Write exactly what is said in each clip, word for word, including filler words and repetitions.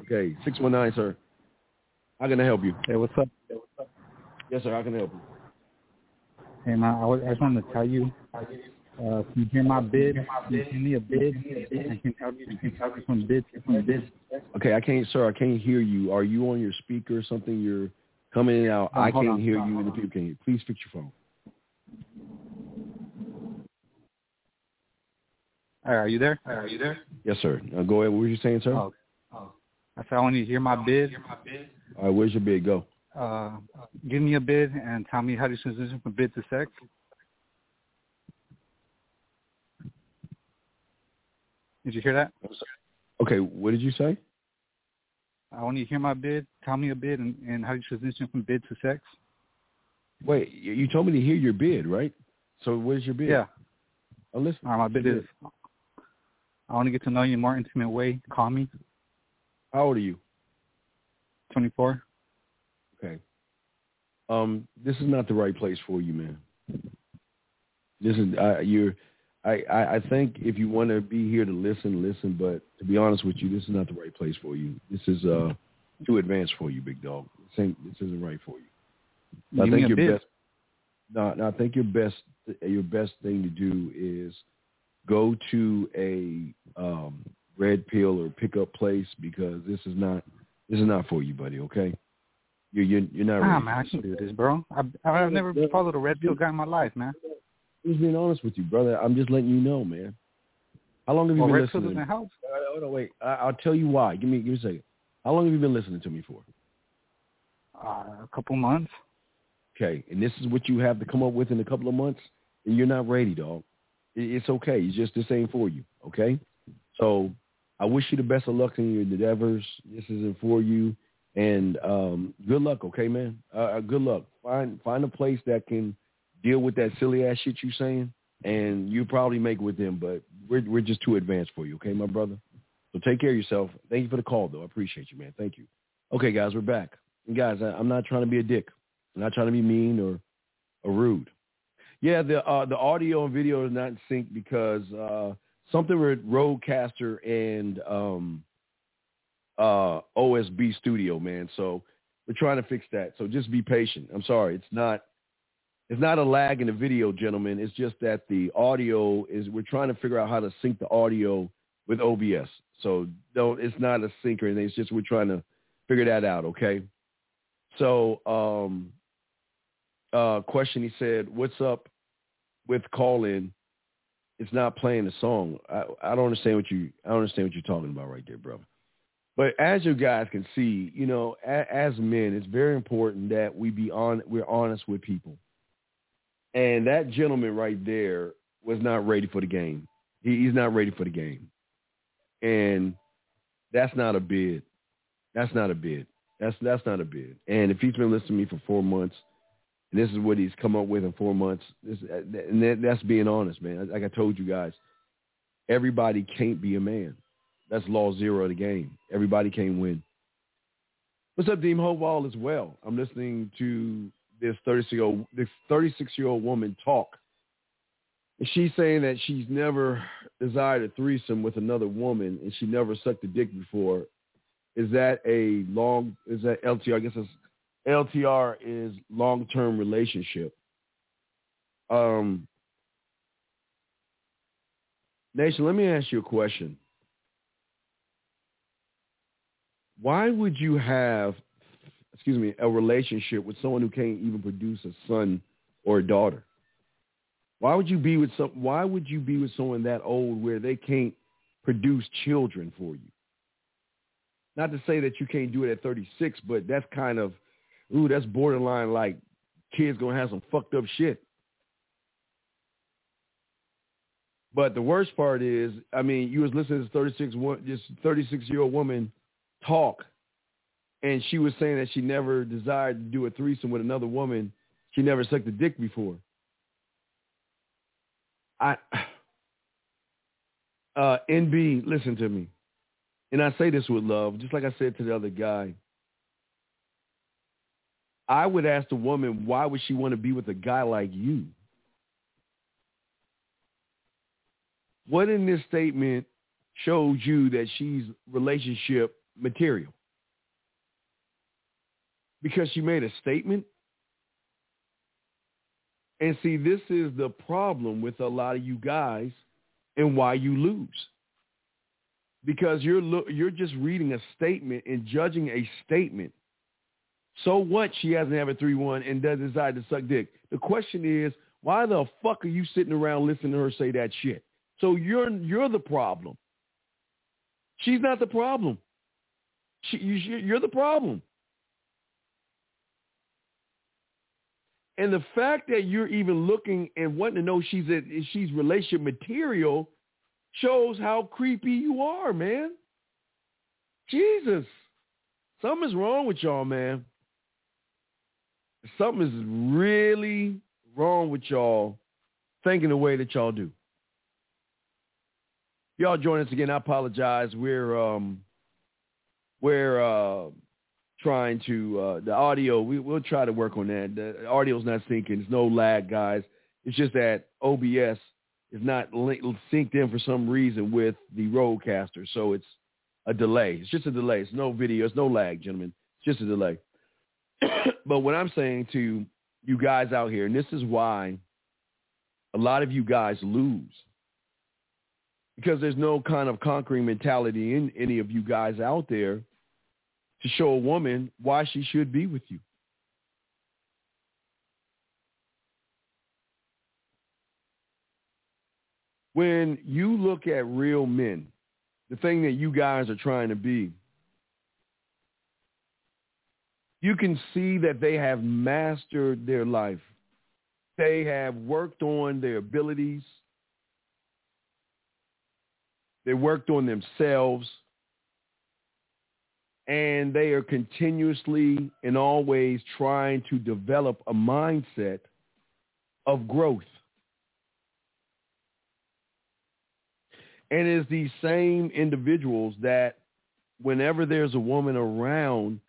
Okay, six one nine, sir. How can I help you? Hey, what's up? Yes, sir. How can I help you? Hey, man, I, was, I just wanted to tell you, uh, can you hear my bid? Can you give me a bid? I can help you. Can help you some bids. Some bids. Okay, I can't, sir. I can't hear you. Are you on your speaker or something? You're coming in and out. Oh, I hold can't on. hear you, and the people can't hear you. Please fix your phone. All right, are you there? Are you there? Yes, sir. Now go ahead. What were you saying, sir? Oh, oh. I said I want you to hear my bid. All right, where's your bid? Go. Uh, give me a bid and tell me how to transition from bid to sex. Did you hear that? Okay, what did you say? I want you to hear my bid. Tell me a bid and, and how you transition from bid to sex. Wait, you told me to hear your bid, right? So what is your bid? Yeah. Oh, listen. All right, my bid is, I want to get to know you in a more intimate way. Call me. How old are you? twenty-four. Okay. Um, this is not the right place for you, man. This is uh, you're. I, I, I think if you want to be here to listen, listen. But to be honest with you, this is not the right place for you. This is uh too advanced for you, big dog. This ain't, this isn't right for you. Give I me think a your bid. best. No, no, I think your best your best thing to do is go to a um, red pill or pickup place because this is not this is not for you, buddy. Okay, you're you're, you're not Ah, ready. man, I can do this, bro. I've, I've never followed a red pill guy in my life, man. I'm just being honest with you, brother. I'm just letting you know, man. How long have you well, been red pill listening? doesn't help. Uh, oh, no, wait. I, I'll tell you why. Give me, give me a second. How long have you been listening to me for? Uh, a couple months. Okay, and this is what you have to come up with in a couple of months, and you're not ready, dog. It, it's okay. It's just this ain't for you, okay? So I wish you the best of luck in your endeavors. This isn't for you, and um, good luck, okay, man? Uh, good luck. Find find a place that can deal with that silly ass shit you saying, and you probably make it with them. But we're we're just too advanced for you, okay, my brother? So take care of yourself. Thank you for the call, though. I appreciate you, man. Thank you. Okay, guys, we're back. And guys, I, I'm not trying to be a dick. I'm not trying to be mean or, or rude. Yeah, the uh, the audio and video is not in sync because uh, something with Rodecaster and um, uh, O S B Studio, man. So we're trying to fix that. So just be patient. I'm sorry. It's not it's not a lag in the video, gentlemen. It's just that the audio is we're trying to figure out how to sync the audio with O B S. So don't it's not a sync or anything. It's just we're trying to figure that out. Okay. So. Um, Uh, question, he said, what's up with call-in? It's not playing the song. I, I don't understand what you I don't understand what you're talking about right there, brother. But as you guys can see, you know, a, as men, it's very important that we be on we're honest with people. And that gentleman right there was not ready for the game. He, he's not ready for the game. And that's not a bid. That's not a bid. That's that's not a bid. And if he's been listening to me for four months, and this is what he's come up with in four months. This, and that, that's being honest, man. Like I told you guys, everybody can't be a man. That's law zero of the game. Everybody can't win. What's up, Deem Hopewall as well? I'm listening to this thirty-six-year-old this thirty-six-year-old woman talk. And she's saying that she's never desired a threesome with another woman and she never sucked a dick before. Is that a long, is that L T R? I guess it's L T R is long-term relationship. Um, Nation, let me ask you a question. Why would you have, excuse me, a relationship with someone who can't even produce a son or a daughter? Why would you be with some? Why would you be with someone that old where they can't produce children for you? Not to say that you can't do it at thirty-six, but that's kind of, ooh, that's borderline like kids gonna have some fucked up shit. But the worst part is, I mean, you was listening to this thirty-six, this thirty-six-year-old woman talk, and she was saying that she never desired to do a threesome with another woman. She never sucked a dick before. I, uh, N B, listen to me. And I say this with love, just like I said to the other guy. I would ask the woman, why would she want to be with a guy like you? What in this statement shows you that she's relationship material? because she made a statement. And see, this is the problem with a lot of you guys and why you lose. Because you're lo- you're just reading a statement and judging a statement. So what? She hasn't had a three one and does decide to suck dick. The question is, why the fuck are you sitting around listening to her say that shit? So you're you're the problem. She's not the problem. She, you, you're the problem. And the fact that you're even looking and wanting to know she's a, she's relationship material shows how creepy you are, man. Jesus. Something's wrong with y'all, man. Something is really wrong with y'all thinking the way that y'all do. Y'all join us again. I apologize. We're um we're uh trying to uh the audio, we we'll try to work on that. The audio's not syncing. There's no lag, guys. It's just that O B S is not linked, synced in for some reason with the Rodecaster. So it's a delay. It's just a delay. It's no video. It's no lag, gentlemen. It's just a delay. But what I'm saying to you guys out here, and this is why a lot of you guys lose, because there's no kind of conquering mentality in any of you guys out there to show a woman why she should be with you. When you look at real men, the thing that you guys are trying to be, you can see that they have mastered their life. They have worked on their abilities. They worked on themselves. And they are continuously and always trying to develop a mindset of growth. And it's these same individuals that whenever there's a woman around,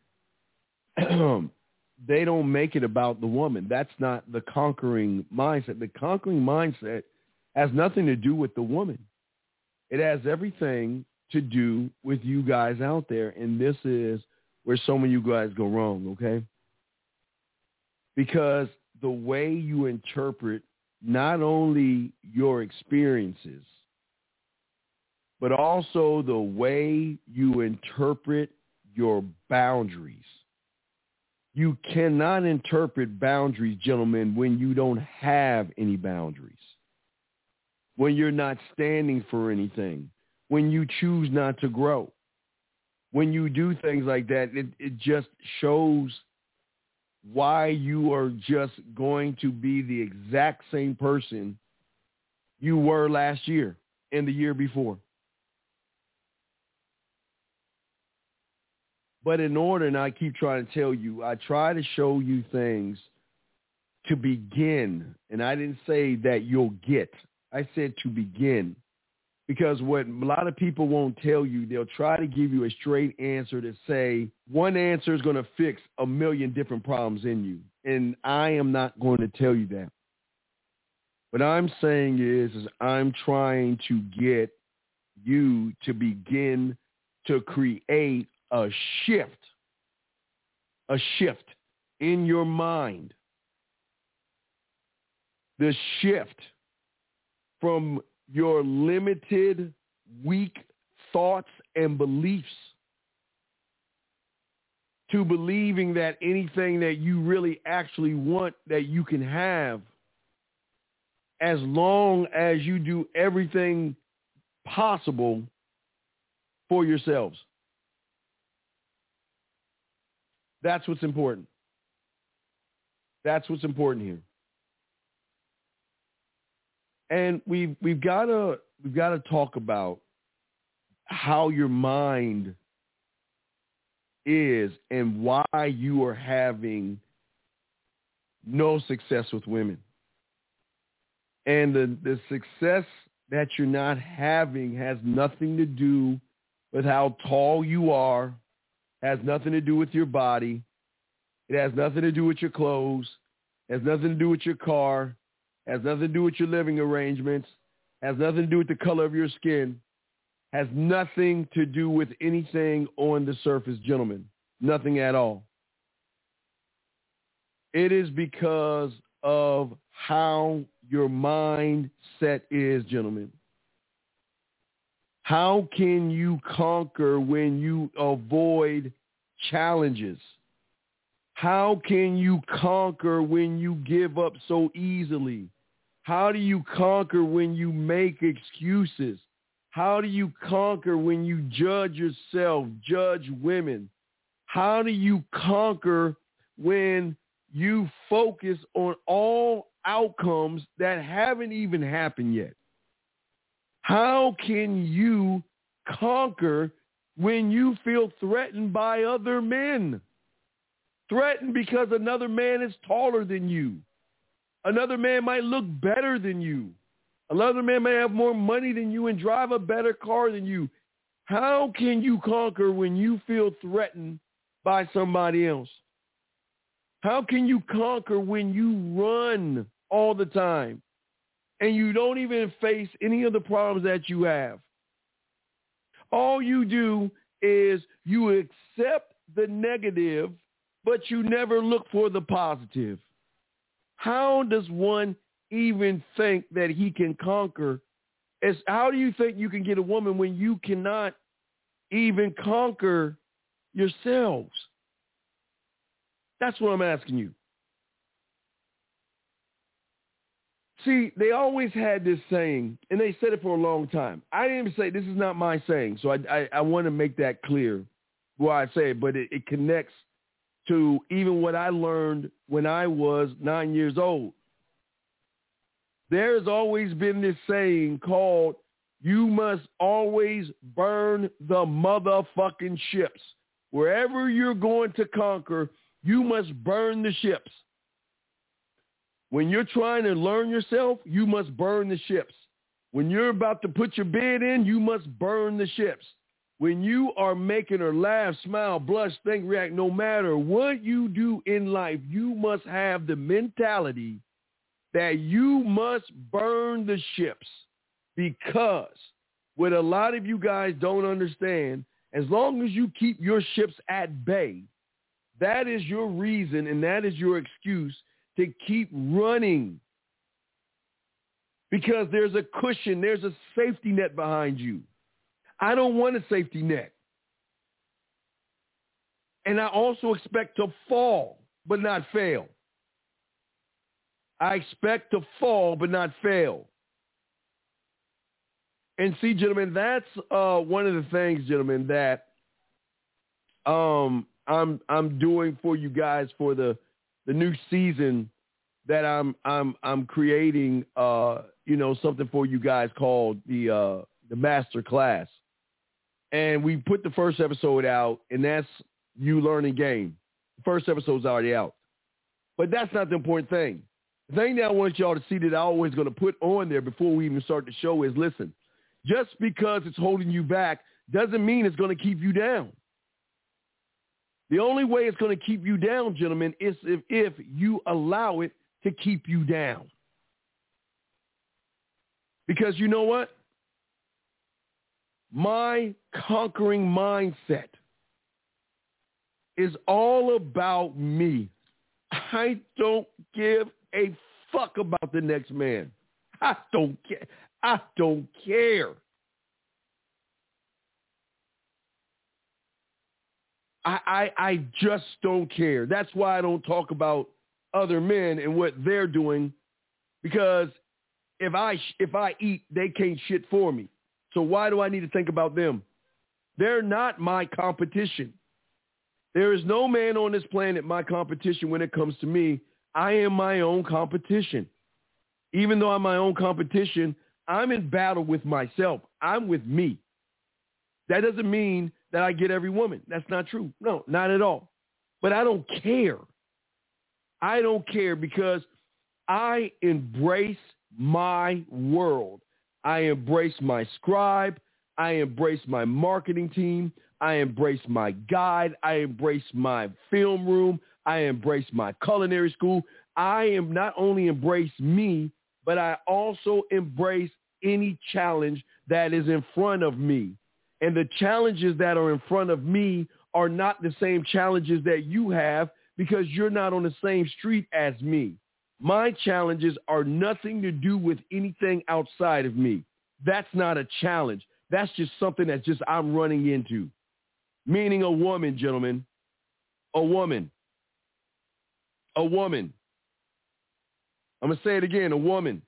they don't make it about the woman. That's not the conquering mindset. The conquering mindset has nothing to do with the woman. It has everything to do with you guys out there. And this is where so many of you guys go wrong, okay? Because the way you interpret not only your experiences, but also the way you interpret your boundaries. You cannot interpret boundaries, gentlemen, when you don't have any boundaries, when you're not standing for anything, when you choose not to grow. When you do things like that, it, it just shows why you are just going to be the exact same person you were last year and the year before. But in order, and I keep trying to tell you, I try to show you things to begin. And I didn't say that you'll get. I said to begin. Because what a lot of people won't tell you, they'll try to give you a straight answer to say one answer is going to fix a million different problems in you. And I am not going to tell you that. What I'm saying is, is I'm trying to get you to begin to create a shift, a shift in your mind. The shift from your limited, weak thoughts and beliefs to believing that anything that you really actually want that you can have, as long as you do everything possible for yourselves. That's what's important. That's what's important here. And we've we've got to we've got to talk about how your mind is and why you are having no success with women. And the, the success that you're not having has nothing to do with how tall you are, has nothing to do with your body. It has nothing to do with your clothes. It has nothing to do with your car. Has nothing to do with your living arrangements, has nothing to do with the color of your skin, has nothing to do with anything on the surface, gentlemen. Nothing at all. It is because of how your mindset is, gentlemen. How can you conquer when you avoid challenges? How can you conquer when you give up so easily? How do you conquer when you make excuses? How do you conquer when you judge yourself, judge women? How do you conquer when you focus on all outcomes that haven't even happened yet? How can you conquer when you feel threatened by other men? Threatened because another man is taller than you. Another man might look better than you. Another man may have more money than you and drive a better car than you. How can you conquer when you feel threatened by somebody else? How can you conquer when you run all the time and you don't even face any of the problems that you have? All you do is you accept the negative, but you never look for the positive. How does one even think that he can conquer? As how do you think you can get a woman when you cannot even conquer yourselves? That's what I'm asking you. See, they always had this saying, and they said it for a long time. I didn't even say, this is not my saying, so I, I, I want to make that clear why I say it, but it, it connects to even what I learned when I was nine years old. There has always been this saying called, you must always burn the motherfucking ships. Wherever you're going to conquer, you must burn the ships. When you're trying to learn yourself, you must burn the ships. When you're about to put your bid in, you must burn the ships. When you are making her laugh, smile, blush, think, react, no matter what you do in life, you must have the mentality that you must burn the ships. Because what a lot of you guys don't understand, as long as you keep your ships at bay, that is your reason and that is your excuse to keep running. Because there's a cushion, there's a safety net behind you. I don't want a safety net. And I also expect to fall, but not fail. I expect to fall, but not fail. And see, gentlemen, that's uh, one of the things, gentlemen, that um, I'm I'm doing for you guys for the, the new season. That I'm I'm I'm creating, uh, you know, something for you guys called the uh, the Master Class, and we put the first episode out, and that's You Learning Game. The first episode's already out, but that's not the important thing. The thing that I want y'all to see that I'm always going to put on there before we even start the show is, listen, just because it's holding you back doesn't mean it's going to keep you down. The only way it's going to keep you down, gentlemen, is if, if you allow it to keep you down. Because you know what? My conquering mindset is all about me. I don't give a fuck about the next man. I don't care. I don't care. I, I I just don't care. That's why I don't talk about other men and what they're doing, because if I if I eat, they can't shit for me. So why do I need to think about them? They're not my competition. There is no man on this planet my competition when it comes to me. I am my own competition. Even though I'm my own competition, I'm in battle with myself. I'm with me. That doesn't mean that I get every woman. That's not true. No, not at all. But I don't care. I don't care because I embrace my world. I embrace my scribe. I embrace my marketing team. I embrace my guide. I embrace my film room. I embrace my culinary school. I am not only embrace me, but I also embrace any challenge that is in front of me. And the challenges that are in front of me are not the same challenges that you have, because you're not on the same street as me. My challenges are nothing to do with anything outside of me. That's not a challenge. That's just something that just I'm running into. Meaning a woman, gentlemen. A woman. A woman. I'm going to say it again, a woman.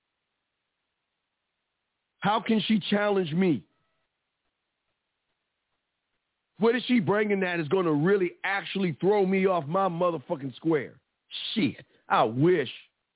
How can she challenge me? What is she bringing that is going to really actually throw me off my motherfucking square? Shit, I wish.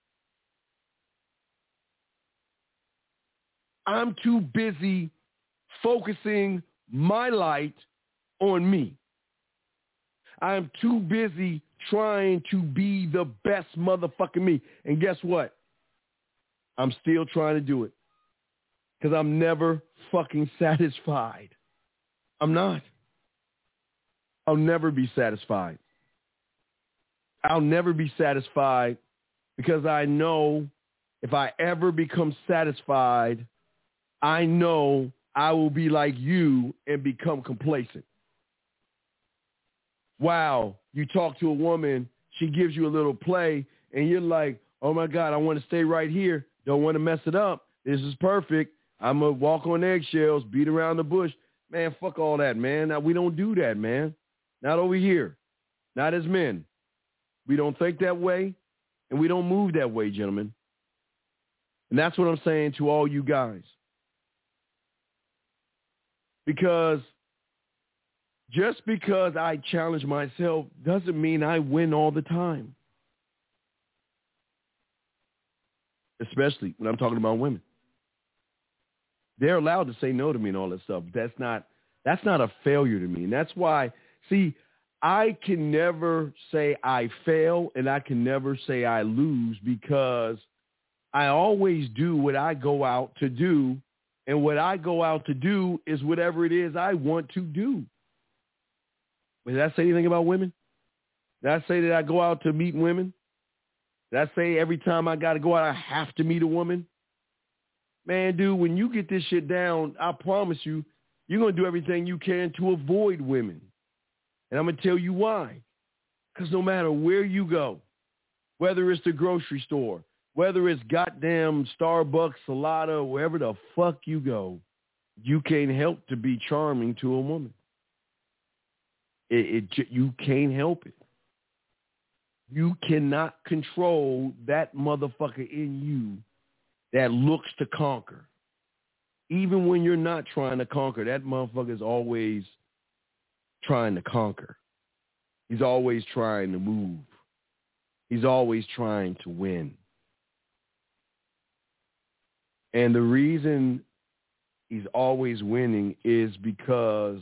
I'm too busy focusing my light on me. I'm too busy trying to be the best motherfucking me. And guess what? I'm still trying to do it because I'm never fucking satisfied. I'm not. I'll never be satisfied. I'll never be satisfied because I know if I ever become satisfied, I know I will be like you and become complacent. Wow, you talk to a woman, she gives you a little play, and you're like, oh, my God, I want to stay right here. Don't want to mess it up. This is perfect. I'm going to walk on eggshells, beat around the bush. Man, fuck all that, man. Now, we don't do that, man. Not over here. Not as men. We don't think that way, and we don't move that way, gentlemen. And that's what I'm saying to all you guys. Because just because I challenge myself doesn't mean I win all the time. Especially when I'm talking about women. They're allowed to say no to me and all that stuff. That's not that's not a failure to me. And that's why, see, I can never say I fail and I can never say I lose because I always do what I go out to do. And what I go out to do is whatever it is I want to do. Did I say anything about women? Did I say that I go out to meet women? Did I say every time I got to go out, I have to meet a woman? Man, dude, when you get this shit down, I promise you, you're going to do everything you can to avoid women. And I'm going to tell you why. Because no matter where you go, whether it's the grocery store, whether it's goddamn Starbucks, Salada, wherever the fuck you go, you can't help to be charming to a woman. It, it you can't help it. You cannot control that motherfucker in you that looks to conquer. Even when you're not trying to conquer, that motherfucker is always trying to conquer. He's always trying to move. He's always trying to win. And the reason he's always winning is because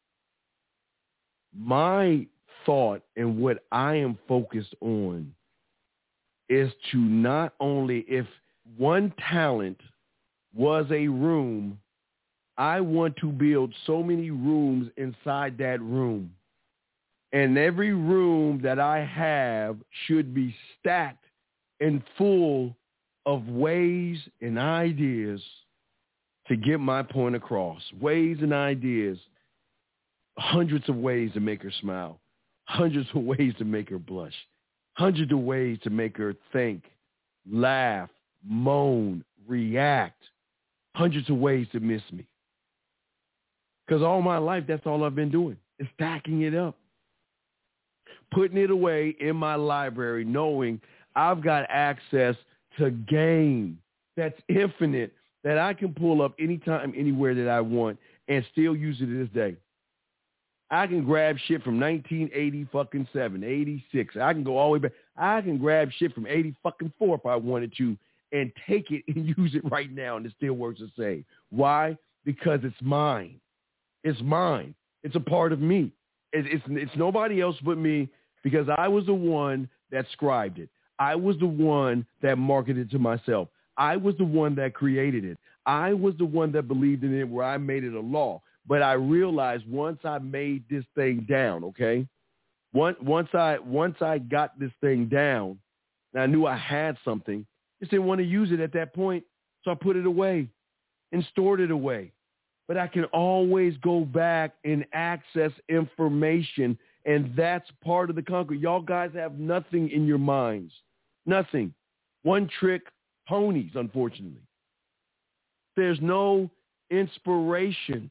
my thought and what I am focused on is to not only, if one talent was a room, I want to build so many rooms inside that room. And every room that I have should be stacked and full of ways and ideas to get my point across. Ways and ideas. Hundreds of ways to make her smile. Hundreds of ways to make her blush. Hundreds of ways to make her think, laugh, moan, react. Hundreds of ways to miss me. Because all my life, that's all I've been doing, is stacking it up. Putting it away in my library, knowing I've got access to game that's infinite, that I can pull up anytime, anywhere that I want, and still use it to this day. I can grab shit from nineteen eighty fucking seven, eighty-six. I can go all the way back. I can grab shit from eighty fucking four if I wanted to and take it and use it right now, and it still works the same. Why? Because it's mine. It's mine. It's a part of me. It, it's it's nobody else but me, because I was the one that scribed it. I was the one that marketed it to myself. I was the one that created it. I was the one that believed in it, where I made it a law. But I realized once I made this thing down, okay, once once I once I got this thing down, and I knew I had something, just didn't want to use it at that point, so I put it away and stored it away. but I can always go back and access information, and that's part of the conquer. Y'all guys have nothing in your minds. Nothing. One trick ponies, unfortunately. There's no inspiration.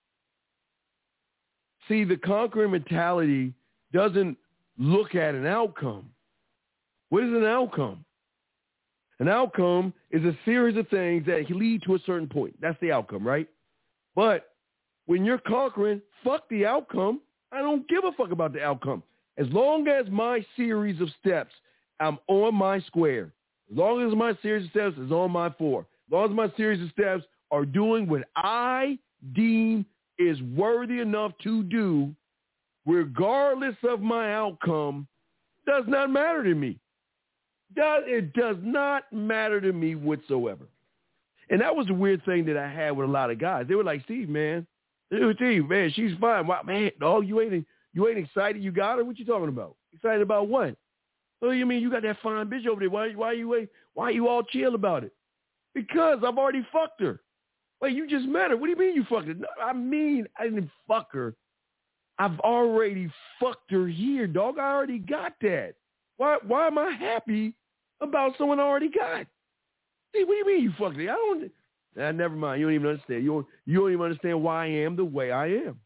See, the conquering mentality doesn't look at an outcome. What is an outcome? An outcome is a series of things that lead to a certain point. That's the outcome, right? But when you're conquering, fuck the outcome. I don't give a fuck about the outcome. As long as my series of steps, I'm on my square. As long as my series of steps is on my four. As long as my series of steps are doing what I deem is worthy enough to do, regardless of my outcome, does not matter to me. Does, it does not matter to me whatsoever. And that was the weird thing that I had with a lot of guys. They were like, Steve, man, Steve, man, she's fine. Wow, man, dog, you ain't you ain't excited you got her? What you talking about? Excited about what? Oh, you mean you got that fine bitch over there? Why, why you why you all chill about it? Because I've already fucked her. Wait, you just met her. What do you mean you fucked her? No, I mean, I didn't fuck her. I've already fucked her here, dog. I already got that. Why why am I happy about someone I already got? See, what do you mean you fucked her? I don't. Nah, never mind. You don't even understand. You don't, you don't even understand why I am the way I am.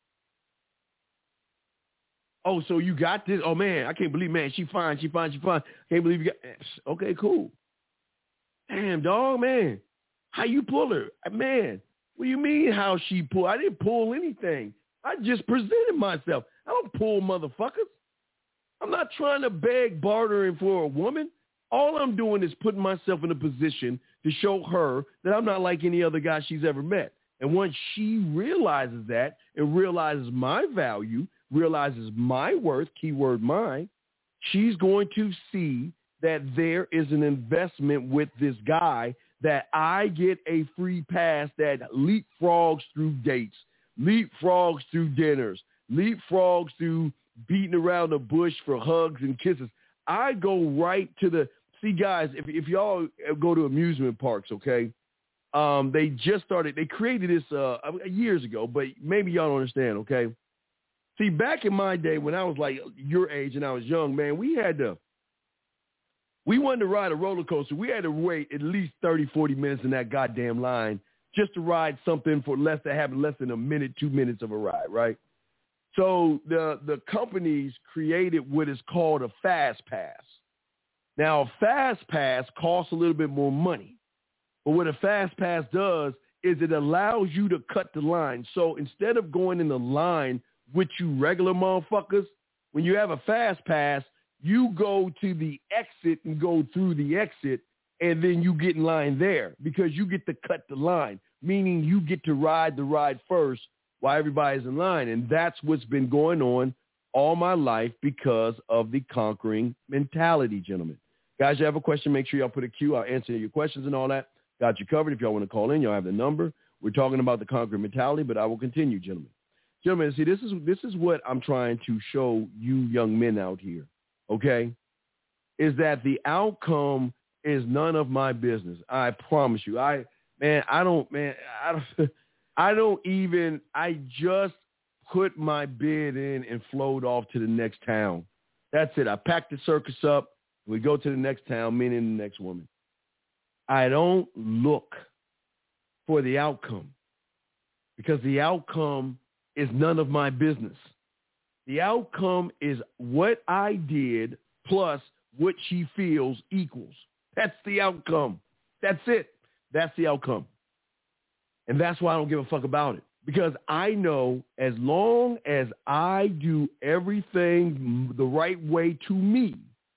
Oh, so you got this? Oh, man, I can't believe, man, she fine, she fine, she fine. Can't believe you got, okay, cool. Damn, dog, man. How you pull her? Man, what do you mean how she pull? I didn't pull anything. I just presented myself. I don't pull motherfuckers. I'm not trying to beg, bartering for a woman. All I'm doing is putting myself in a position to show her that I'm not like any other guy she's ever met. And once she realizes that and realizes my value, realizes my worth, keyword mine, she's going to see that there is an investment with this guy, that I get a free pass that leapfrogs through dates, leapfrogs through dinners, leapfrogs through beating around the bush for hugs and kisses. I go right to the, see guys, if, if y'all go to amusement parks, okay, um, they just started, they created this uh, years ago, but maybe y'all don't understand, okay? See, back in my day when I was like your age and I was young, man, we had to, we wanted to ride a roller coaster. We had to wait at least thirty, forty minutes in that goddamn line just to ride something for less to have less than a minute, two minutes of a ride, right? So the, the companies created what is called a fast pass. Now, a fast pass costs a little bit more money. But what a fast pass does is it allows you to cut the line. So instead of going in the line with you regular motherfuckers, when you have a fast pass, you go to the exit and go through the exit, and then you get in line there because you get to cut the line, meaning you get to ride the ride first while everybody's in line. And that's what's been going on all my life because of the conquering mentality, gentlemen. Guys, you have a question, make sure y'all put a Q. I'll answer your questions and all that. Got you covered. If y'all want to call in, y'all have the number. We're talking about the conquering mentality, but I will continue, gentlemen. Gentlemen, see, this is this is what I'm trying to show you young men out here, okay, is that the outcome is none of my business. I promise you. I, man, I don't, man, I don't, I don't even, I just put my bid in and float off to the next town. That's it. I packed the circus up. We go to the next town, meaning the next woman. I don't look for the outcome because the outcome is none of my business. The outcome is what I did plus what she feels equals. That's the outcome. That's it. That's the outcome. And that's why I don't give a fuck about it. Because I know as long as I do everything the right way to me,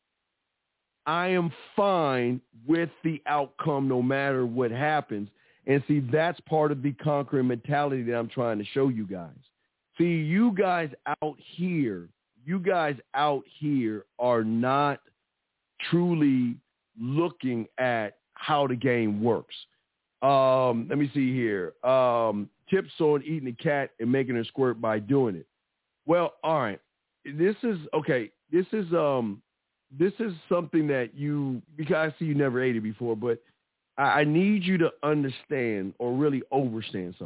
I am fine with the outcome no matter what happens. And see, that's part of the conquering mentality that I'm trying to show you guys. See, you guys out here, you guys out here are not truly looking at how the game works. Um, let me see here. Um, tips on eating a cat and making her squirt by doing it. Well, all right. This is, okay, this is, um, this is something that you, because I see you never ate it before, but I, I need you to understand or really overstand something.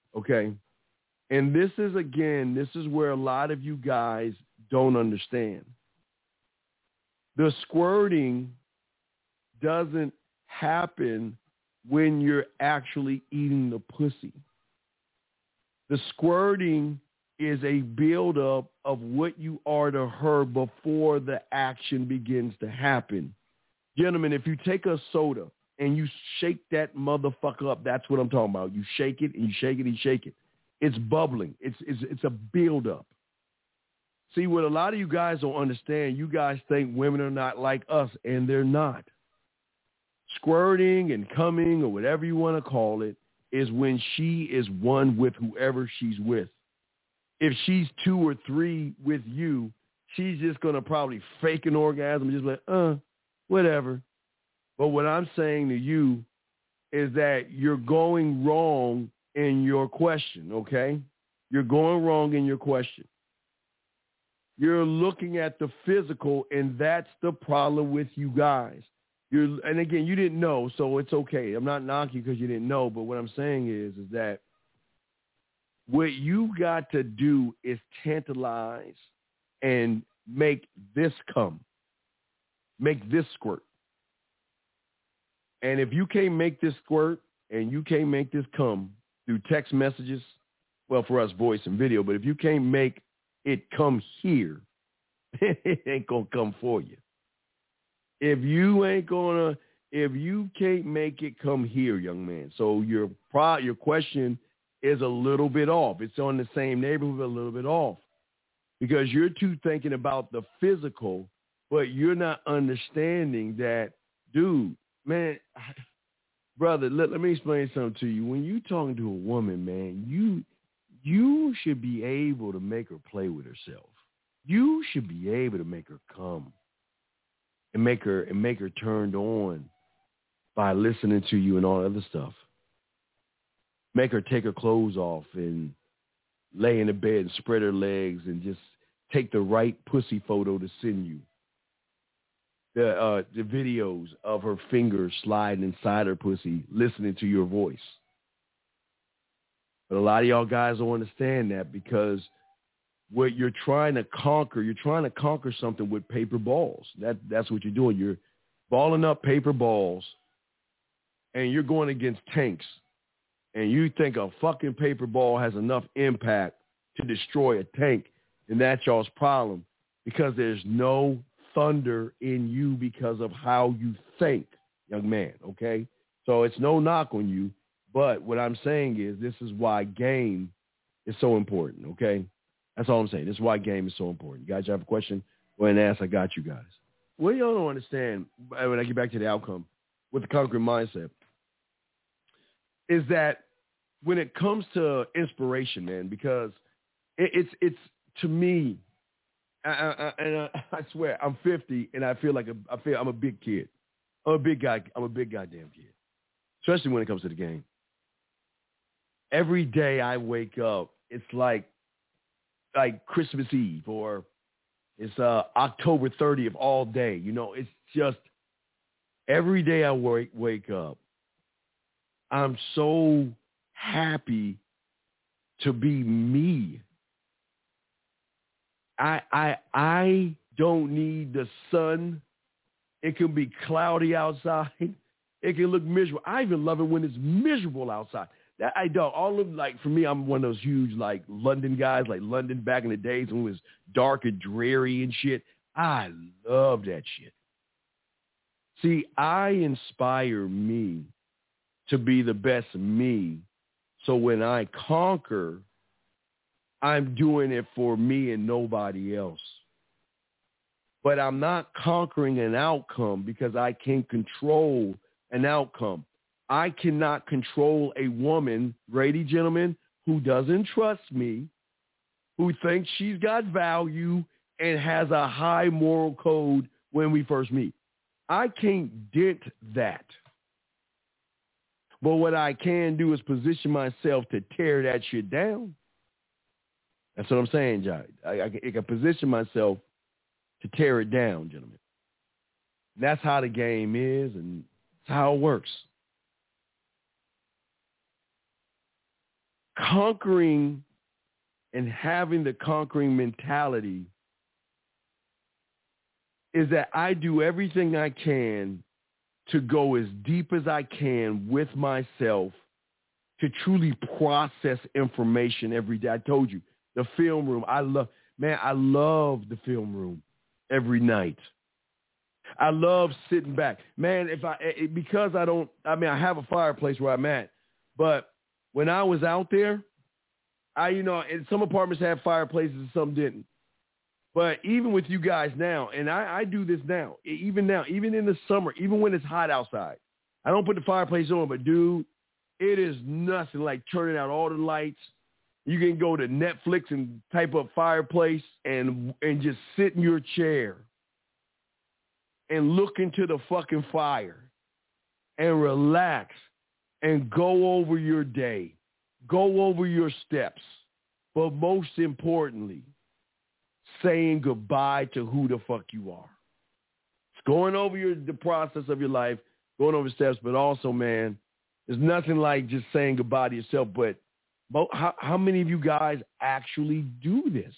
okay? And this is, again, this is where a lot of you guys don't understand. The squirting doesn't happen when you're actually eating the pussy. The squirting is a buildup of what you are to her before the action begins to happen. Gentlemen, if you take a soda and you shake that motherfucker up, that's what I'm talking about. You shake it and you shake it and you shake it. It's bubbling. It's, it's, it's a buildup. See, what a lot of you guys don't understand, you guys think women are not like us, and they're not. Squirting and coming, or whatever you want to call it, is when she is one with whoever she's with. If she's two or three with you, she's just going to probably fake an orgasm and just like, uh, whatever. But what I'm saying to you is that you're going wrong in your question, okay? You're going wrong in your question. You're looking at the physical, and that's the problem with you guys. You're, and again, you didn't know, so it's okay. I'm not knocking you because you didn't know, but what I'm saying is, is that what you got to do is tantalize and make this come, make this squirt. And if you can't make this squirt and you can't make this come through text messages, well, for us, voice and video, but if you can't make it come here, it ain't going to come for you. If you ain't going to, if you can't make it come here, young man, so your pro, your question is a little bit off. It's on the same neighborhood, but a little bit off. Because you're too thinking about the physical, but you're not understanding that, dude, man, brother, let, let me explain something to you. When you talking to a woman, man, you you should be able to make her play with herself. You should be able to make her come and make her and make her turned on by listening to you and all that other stuff. Make her take her clothes off and lay in the bed and spread her legs and just take the right pussy photo to send you. The uh, the videos of her fingers sliding inside her pussy, listening to your voice. But a lot of y'all guys don't understand that, because what you're trying to conquer, you're trying to conquer something with paper balls. That that's what you're doing. You're balling up paper balls, and you're going against tanks. And you think a fucking paper ball has enough impact to destroy a tank, and that's y'all's problem, because there's no thunder in you because of how you think, young man, okay? So it's no knock on you, but what I'm saying is this is why game is so important, okay? That's all I'm saying. This is why game is so important. You guys have a question? Go ahead and ask. I got you guys. What y'all don't understand, when I get back to the outcome, with the conquering mindset, is that when it comes to inspiration, man, because it, it's, it's to me, I, I, and I, I swear, I'm fifty, and I feel like a, I feel I'm a big kid. I'm a big guy. I'm a big goddamn kid, especially when it comes to the game. Every day I wake up, it's like like Christmas Eve, or it's uh, October thirtieth all day. You know, it's just every day I wake wake up, I'm so happy to be me. I I I don't need the sun. It can be cloudy outside. It can look miserable. I even love it when it's miserable outside. That I don't. All of, like, for me, I'm one of those huge, like, London guys, like London back in the days when it was dark and dreary and shit. I love that shit. See, I inspire me to be the best me. So when I conquer, I'm doing it for me and nobody else. But I'm not conquering an outcome because I can't control an outcome. I cannot control a woman, ladies and gentlemen, who doesn't trust me, who thinks she's got value and has a high moral code when we first meet. I can't dent that. But what I can do is position myself to tear that shit down. That's what I'm saying, Jai. I, I, I can position myself to tear it down, gentlemen. And that's how the game is, and that's how it works. conquering and having the conquering mentality is that I do everything I can to go as deep as I can with myself to truly process information every day. I told you, the film room, I love, man, I love the film room every night. I love sitting back. Man, if I, it, because I don't, I mean, I have a fireplace where I'm at, but when I was out there, I, you know, and some apartments have fireplaces and some didn't. But even with you guys now, and I, I do this now, even now, even in the summer, even when it's hot outside, I don't put the fireplace on, but dude, it is nothing like turning out all the lights. You can go to Netflix and type up fireplace and and just sit in your chair and look into the fucking fire and relax and go over your day, go over your steps. But most importantly, saying goodbye to who the fuck you are. It's going over your the process of your life, going over steps, but also, man, there's nothing like just saying goodbye to yourself. But how, how many of you guys actually do this?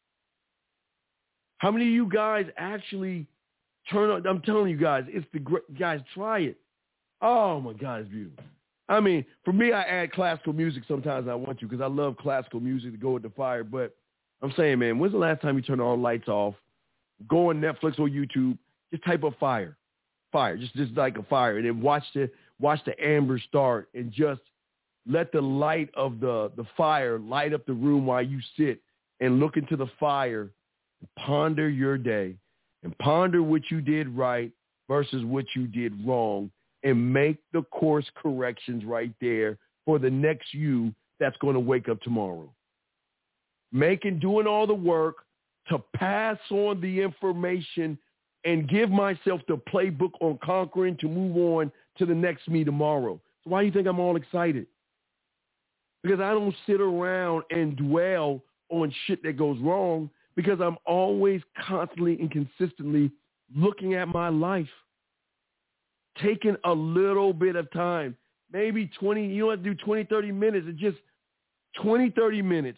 How many of you guys actually turn on? I'm telling you guys, it's the great, guys, try it. Oh, my God, it's beautiful. I mean, for me, I add classical music sometimes I want to because I love classical music to go with the fire, but I'm saying, man, when's the last time you turned all the lights off, go on Netflix or YouTube, just type up fire, fire, just just like a fire, and then watch the watch the amber start and just let the light of the, the fire light up the room while you sit and look into the fire and ponder your day and ponder what you did right versus what you did wrong and make the course corrections right there for the next you that's going to wake up tomorrow. Making, doing all the work to pass on the information and give myself the playbook on conquering to move on to the next me tomorrow. So why do you think I'm all excited? Because I don't sit around and dwell on shit that goes wrong because I'm always constantly and consistently looking at my life, taking a little bit of time, maybe twenty, you don't have to do twenty, thirty minutes. It's just twenty, thirty minutes.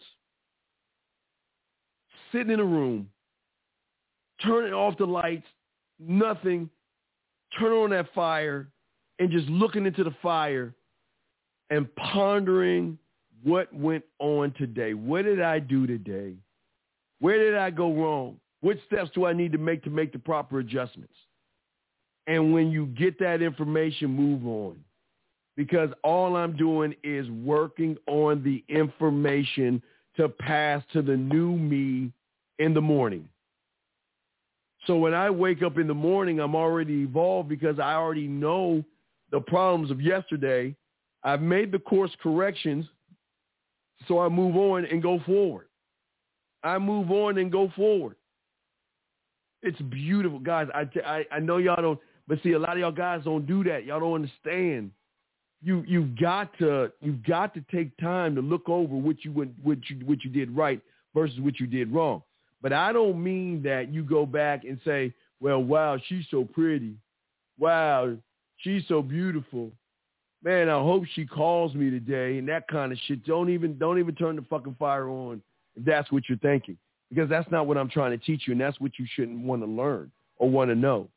Sitting in a room, turning off the lights, nothing, turn on that fire, and just looking into the fire and pondering what went on today. What did I do today? Where did I go wrong? What steps do I need to make to make the proper adjustments? And when you get that information, move on. Because all I'm doing is working on the information to pass to the new me in the morning. So when I wake up in the morning, I'm already evolved because I already know the problems of yesterday. I've made the course corrections, so I move on and go forward. I move on and go forward. It's beautiful. Guys, I, I, I know y'all don't, but see, a lot of y'all guys don't do that. Y'all don't understand. You you've got to you've got to take time to look over what you what you what you did right versus what you did wrong. But I don't mean that you go back and say, well, wow, she's so pretty. Wow, she's so beautiful. Man, I hope she calls me today and that kind of shit. Don't even don't even turn the fucking fire on if that's what you're thinking. Because that's not what I'm trying to teach you, and that's what you shouldn't want to learn or want to know.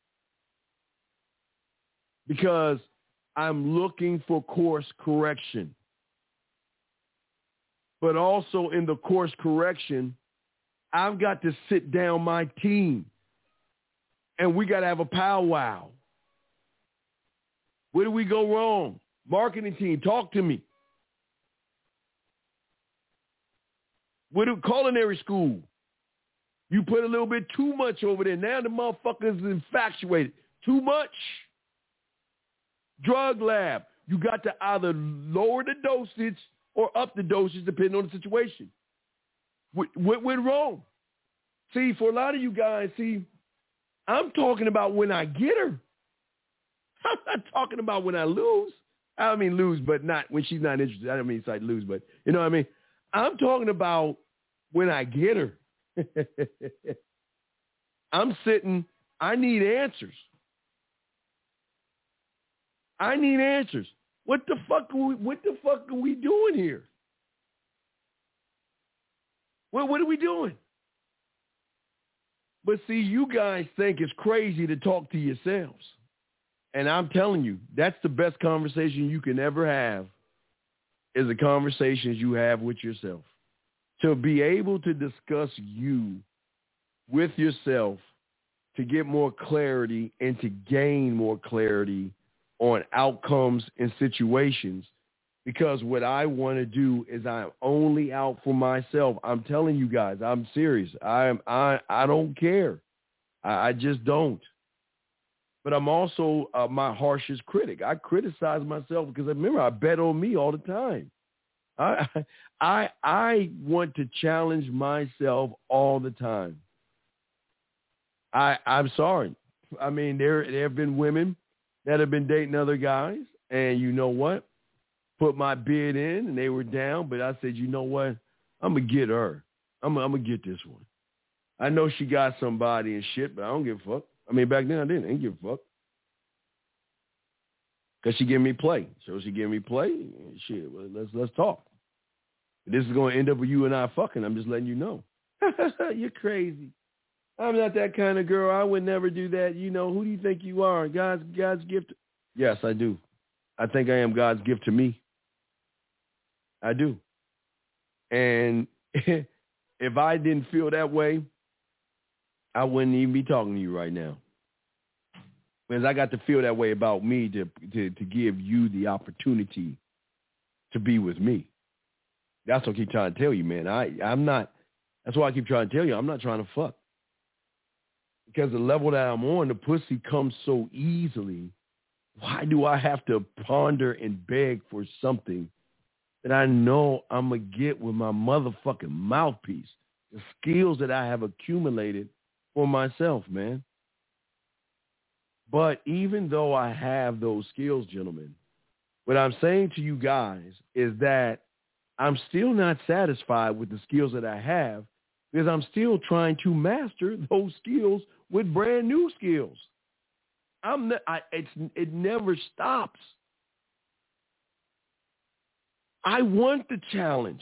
Because I'm looking for course correction. But also in the course correction, I've got to sit down my team, and we got to have a powwow. Where do we go wrong? Marketing team, talk to me. What do culinary school? You put a little bit too much over there. Now the motherfucker's infatuated. Too much. Drug lab. You got to either lower the dosage or up the dosage depending on the situation. What, what went wrong? See, for a lot of you guys, see, I'm talking about when I get her. I'm not talking about when I lose. I don't mean lose, but not when she's not interested. I don't mean like lose, but you know what I mean? I'm talking about when I get her. I'm sitting, I need answers. I need answers. What the fuck are we, what the fuck are we doing here? What, what are we doing? But see, you guys think it's crazy to talk to yourselves. And I'm telling you, that's the best conversation you can ever have, is the conversations you have with yourself. To be able to discuss you with yourself, to get more clarity and to gain more clarity on outcomes and situations. Because what I want to do is I'm only out for myself. I'm telling you guys, I'm serious. I'm, I I don't care. I, I just don't. But I'm also uh, my harshest critic. I criticize myself because, remember, I bet on me all the time. I I I want to challenge myself all the time. I I'm sorry. I mean, there there have been women that have been dating other guys, and you know what? Put my bid in, and they were down, but I said, you know what? I'm gonna get her. I'm I'm gonna get this one. I know she got somebody and shit, but I don't give a fuck. I mean, back then I didn't. I didn't give a fuck. Because she gave me play. So she gave me play. Shit, well, let's let's talk. This is going to end up with you and I fucking. I'm just letting you know. You're crazy. I'm not that kind of girl. I would never do that. You know, who do you think you are? God's God's gift. Yes, I do. I think I am God's gift to me. I do. And if I didn't feel that way, I wouldn't even be talking to you right now. Because I got to feel that way about me to, to, to give you the opportunity to be with me. That's what I keep trying to tell you, man. I, I'm not, that's why I keep trying to tell you, I'm not trying to fuck. Because the level that I'm on, the pussy comes so easily. Why do I have to ponder and beg for something that I know I'm going to get with my motherfucking mouthpiece? The skills that I have accumulated for myself, man. But even though I have those skills, gentlemen, what I'm saying to you guys is that I'm still not satisfied with the skills that I have, because I'm still trying to master those skills with brand new skills. I'm ne- I, it's, it never stops. I want the challenge.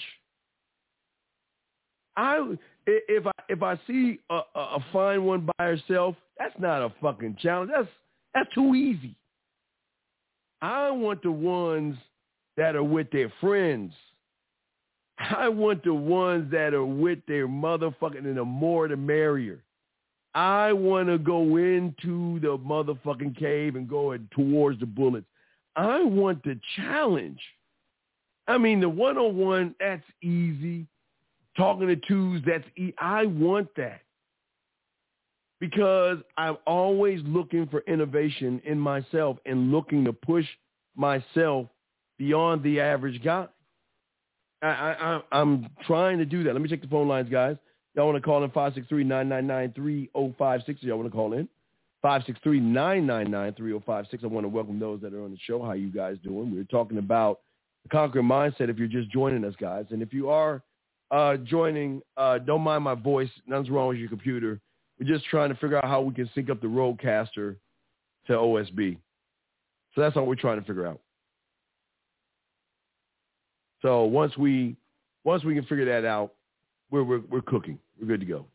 I if I if I see a, a, a fine one by herself, that's not a fucking challenge. That's that's too easy. I want the ones that are with their friends. I want the ones that are with their motherfucking, and the more the merrier. I want to go into the motherfucking cave and go towards the bullets. I want the challenge. I mean, the one-on-one, that's easy. Talking to twos, that's easy. I want that. Because I'm always looking for innovation in myself and looking to push myself beyond the average guy. I, I, I'm trying to do that. Let me check the phone lines, guys. Y'all want to call in five six three, nine nine nine, three oh five six. Y'all want to call in five six three, nine nine nine, three oh five six. I want to welcome those that are on the show. How you guys doing? We're talking about the Conquering Mindset if you're just joining us, guys. And if you are uh, joining, uh, don't mind my voice. Nothing's wrong with your computer. We're just trying to figure out how we can sync up the Rodecaster to O S B. So that's all we're trying to figure out. So once we once we can figure that out, we're we're, we're cooking. We're good to go.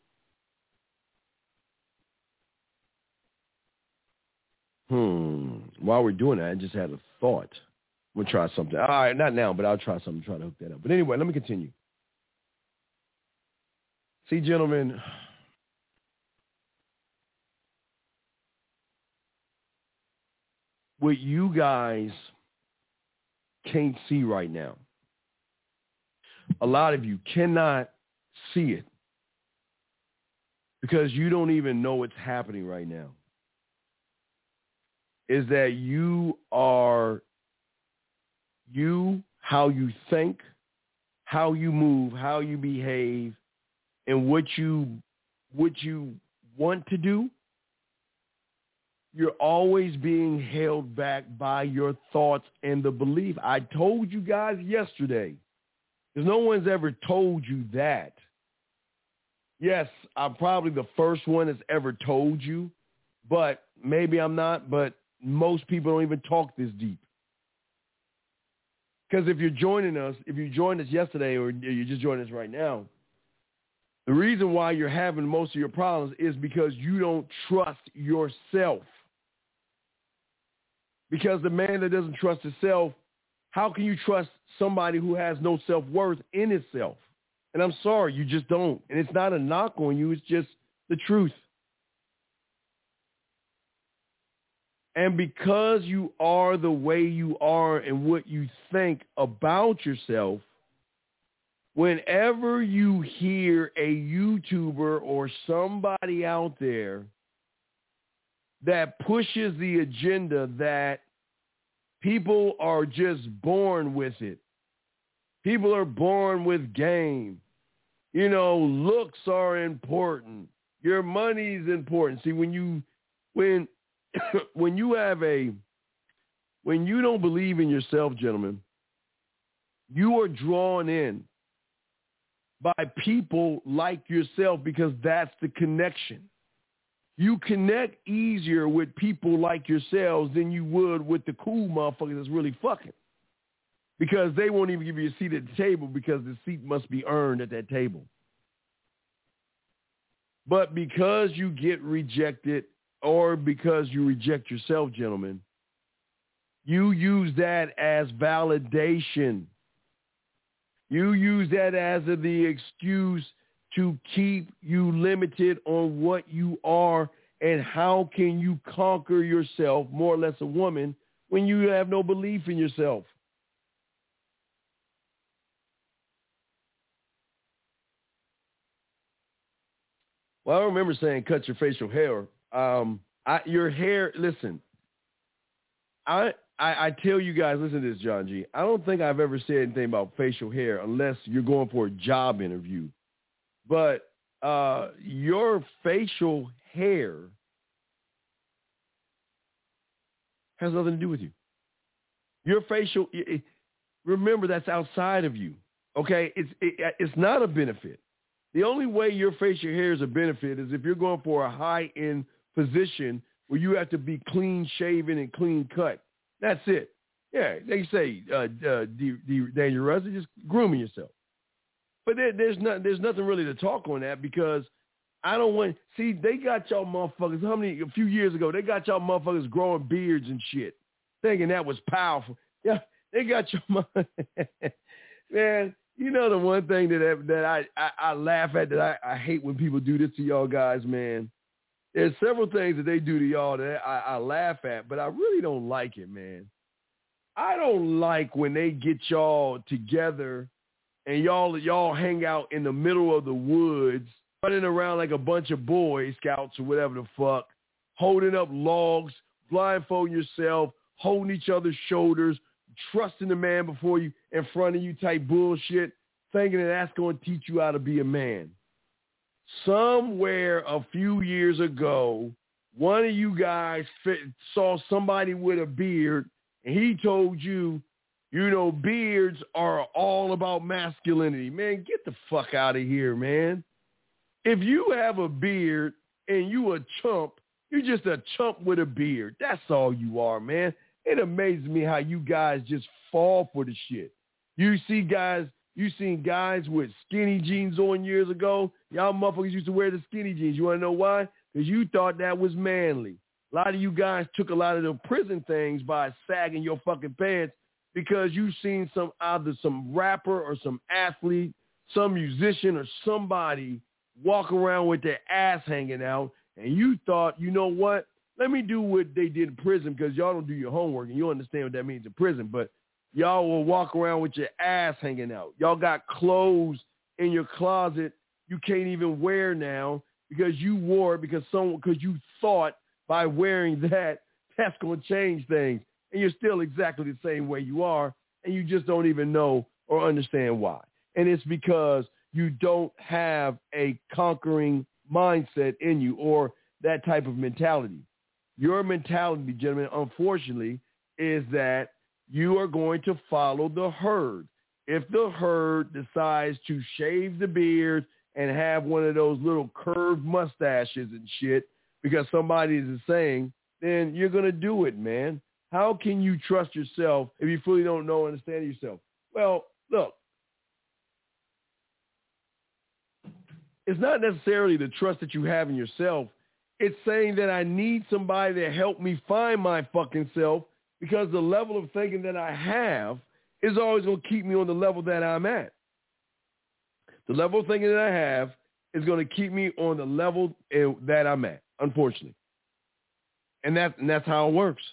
Hmm. While we're doing that, I just had a thought. I'm gonna try something. All right, not now, but I'll try something to try to hook that up. But anyway, let me continue. See, gentlemen, what you guys can't see right now, a lot of you cannot see it because you don't even know it's happening right now, is that you are, you, how you think, how you move, how you behave, and what you, what you want to do, you're always being held back by your thoughts and the belief. I told you guys yesterday, because no one's ever told you that. Yes, I'm probably the first one that's ever told you, but maybe I'm not, but most people don't even talk this deep. Because if you're joining us, if you joined us yesterday or you just joined us right now, The reason why you're having most of your problems is because you don't trust yourself. Because the man that doesn't trust himself, how can you trust somebody who has no self-worth in himself? And I'm sorry, you just don't. And it's not a knock on you. It's just the truth. And because you are the way you are and what you think about yourself, whenever you hear a YouTuber or somebody out there that pushes the agenda that people are just born with it, people are born with game, you know, looks are important, your money's important. See, when you, when, when you have a, when you don't believe in yourself, gentlemen, you are drawn in by people like yourself because that's the connection. You connect easier with people like yourselves than you would with the cool motherfuckers that's really fucking. Because they won't even give you a seat at the table because the seat must be earned at that table. But because you get rejected or because you reject yourself, gentlemen, you use that as validation. You use that as a, the excuse to keep you limited on what you are and how can you conquer yourself, more or less a woman, when you have no belief in yourself. Well, I remember saying cut your facial hair. Um, I, your hair, listen, I, I I tell you guys, listen to this, John G. I don't think I've ever said anything about facial hair unless you're going for a job interview. But uh, your facial hair has nothing to do with you. Your facial, it, remember, that's outside of you. Okay, it's it, it's not a benefit. The only way your facial hair is a benefit is if you're going for a high-end position where you have to be clean shaven and clean cut. That's it. Yeah, they say, uh, uh, D, D, Daniel Russell, just grooming yourself. But there, there's not, there's nothing really to talk on that because I don't want, see, they got y'all motherfuckers, how many, a few years ago, they got y'all motherfuckers growing beards and shit, thinking that was powerful. Yeah, they got your, man, you know the one thing that that I, I, I laugh at, that I, I hate when people do this to y'all guys, man. There's several things that they do to y'all that I, I laugh at, but I really don't like it, man. I don't like when they get y'all together and y'all y'all hang out in the middle of the woods, running around like a bunch of Boy Scouts or whatever the fuck, holding up logs, blindfolding yourself, holding each other's shoulders, trusting the man before you, in front of you type bullshit, thinking that that's going to teach you how to be a man. Somewhere a few years ago, one of you guys fit, saw somebody with a beard, and he told you, you know, beards are all about masculinity. Man, get the fuck out of here, man. If you have a beard and you a chump, you're just a chump with a beard. That's all you are, man. It amazes me how you guys just fall for the shit. You see guys, you seen guys with skinny jeans on years ago. Y'all motherfuckers used to wear the skinny jeans. You want to know why? Because you thought that was manly. A lot of you guys took a lot of the prison things by sagging your fucking pants because you seen some either some rapper or some athlete, some musician or somebody walk around with their ass hanging out, and you thought, you know what? Let me do what they did in prison because y'all don't do your homework and you understand what that means in prison. But y'all will walk around with your ass hanging out. Y'all got clothes in your closet you can't even wear now because you wore it because someone because you thought by wearing that that's going to change things, and you're still exactly the same way you are, and you just don't even know or understand why. And it's because you don't have a conquering mindset in you or that type of mentality. Your mentality, gentlemen, unfortunately, is that you are going to follow the herd. If the herd decides to shave the beard and have one of those little curved mustaches and shit because somebody is saying, then you're going to do it, man. How can you trust yourself if you fully don't know and understand yourself? Well, look, it's not necessarily the trust that you have in yourself. It's saying that I need somebody to help me find my fucking self, because the level of thinking that I have is always going to keep me on the level that I'm at. The level of thinking that I have is going to keep me on the level that I'm at, unfortunately. And, that, and that's how it works.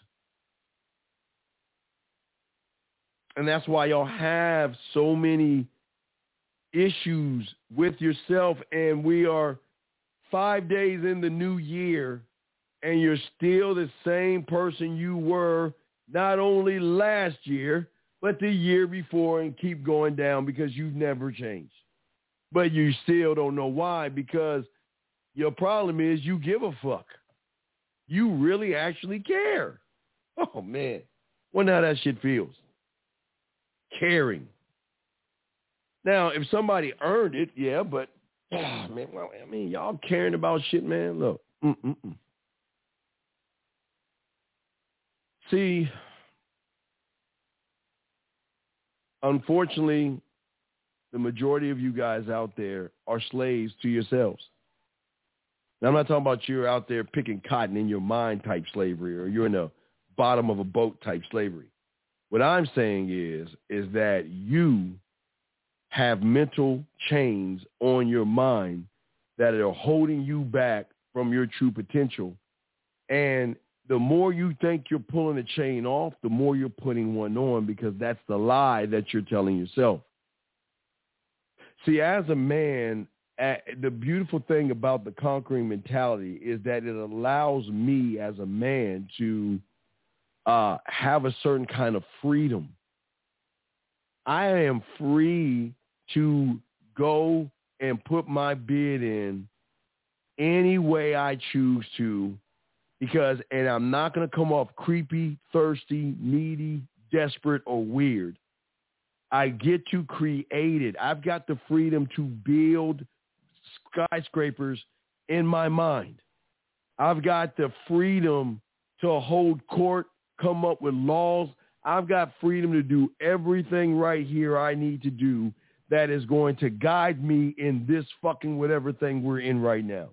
And that's why y'all have so many issues with yourself, and we are five days in the new year, and you're still the same person you were not only last year, but the year before, and keep going down because you've never changed. But you still don't know why, because your problem is you give a fuck. You really actually care. Oh, man. Wonder how that shit feels. Caring. Now, if somebody earned it, yeah, but, oh, man, well, I mean, y'all caring about shit, man. Look. Mm-mm-mm. See, unfortunately, the majority of you guys out there are slaves to yourselves. Now, I'm not talking about you're out there picking cotton in your mind type slavery, or you're in the bottom of a boat type slavery. What I'm saying is, is that you have mental chains on your mind that are holding you back from your true potential. And the more you think you're pulling the chain off, the more you're putting one on, because that's the lie that you're telling yourself. See, as a man, the beautiful thing about the conquering mentality is that it allows me as a man to uh, have a certain kind of freedom. I am free to go and put my bid in any way I choose to, because, and I'm not going to come off creepy, thirsty, needy, desperate, or weird. I get to create it. I've got the freedom to build skyscrapers in my mind. I've got the freedom to hold court, come up with laws. I've got freedom to do everything right here I need to do that is going to guide me in this fucking whatever thing we're in right now.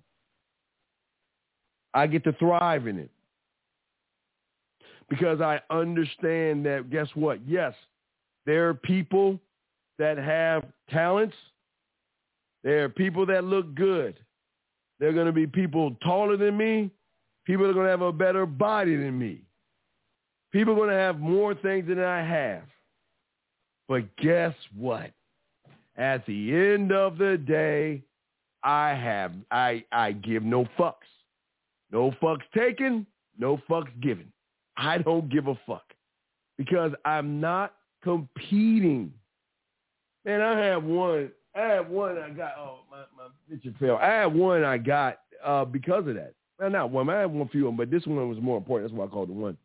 I get to thrive in it because I understand that, guess what? Yes, there are people that have talents. There are people that look good. There are going to be people taller than me. People are going to have a better body than me. People are going to have more things than I have. But guess what? At the end of the day, I have I I give no fucks. No fucks taken, no fucks given. I don't give a fuck because I'm not competing. Man, I have one. I have one I got. Oh, my, my picture fell. I have one I got uh, because of that. Well, not one. I have one few of them, but this one was more important. That's why I called it one.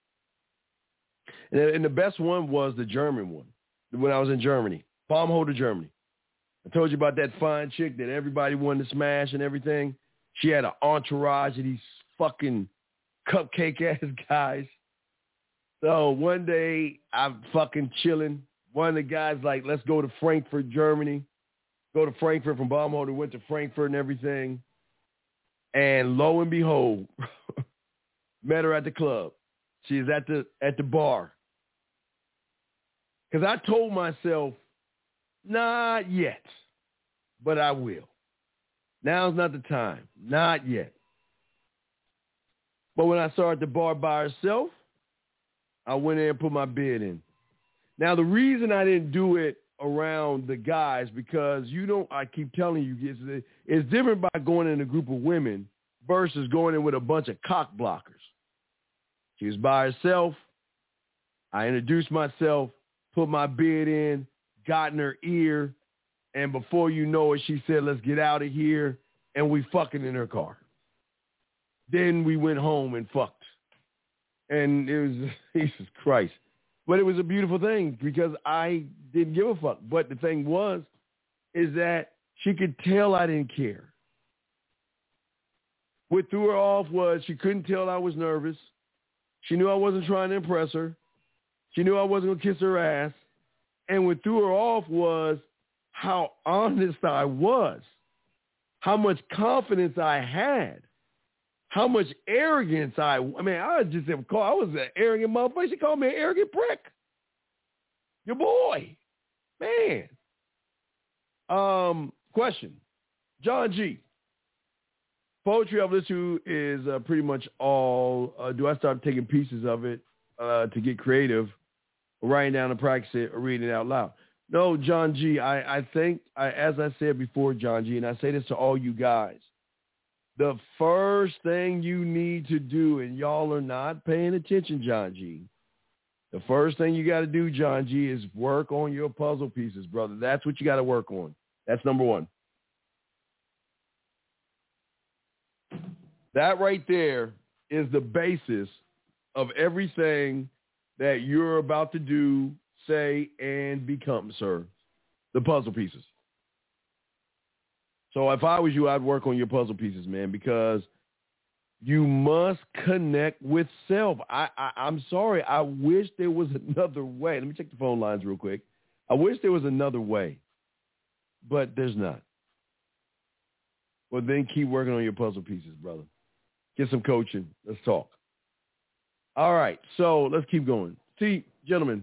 And, and the best one was the German one when I was in Germany. Baumholder, Germany. I told you about that fine chick that everybody wanted to smash and everything. She had an entourage of these fucking cupcake-ass guys. So one day, I'm fucking chilling. One of the guys like, let's go to Frankfurt, Germany. Go to Frankfurt from Baumholder, went to Frankfurt and everything. And lo and behold, met her at the club. She's at the at the bar. Because I told myself, not yet, but I will. Now's not the time. Not yet. But when I saw her at the bar by herself, I went in and put my bid in. Now, the reason I didn't do it around the guys, because you don't, I keep telling you, it's, it's different by going in a group of women versus going in with a bunch of cock blockers. She was by herself. I introduced myself, put my bid in, got in her ear, and before you know it, she said, let's get out of here, and we fucking in her car. Then we went home and fucked. And it was, Jesus Christ. But it was a beautiful thing because I didn't give a fuck. But the thing was, is that she could tell I didn't care. What threw her off was she couldn't tell I was nervous. She knew I wasn't trying to impress her. She knew I wasn't going to kiss her ass. And what threw her off was how honest I was. how much confidence I had, how much arrogance I, I mean, I just have called, I was an arrogant motherfucker. She called me an arrogant prick. Your boy. Man. Um, question. John G. Poetry I've listened to is uh, pretty much all, uh, do I start taking pieces of it uh, to get creative, writing down and practice it, or reading it out loud? No, John G., I, I think, I, as I said before, John G., and I say this to all you guys, the first thing you need to do, and y'all are not paying attention, John G., the first thing you got to do, John G., is work on your puzzle pieces, brother. That's what you got to work on. That's number one. That right there is the basis of everything that you're about to do, say, and become, sir. The puzzle pieces. So if I was you, I'd work on your puzzle pieces, man, because you must connect with self. I, I, I'm sorry. I wish there was another way. Let me check the phone lines real quick. I wish there was another way, but there's not. Well, then keep working on your puzzle pieces, brother. Get some coaching. Let's talk. All right, so let's keep going. See, gentlemen,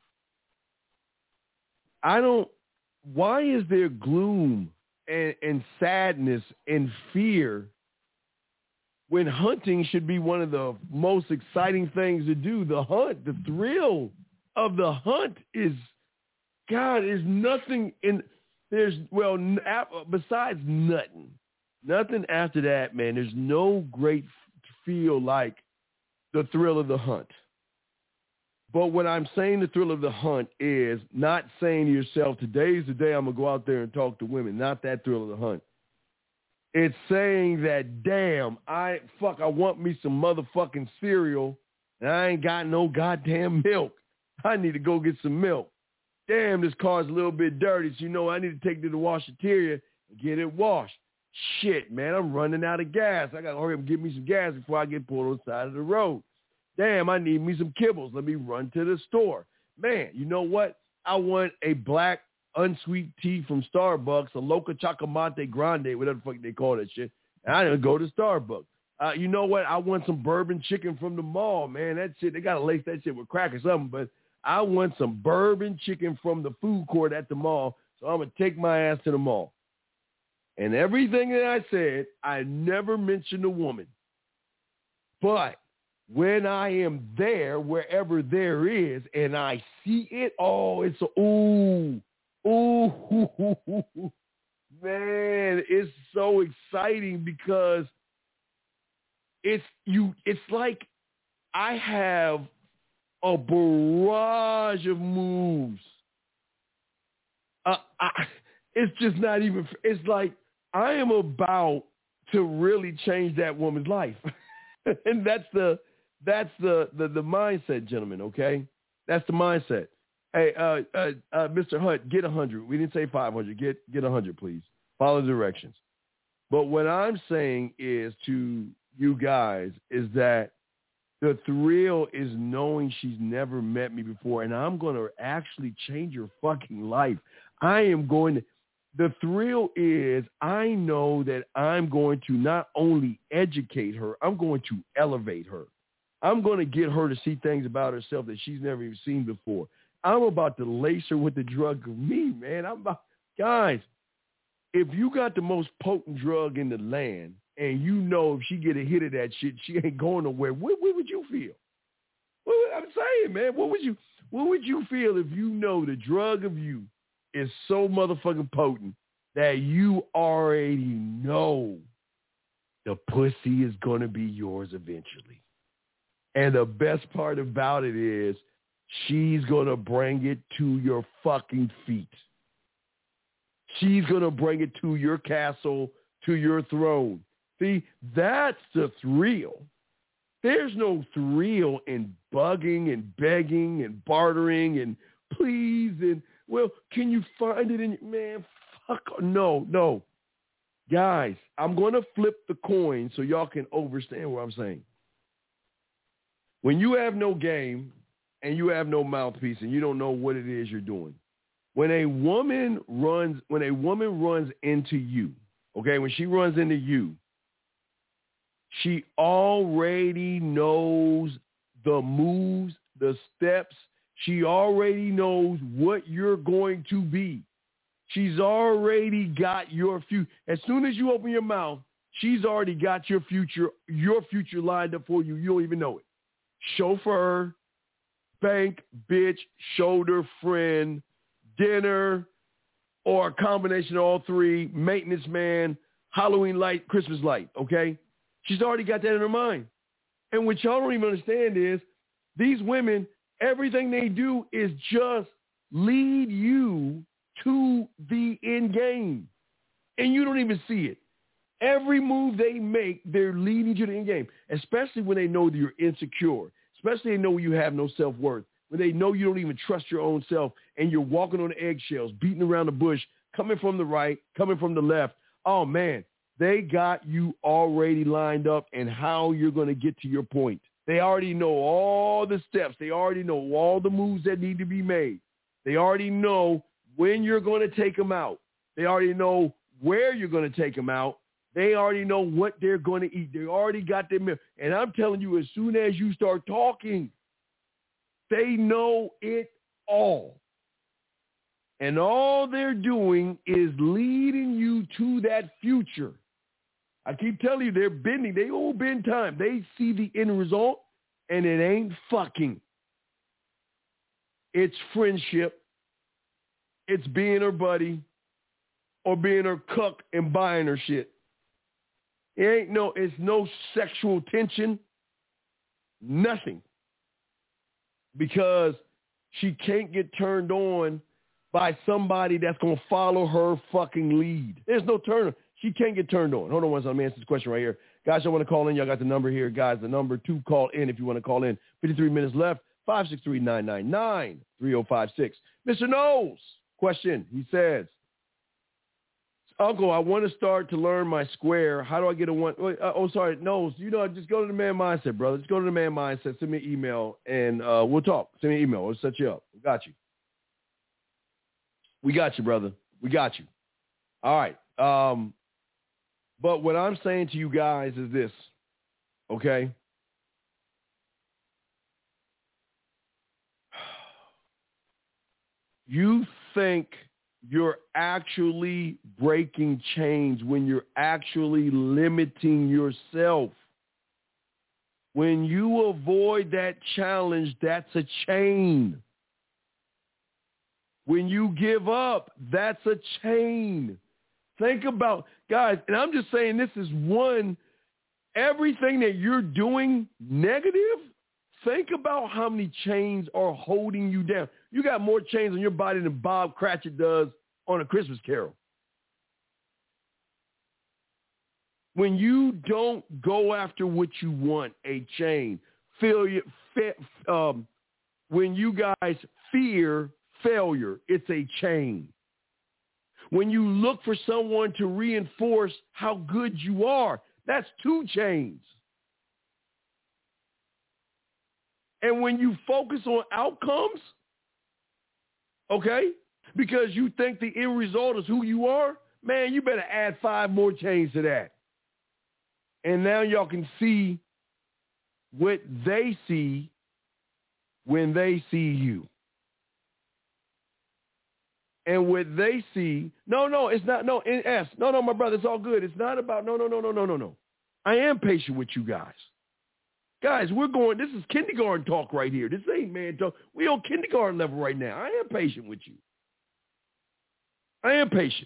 I don't, why is there gloom and, and sadness and fear when hunting should be one of the most exciting things to do? The hunt, the thrill of the hunt is, God, is nothing in, there's, well, besides nothing. Nothing after that, man. There's no great feel like the thrill of the hunt. But when I'm saying the thrill of the hunt is not saying to yourself, today's the day I'm going to go out there and talk to women. Not that thrill of the hunt. It's saying that, damn, I, fuck, I want me some motherfucking cereal, and I ain't got no goddamn milk. I need to go get some milk. Damn, this car's a little bit dirty, so you know I need to take it to the washateria and get it washed. Shit, man, I'm running out of gas. I got to hurry up and get me some gas before I get pulled on the side of the road. Damn, I need me some kibbles. Let me run to the store. Man, you know what? I want a black unsweet tea from Starbucks, a Loca Chocomate Grande, whatever the fuck they call that shit. And I didn't go to Starbucks. Uh, you know what? I want some bourbon chicken from the mall, man. That shit, they got to lace that shit with crack or something, but I want some bourbon chicken from the food court at the mall, so I'm going to take my ass to the mall. And everything that I said, I never mentioned a woman. But when I am there, wherever there is, and I see it, oh, it's a, ooh, ooh, man, it's so exciting because it's you. It's like I have a barrage of moves. Uh, I, it's just not even. It's like I am about to really change that woman's life, and that's the that's the, the the mindset, gentlemen. Okay, that's the mindset. Hey, uh, uh, uh, Mister Hunt, get a hundred. We didn't say five hundred. Get get a hundred, please. Follow the directions. But what I'm saying is to you guys is that the thrill is knowing she's never met me before, and I'm going to actually change her fucking life. I am going to. The thrill is I know that I'm going to not only educate her, I'm going to elevate her. I'm going to get her to see things about herself that she's never even seen before. I'm about to lace her with the drug of me, man. I'm about, guys, if you got the most potent drug in the land and you know if she get a hit of that shit, she ain't going nowhere, what, what would you feel? What, I'm saying, man, what would you what would you feel if you know the drug of you is so motherfucking potent that you already know the pussy is going to be yours eventually? And the best part about it is she's going to bring it to your fucking feet. She's going to bring it to your castle, to your throne. See, that's the thrill. There's no thrill in bugging and begging and bartering and please and, well, can you find it in, man, fuck, no, no. Guys, I'm going to flip the coin so y'all can understand what I'm saying. When you have no game and you have no mouthpiece and you don't know what it is you're doing, when a woman runs, when a woman runs into you, okay, when she runs into you, she already knows the moves, the steps. She already knows what you're going to be. She's already got your future. As soon as you open your mouth, she's already got your future, your future lined up for you. You don't even know it. Chauffeur, bank, bitch, shoulder, friend, dinner, or a combination of all three, maintenance man, Halloween light, Christmas light, okay? She's already got that in her mind. And what y'all don't even understand is these women, everything they do is just lead you to the end game. And you don't even see it. Every move they make, they're leading you to the end game, especially when they know that you're insecure, especially they know you have no self-worth, when they know you don't even trust your own self and you're walking on eggshells, beating around the bush, coming from the right, coming from the left. Oh, man, they got you already lined up and how you're going to get to your point. They already know all the steps. They already know all the moves that need to be made. They already know when you're going to take them out. They already know where you're going to take them out. They already know what they're going to eat. They already got their meal. And I'm telling you, as soon as you start talking, they know it all. And all they're doing is leading you to that future. I keep telling you, they're bending. They all bend time. They see the end result, and it ain't fucking. It's friendship. It's being her buddy or being her cuck and buying her shit. It ain't no, it's no sexual tension, nothing. Because she can't get turned on by somebody that's going to follow her fucking lead. There's no turn. She can't get turned on. Hold on one second. Let me answer this question right here. Guys, y'all want to call in? Y'all got the number here. Guys, the number to call in if you want to call in. fifty-three minutes left. five six three, nine nine nine, three oh five six. Mister Knowles, question. He says, Uncle, I want to start to learn my square. How do I get a one? Uh, oh, sorry. No, you know, just go to the Man Mindset, brother. Just go to the Man Mindset. Send me an email, and uh, we'll talk. Send me an email. We'll set you up. We got you. We got you, brother. We got you. All right. Um, but what I'm saying to you guys is this, okay? You think you're actually breaking chains when you're actually limiting yourself. When you avoid that challenge, that's a chain. When you give up, that's a chain. Think about, guys, and I'm just saying this is one, everything that you're doing negative, think about how many chains are holding you down. You got more chains on your body than Bob Cratchit does on A Christmas Carol. When you don't go after what you want, a chain. Failure, fa- um, when you guys fear failure, it's a chain. When you look for someone to reinforce how good you are, that's two chains. And when you focus on outcomes, okay, because you think the end result is who you are, man, you better add five more chains to that. And now y'all can see what they see when they see you. And what they see, no, no, it's not, no, in S, no, no, my brother, it's all good. It's not about, no, no, no, no, no, no, no. I am patient with you guys. Guys, we're going, this is kindergarten talk right here. This ain't man talk. We on kindergarten level right now. I am patient with you. I am patient.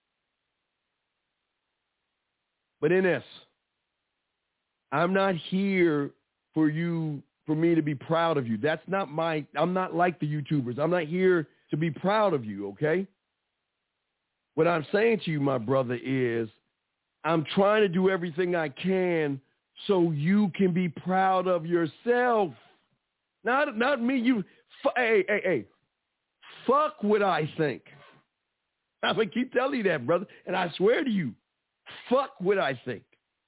But in S, I'm not here for you, for me to be proud of you. That's not my, I'm not like the YouTubers. I'm not here to be proud of you, okay? What I'm saying to you, my brother, is I'm trying to do everything I can so you can be proud of yourself. Not, not me. You, f- hey, hey, hey, fuck what I think. I'm going to keep telling you that, brother. And I swear to you, fuck what I think.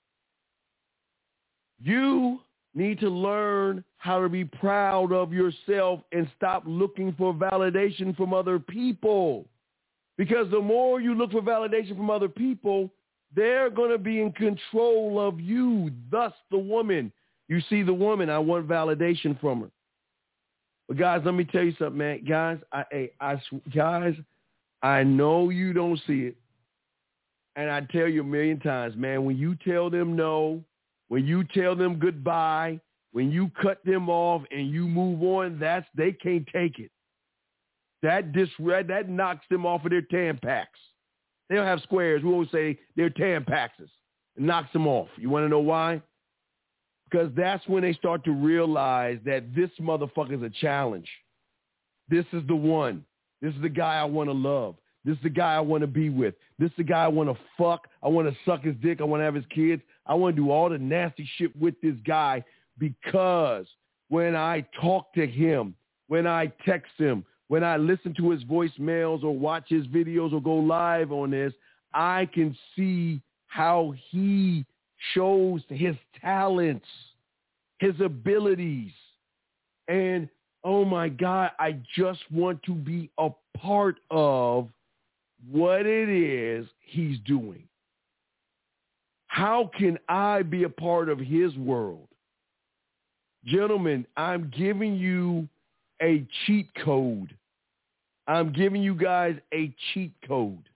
You need to learn how to be proud of yourself and stop looking for validation from other people. Because the more you look for validation from other people, They're going to be in control of you, thus the woman. You see the woman, I want validation from her. But guys, let me tell you something, man. Guys, I, I, I, guys, I know you don't see it. And I tell you a million times, man, when you tell them no, when you tell them goodbye, when you cut them off and you move on, that's, they can't take it. That disred, that knocks them off of their Tampax. They don't have squares. We always say they're Tampaxes. It knocks them off. You want to know why? Because that's when they start to realize that this motherfucker is a challenge. This is the one. This is the guy I want to love. This is the guy I want to be with. This is the guy I want to fuck. I want to suck his dick. I want to have his kids. I want to do all the nasty shit with this guy because when I talk to him, when I text him, when I listen to his voicemails or watch his videos or go live on this, I can see how he shows his talents, his abilities. And, oh, my God, I just want to be a part of what it is he's doing. How can I be a part of his world? Gentlemen, I'm giving you a cheat code. I'm giving you guys a cheat code.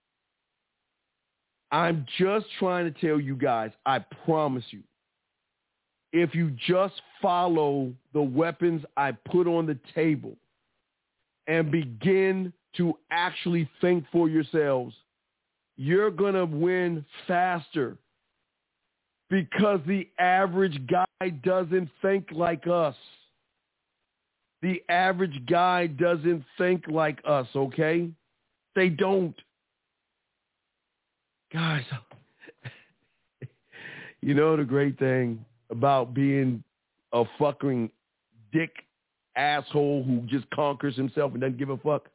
I'm just trying to tell you guys, I promise you, if you just follow the weapons I put on the table and begin to actually think for yourselves, you're going to win faster because the average guy doesn't think like us. The average guy doesn't think like us, okay? They don't. Guys, you know the great thing about being a fucking dick asshole who just conquers himself and doesn't give a fuck?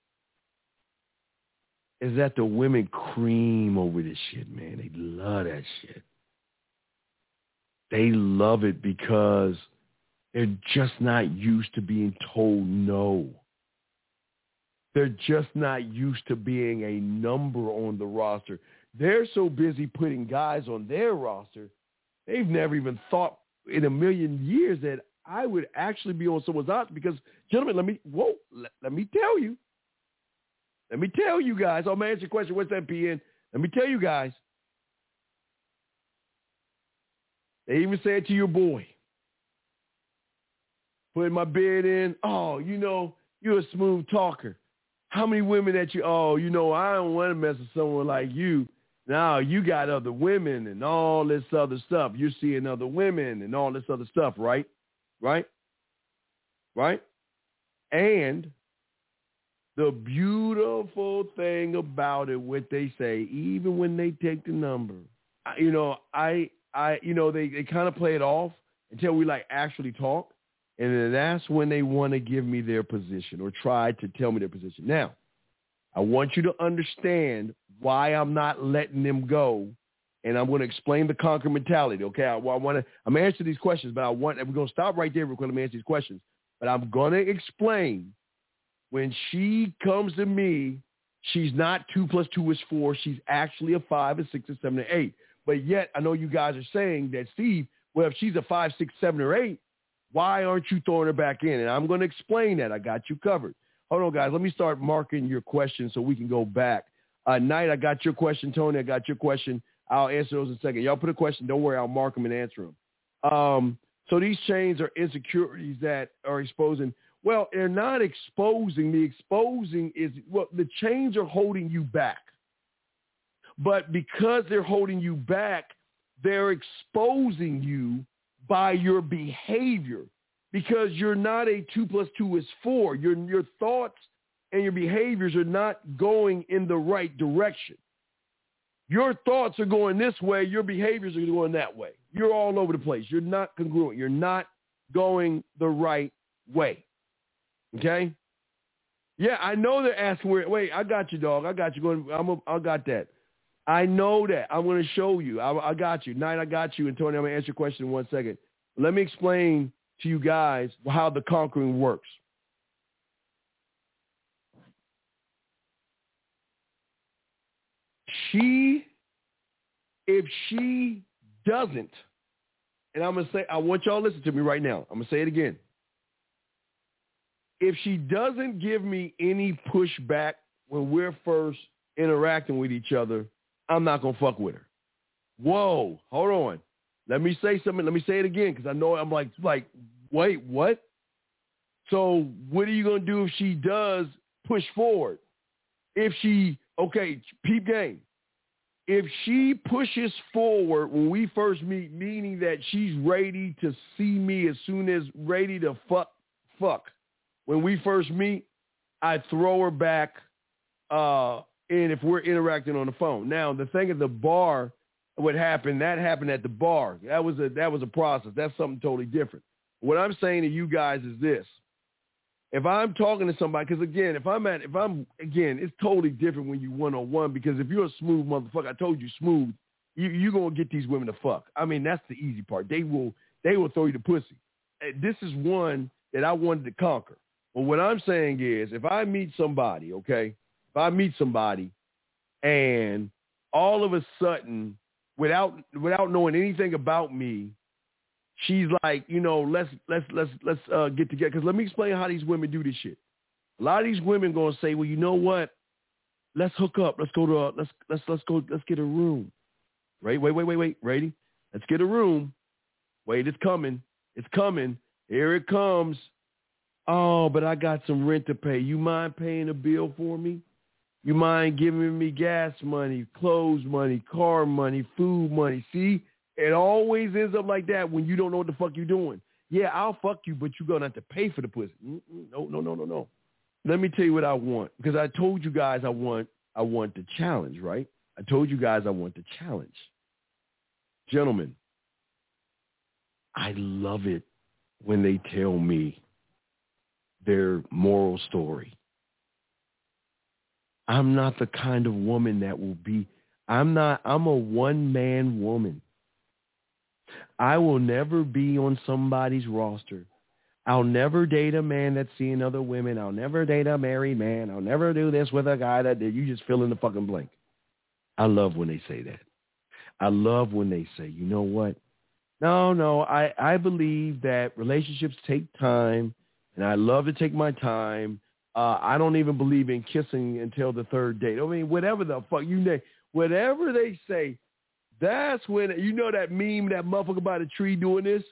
Is that the women cream over this shit, man. They love that shit. They love it because they're just not used to being told no. They're just not used to being a number on the roster. They're so busy putting guys on their roster, they've never even thought in a million years that I would actually be on someone's roster because, gentlemen, let me, whoa, let, let me tell you. Let me tell you guys. I'm going to answer your question. What's that, P N? Let me tell you guys. They even say it to your boy. Putting my bid in. Oh, you know, you're a smooth talker. How many women that you, oh, you know, I don't want to mess with someone like you. Now you got other women and all this other stuff. You're seeing other women and all this other stuff, right? Right? Right? And the beautiful thing about it, what they say, even when they take the number, you know, I, I, you know, they, they kind of play it off until we like actually talk. And then that's when they want to give me their position or try to tell me their position. Now, I want you to understand why I'm not letting them go. And I'm going to explain the conquer mentality. Okay. I, I want to, I'm going to answer these questions, but I want, we're going to stop right there. We're going to answer these questions, but I'm going to explain when she comes to me, she's not two plus two is four. She's actually a five, a six, a seven, or eight. But yet I know you guys are saying that, Steve, well, if she's a five, six, seven, or eight, why aren't you throwing her back in? And I'm going to explain that. I got you covered. Hold on, guys. Let me start marking your questions so we can go back. Uh, Knight, I got your question. Tony, I got your question. I'll answer those in a second. Y'all put a question. Don't worry. I'll mark them and answer them. Um, so these chains are insecurities that are exposing. Well, they're not exposing. The exposing is, well, the chains are holding you back. But because they're holding you back, they're exposing you by your behavior, because you're not a two plus two is four. Your, your thoughts and your behaviors are not going in the right direction. Your thoughts are going this way. Your behaviors are going that way. You're all over the place. You're not congruent. You're not going the right way. Okay? Yeah, I know they're asking where, wait, I got you, dog. I got you going. I'm a, I got that. I know that. I'm going to show you. I, I got you. Knight, I got you. And Tony, I'm going to answer your question in one second. Let me explain to you guys how the conquering works. She If she doesn't, and I'm going to say, I want y'all to listen to me right now. I'm going to say it again. If she doesn't give me any pushback when we're first interacting with each other, I'm not going to fuck with her. Whoa, hold on. Let me say something. Let me say it again because I know I'm like, like, wait, what? So what are you going to do if she does push forward? If she, okay, peep game. If she pushes forward when we first meet, meaning that she's ready to see me as soon as ready to fuck, fuck. When we first meet, I throw her back, uh, and if we're interacting on the phone. Now, the thing at the bar, what happened, that happened at the bar. That was a that was a process. That's something totally different. What I'm saying to you guys is this. If I'm talking to somebody, because again, if I'm at, if I'm, again, it's totally different when you one-on-one, because if you're a smooth motherfucker, I told you smooth, you, you're going to get these women to fuck. I mean, that's the easy part. They will, they will throw you the pussy. This is one that I wanted to conquer. But what I'm saying is, if I meet somebody, okay, if I meet somebody and all of a sudden, without, without knowing anything about me, she's like, you know, let's let's let's let's uh, get together. Because let me explain how these women do this shit. A lot of these women gonna say, well, you know what? Let's hook up. Let's go to a, let's let's let's go. Let's get a room. Right? Wait, wait, wait, wait. Ready? Let's get a room. Wait, it's coming. It's coming. Here it comes. Oh, but I got some rent to pay. You mind paying a bill for me? You mind giving me gas money, clothes money, car money, food money? See? It always ends up like that when you don't know what the fuck you're doing. Yeah, I'll fuck you, but you're going to have to pay for the pussy. Mm-mm, no, no, no, no, no. Let me tell you what I want, because I told you guys I want I want the challenge, right? I told you guys I want the challenge. Gentlemen, I love it when they tell me their moral story. I'm not the kind of woman that will be, I'm not, I'm a one-man woman. I will never be on somebody's roster. I'll never date a man that's seeing other women. I'll never date a married man. I'll never do this with a guy that you just fill in the fucking blank. I love when they say that. I love when they say, you know what? No, no, I, I believe that relationships take time, and I love to take my time. Uh, I don't even believe in kissing until the third date. I mean, whatever the fuck you name, whatever they say, that's when, you know that meme, that motherfucker by the tree doing this?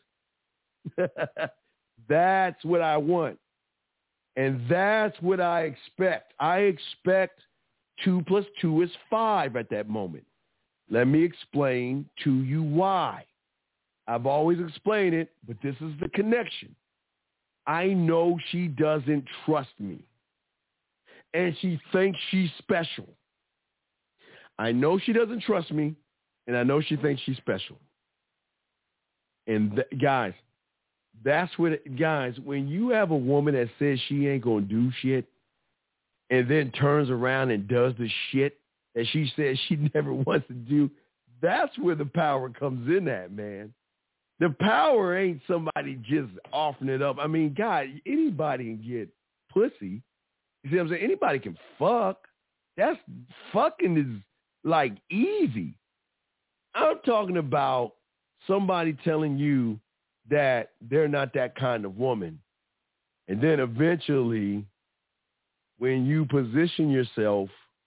That's what I want. And that's what I expect. I expect two plus two is five at that moment. Let me explain to you why. I've always explained it, but this is the connection. I know she doesn't trust me. And she thinks she's special. I know she doesn't trust me. And I know she thinks she's special. And th- guys, that's what, it, guys, when you have a woman that says she ain't going to do shit and then turns around and does the shit that she says she never wants to do, that's where the power comes in at, man. The power ain't somebody just offering it up. I mean, God, anybody can get pussy. You see what I'm saying? Anybody can fuck. That's fucking is like easy. I'm talking about somebody telling you that they're not that kind of woman. And then eventually, when you position yourself,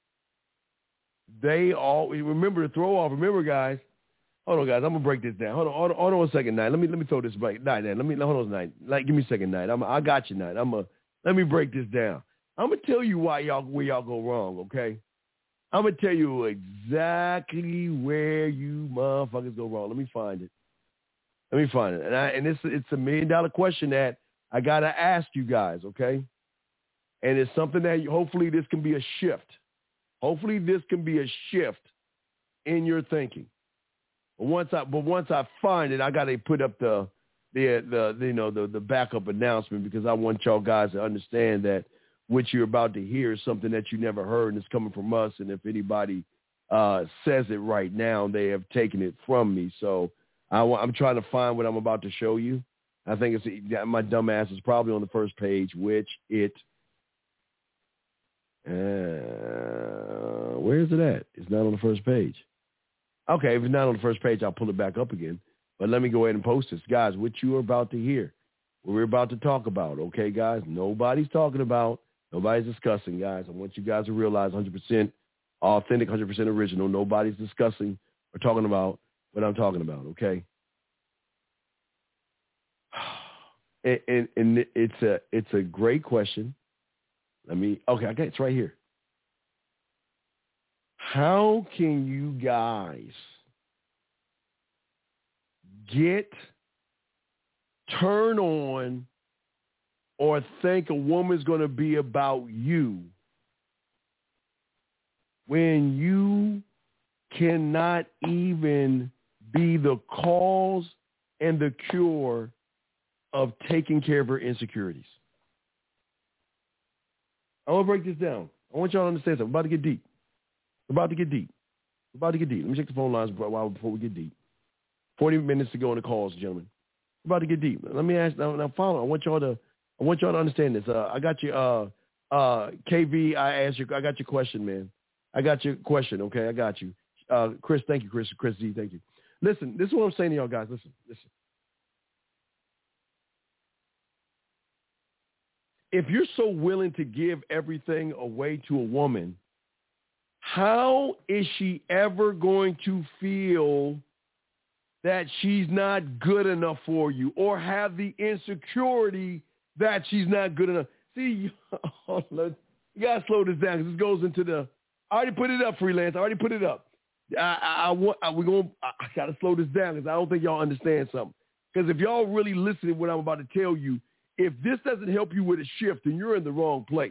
they all, remember to throw off. Remember, guys, hold on, guys, I'm going to break this down. Hold on, hold on, hold on a second, Night. Let me let me throw this back. Night, Let me, hold on, Night. Like, give me a second, Night. I'm, I got you, Night. I'm a, let me break this down. I'm going to tell you why y'all, where y'all go wrong, okay? I'm going to tell you exactly where you motherfuckers go wrong. Let me find it. Let me find it. And, I, and it's, it's a million-dollar question that I got to ask you guys, okay? And it's something that you, hopefully this can be a shift. Hopefully this can be a shift in your thinking. But once I, but once I find it, I got to put up the, the, the, the, you know, the, the backup announcement, because I want y'all guys to understand that what you're about to hear is something that you never heard, and it's coming from us. And if anybody uh, says it right now, they have taken it from me. So I, I'm trying to find what I'm about to show you. I think it's my dumb ass is probably on the first page, which it. Uh, where is it at? It's not on the first page. Okay, if it's not on the first page, I'll pull it back up again. But let me go ahead and post this. Guys, what you are about to hear, what we're about to talk about, okay, guys? Nobody's talking about, nobody's discussing, guys. I want you guys to realize one hundred percent authentic, one hundred percent original. Nobody's discussing or talking about what I'm talking about, okay? And, and, and it's a it's a great question. Let me, okay, okay, it's right here. How can you guys get, turn on, or think a woman's going to be about you when you cannot even be the cause and the cure of taking care of her insecurities? I want to break this down. I want y'all to understand something. We're about to get deep. We're about to get deep. We're about to get deep. Let me check the phone lines before we get deep. forty minutes to go on the calls, gentlemen. We're about to get deep. Let me ask, now, now follow. I want y'all to, I want y'all to understand this. Uh, I got you, uh, uh, K V, I asked you, I got your question, man. I got your question, okay? I got you. Uh, Chris, thank you, Chris. Chris Z, thank you. Listen, this is what I'm saying to y'all guys. Listen, listen. If you're so willing to give everything away to a woman, how is she ever going to feel that she's not good enough for you or have the insecurity that she's not good enough? See, you got to slow this down because this goes into the, I already put it up, freelance. I already put it up. I, I, I want, I, we're going, I, I got to slow this down because I don't think y'all understand something. Because if y'all really listen to what I'm about to tell you, if this doesn't help you with a shift, then you're in the wrong place.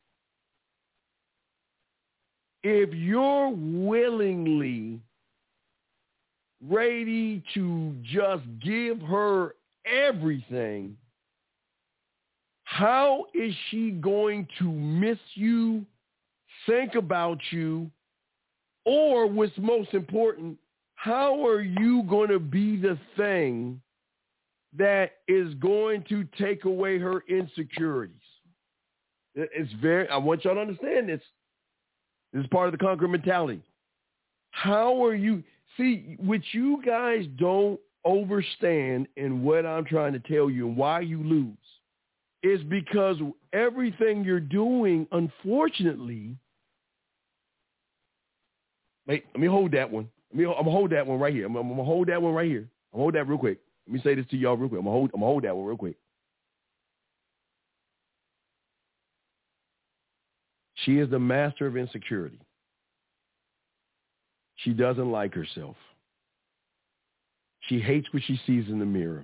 If you're willingly ready to just give her everything, how is she going to miss you, think about you, or what's most important, how are you going to be the thing that is going to take away her insecurities? It's very, I want y'all to understand this. This is part of the conqueror mentality. How are you, see, what you guys don't understand in what I'm trying to tell you and why you lose is because everything you're doing, unfortunately, wait, let me hold that one. Let me, I'm going to hold that one right here. I'm, I'm going to hold that one right here. I'm going to hold that real quick. Let me say this to y'all real quick. I'm going to hold, I'm going to hold that one real quick. She is the master of insecurity. She doesn't like herself. She hates what she sees in the mirror.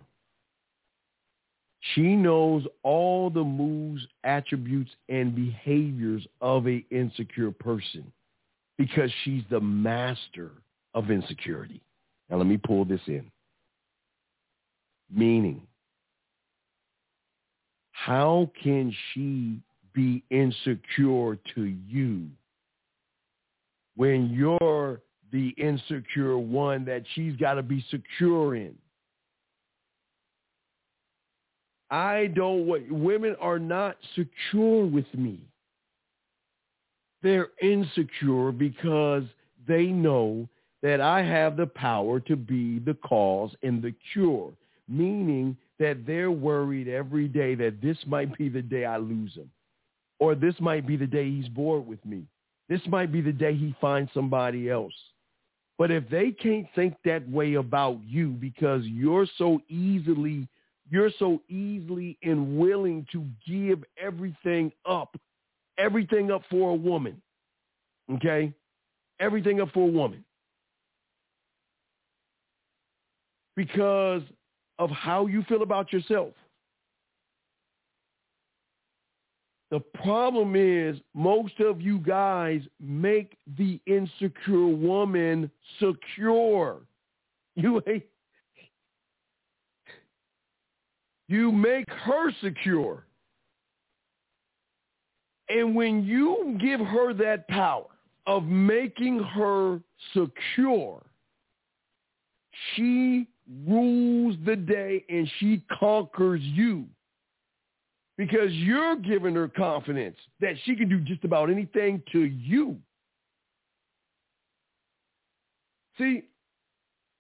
She knows all the moves, attributes, and behaviors of an insecure person because she's the master of insecurity. Now let me pull this in. Meaning, how can she be insecure to you when you're the insecure one that she's got to be secure in? I don't want, women are not secure with me. They're insecure because they know that I have the power to be the cause and the cure, meaning that they're worried every day that this might be the day I lose him, or this might be the day he's bored with me. This might be the day he finds somebody else. But if they can't think that way about you because you're so easily, you're so easily and willing to give everything up, everything up for a woman, okay? Everything up for a woman. Because of how you feel about yourself. The problem is most of you guys make the insecure woman secure. You, you make her secure. And when you give her that power of making her secure, she rules the day and she conquers you. Because you're giving her confidence that she can do just about anything to you. See,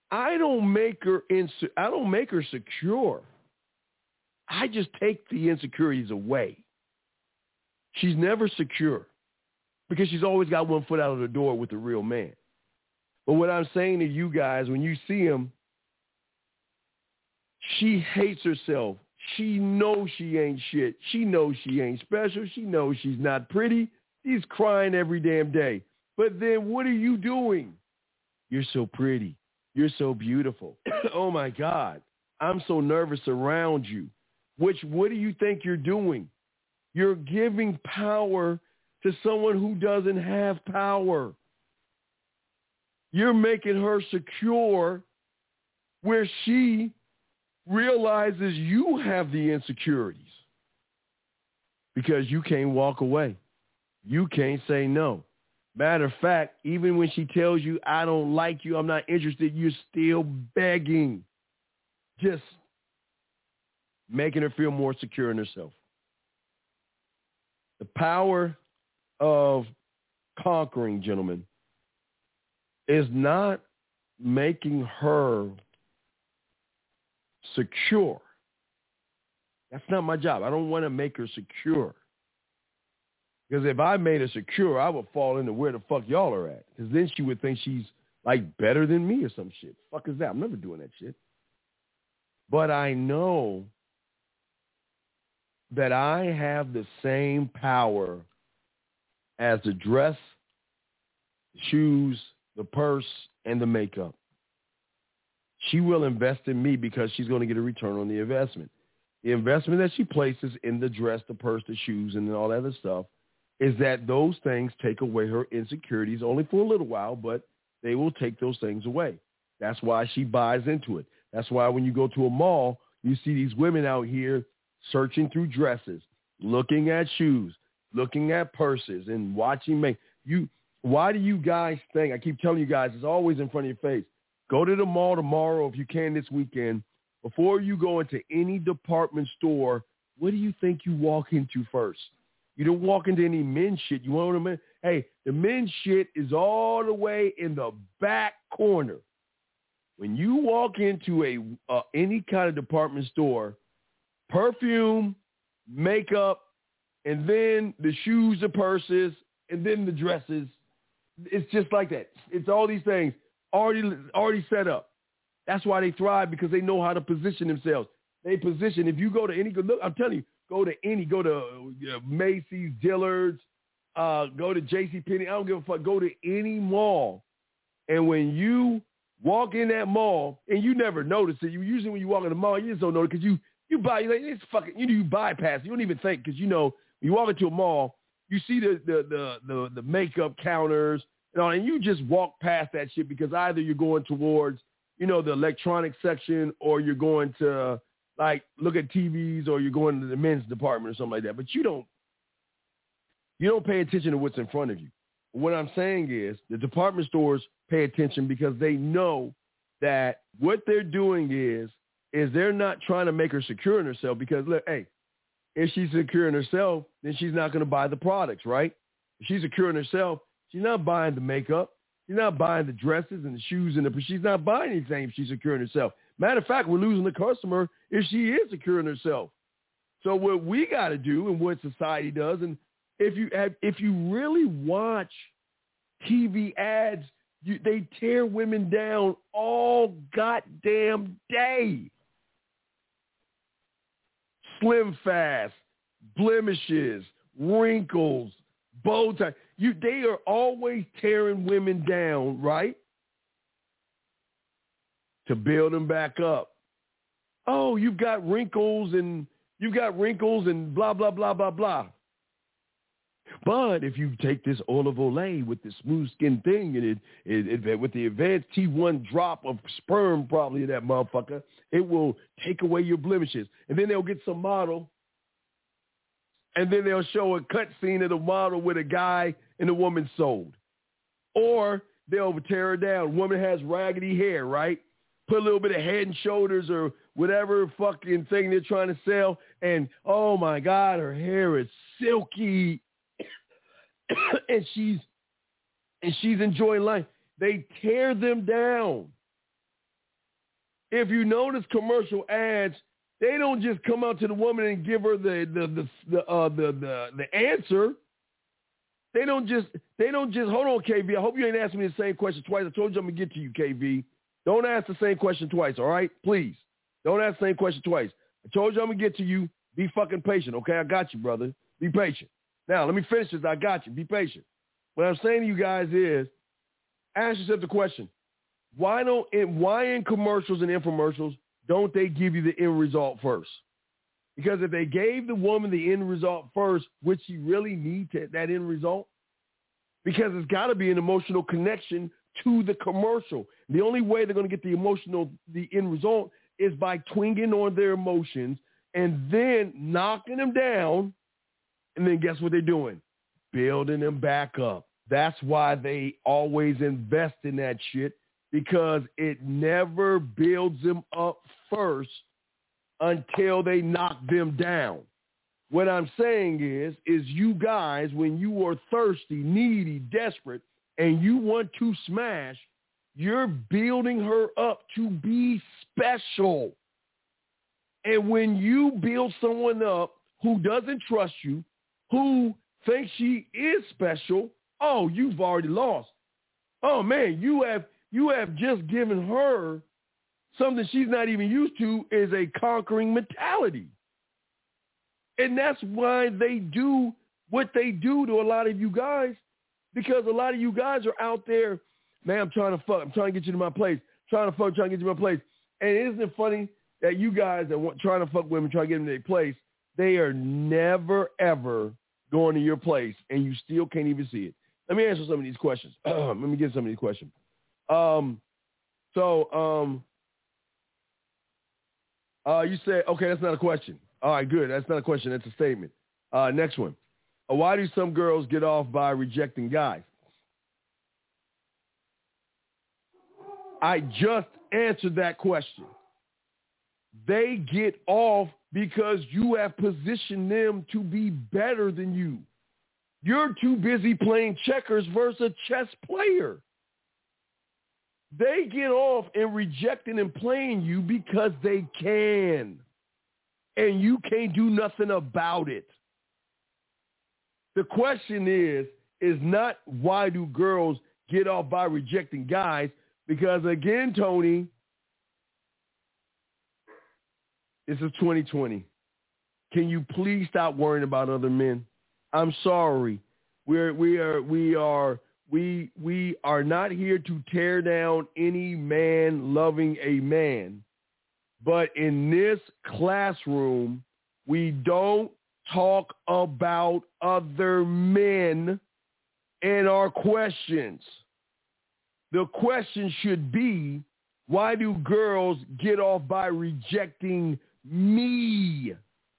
I don't make her inse- I don't make her secure. I just take the insecurities away. She's never secure because she's always got one foot out of the door with the real man. But what I'm saying to you guys, when you see him, she hates herself. She knows she ain't shit. She knows she ain't special. She knows she's not pretty. She's crying every damn day. But then what are you doing? You're so pretty. You're so beautiful. Oh, my God. I'm so nervous around you. Which, what do you think you're doing? You're giving power to someone who doesn't have power. You're making her secure where she realizes you have the insecurities because you can't walk away. You can't say no. Matter of fact, even when she tells you, I don't like you, I'm not interested, you're still begging. Just making her feel more secure in herself. The power of conquering, gentlemen, is not making her secure. That's not my job. I don't want to make her secure. Because if I made her secure, I would fall into where the fuck y'all are at. Because then she would think she's, like, better than me or some shit. Fuck is that? I'm never doing that shit. But I know that I have the same power as the dress, the shoes, the purse, and the makeup. She will invest in me because she's going to get a return on the investment. The investment that she places in the dress, the purse, the shoes, and all that other stuff is that those things take away her insecurities only for a little while, but they will take those things away. That's why she buys into it. That's why when you go to a mall, you see these women out here searching through dresses, looking at shoes, looking at purses, and watching make you. Why do you guys think? I keep telling you guys, it's always in front of your face. Go to the mall tomorrow if you can this weekend. Before you go into any department store, what do you think you walk into first? You don't walk into any men's shit. You want to, hey, the men's shit is all the way in the back corner. When you walk into a uh, any kind of department store, perfume, makeup, and then the shoes, the purses, and then the dresses, it's just like that. It's all these things already already set up. That's why they thrive, because they know how to position themselves. They position. If you go to any, look, I'm telling you, go to any, go to uh, Macy's, Dillard's, uh, go to JCPenney. I don't give a fuck. Go to any mall. And when you walk in that mall, and you never notice it, you usually when you walk in the mall, you just don't notice because you, you buy, you like, it's fucking, you, you bypass. You don't even think because, you know, when you walk into a mall, you see the, the, the, the, the makeup counters, you know, and you just walk past that shit because either you're going towards, you know, the electronic section, or you're going to, like, look at T Vs, or you're going to the men's department or something like that. But you don't, you don't pay attention to what's in front of you. What I'm saying is the department stores pay attention because they know that what they're doing is, is they're not trying to make her secure in herself because, look, hey, if she's secure in herself, then she's not going to buy the products, right? If she's secure in herself, she's not buying the makeup. She's not buying the dresses and the shoes, and the, she's not buying anything if she's secure in herself. Matter of fact, we're losing the customer if she is secure in herself. So what we got to do, and what society does, and if you have, if you really watch T V ads, you, they tear women down all goddamn day. Slim fast, blemishes, wrinkles, bow tie. You, they are always tearing women down, right? To build them back up. Oh, you've got wrinkles and you've got wrinkles and blah, blah, blah, blah, blah. But if you take this olive olay with the smooth skin thing and it, it, it with the advanced T one drop of sperm probably in that motherfucker, it will take away your blemishes. And then they'll get some model, and then they'll show a cut scene of the model with a guy and a woman sold. Or they'll tear her down. Woman has raggedy hair, right? Put a little bit of head and shoulders or whatever fucking thing they're trying to sell. And, oh, my God, her hair is silky. and she's and she's enjoying life. They tear them down. if you notice commercial ads, they don't just come out to the woman and give her the the the the uh, the, the the answer. They don't just they don't just hold on, K V. I hope you ain't asking me the same question twice. I told you I'm gonna get to you, K V. Don't ask the same question twice, all right? Please. Don't ask the same question twice. I told you I'm gonna get to you. Be fucking patient, okay? I got you, brother. Be patient. Now, let me finish this. I got you. Be patient. What I'm saying to you guys is, ask yourself the question: Why don't in why in commercials and infomercials don't they give you the end result first? Because if they gave the woman the end result first, would she really need to, that end result? Because it's got to be an emotional connection to the commercial. The only way they're going to get the emotional, the end result is by twinging on their emotions and then knocking them down. And then guess what they're doing? Building them back up. That's why they always invest in that shit, because it never builds them up first until they knock them down. What I'm saying is, is you guys, when you are thirsty, needy, desperate, and you want to smash, you're building her up to be special. And when you build someone up who doesn't trust you, who thinks she is special, oh, you've already lost. Oh, man, you have you have just given her something she's not even used to, is a conquering mentality. And that's why they do what they do to a lot of you guys, because a lot of you guys are out there, man, I'm trying to fuck. I'm trying to get you to my place. Trying to fuck, trying to get you to my place. And isn't it funny that you guys that want trying to fuck women, trying to get them to their place, they are never, ever going to your place, and you still can't even see it. Let me answer some of these questions. Let me get some of these questions. Um, so, um, Uh, you say, okay, that's not a question. All right, good. That's not a question. That's a statement. Uh, next one. Uh, why do some girls get off by rejecting guys? I just answered that question. They get off because you have positioned them to be better than you. You're too busy playing checkers versus a chess player. They get off in rejecting and playing you because they can, and you can't do nothing about it. The question is, is not why do girls get off by rejecting guys, because again, Tony, this is twenty twenty. Can you please stop worrying about other men? I'm sorry. We're, we are, we are, We we are not here to tear down any man loving a man. But in this classroom, we don't talk about other men in our questions. The question should be, why do girls get off by rejecting me?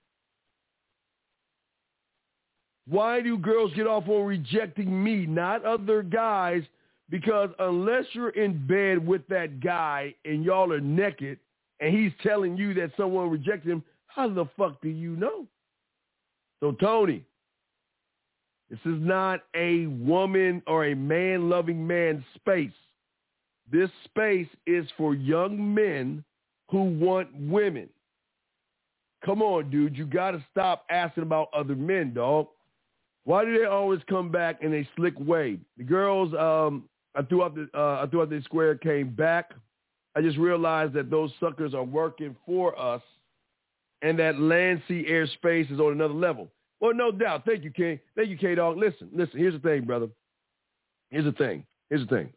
Why do girls get off on rejecting me, not other guys? Because unless you're in bed with that guy and y'all are naked and he's telling you that someone rejected him, how the fuck do you know? So, Tony, this is not a woman or a man-loving man space. This space is for young men who want women. Come on, dude. You got to stop asking about other men, dog. Why do they always come back in a slick way? The girls, um, I threw out the, uh, I threw out the square, came back. I just realized that those suckers are working for us, and that land, sea, air, space is on another level. Well, no doubt. Thank you, King. Thank you, K-Dog. Listen, listen. Here's the thing, brother. Here's the thing. Here's the thing.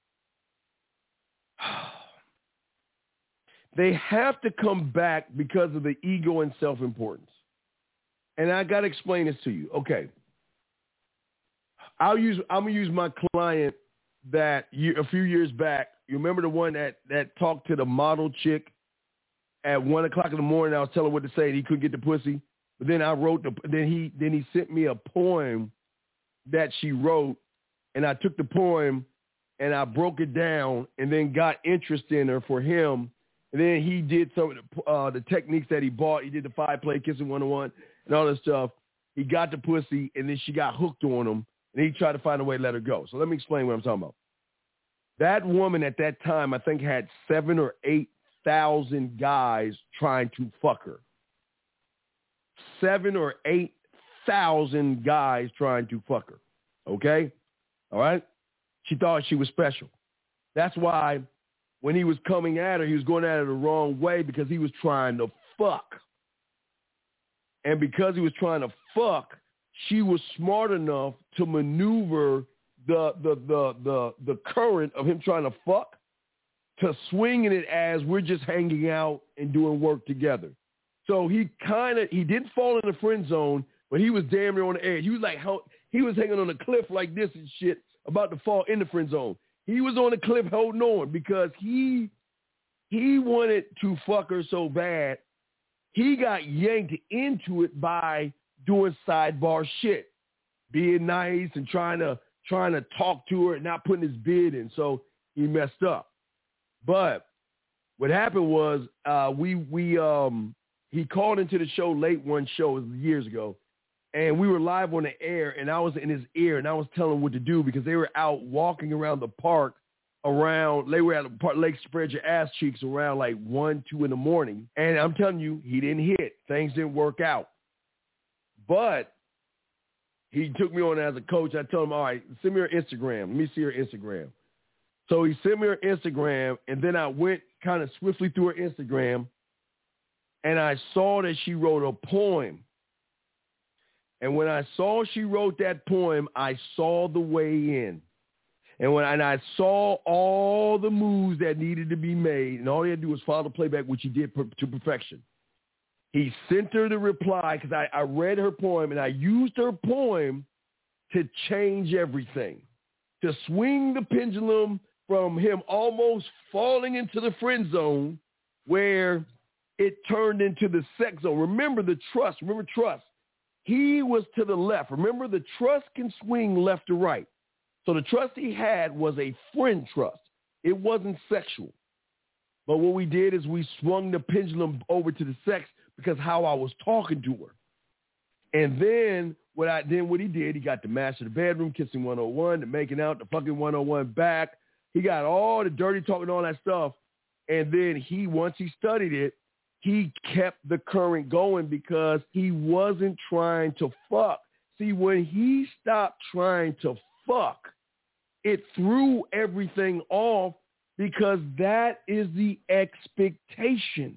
They have to come back because of the ego and self-importance. And I got to explain this to you. Okay. I'll use, I'm going to use my client that you, a few years back, you remember the one that, that talked to the model chick at one o'clock in the morning? I was telling her what to say and he couldn't get the pussy. But then I wrote the, then he, then he sent me a poem that she wrote, and I took the poem and I broke it down and then got interest in her for him. And then he did some of the, uh, the techniques that he bought. He did the five play kissing one on one and all that stuff. He got the pussy, and then she got hooked on him, and he tried to find a way to let her go. So let me explain what I'm talking about. That woman at that time, I think, had seven or eight thousand guys trying to fuck her. Seven or eight thousand guys trying to fuck her. Okay? All right? She thought she was special. That's why when he was coming at her, he was going at her the wrong way because he was trying to fuck. And because he was trying to fuck, she was smart enough to maneuver the the the the, the current of him trying to fuck to swinging it as we're just hanging out and doing work together. So he kind of, he didn't fall in the friend zone, but he was damn near on the edge. He was like, he was hanging on a cliff like this and shit, about to fall in the friend zone. He was on the cliff holding on because he he wanted to fuck her so bad, he got yanked into it by doing sidebar shit, being nice and trying to trying to talk to her and not putting his bid in. So he messed up. But what happened was uh, we we um, he called into the show late one show years ago, and we were live on the air, and I was in his ear, and I was telling him what to do because they were out walking around the park around, they were at the park, Lake Spread Your Ass Cheeks around like one, two in the morning. And I'm telling you, he didn't hit. Things didn't work out. But he took me on as a coach. I told him, all right, send me her Instagram. Let me see her Instagram. So he sent me her Instagram, and then I went kind of swiftly through her Instagram, and I saw that she wrote a poem. And when I saw she wrote that poem, I saw the way in. And when I, and I saw all the moves that needed to be made, and all he had to do was follow the playback, which he did per, to perfection. He sent her the reply because I, I read her poem, and I used her poem to change everything, to swing the pendulum from him almost falling into the friend zone where it turned into the sex zone. Remember the trust. Remember trust. He was to the left. Remember, the trust can swing left to right. So the trust he had was a friend trust. It wasn't sexual. But what we did is we swung the pendulum over to the sex because how I was talking to her. And then what I then what he did, he got the master of the bedroom, kissing one oh one, the making out, the fucking one oh one back. He got all the dirty talk and all that stuff. And then he, once he studied it, he kept the current going because he wasn't trying to fuck. See, when he stopped trying to fuck, it threw everything off because that is the expectation.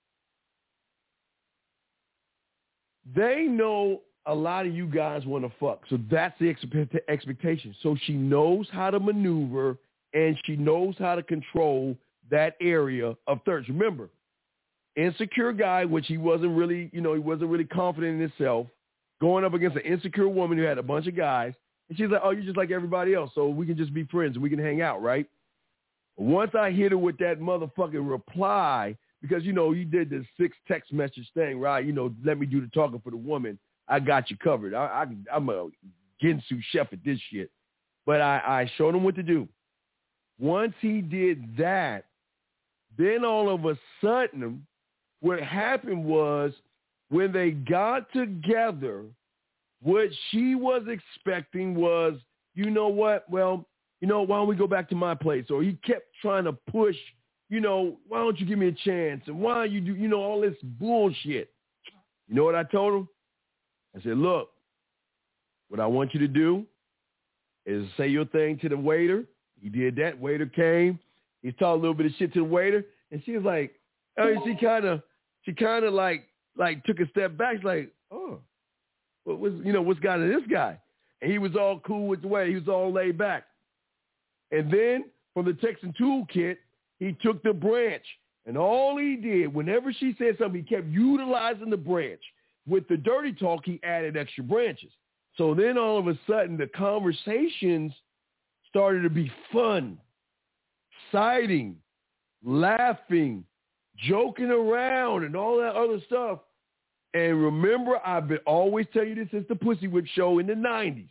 They know a lot of you guys want to fuck, so that's the expect- expectation. So she knows how to maneuver and she knows how to control that area of thirst. Remember, insecure guy, which he wasn't really, you know, he wasn't really confident in himself, going up against an insecure woman who had a bunch of guys. And she's like, oh, you're just like everybody else, so we can just be friends and we can hang out, right? Once I hit her with that motherfucking reply, because, you know, you did the six text message thing, right? You know, let me do the talking for the woman. I got you covered. I, I, I'm a Ginsu chef at this shit. But I, I showed him what to do. Once he did that, then all of a sudden, what happened was when they got together, what she was expecting was, you know what, well, you know, why don't we go back to my place? Or he kept trying to push, you know, why don't you give me a chance? And why don't you do, you know, all this bullshit. You know what I told him? I said, look, what I want you to do is say your thing to the waiter. He did that. Waiter came. He talked a little bit of shit to the waiter. And she was like, oh, she kind of, she kind of like, like took a step back. She's like, oh, what was, you know, what's got to this guy? And he was all cool with the way. He was all laid back. And then from the Texan toolkit, he took the branch. And all he did, whenever she said something, he kept utilizing the branch. With the dirty talk, he added extra branches. So then all of a sudden, the conversations started to be fun, exciting, laughing, joking around, and all that other stuff. And remember, I've been always telling you this since the Pussy Whip show in the nineties.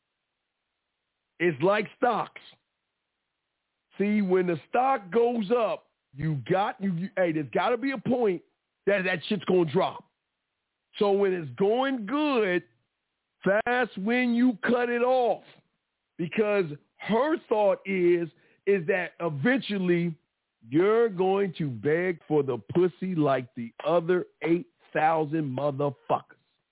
It's like stocks. See, when the stock goes up, you got, you, you hey, there's got to be a point that that shit's going to drop. So when it's going good, that's when you cut it off. Because her thought is, is that eventually You're going to beg for the pussy like the other eight thousand motherfuckers.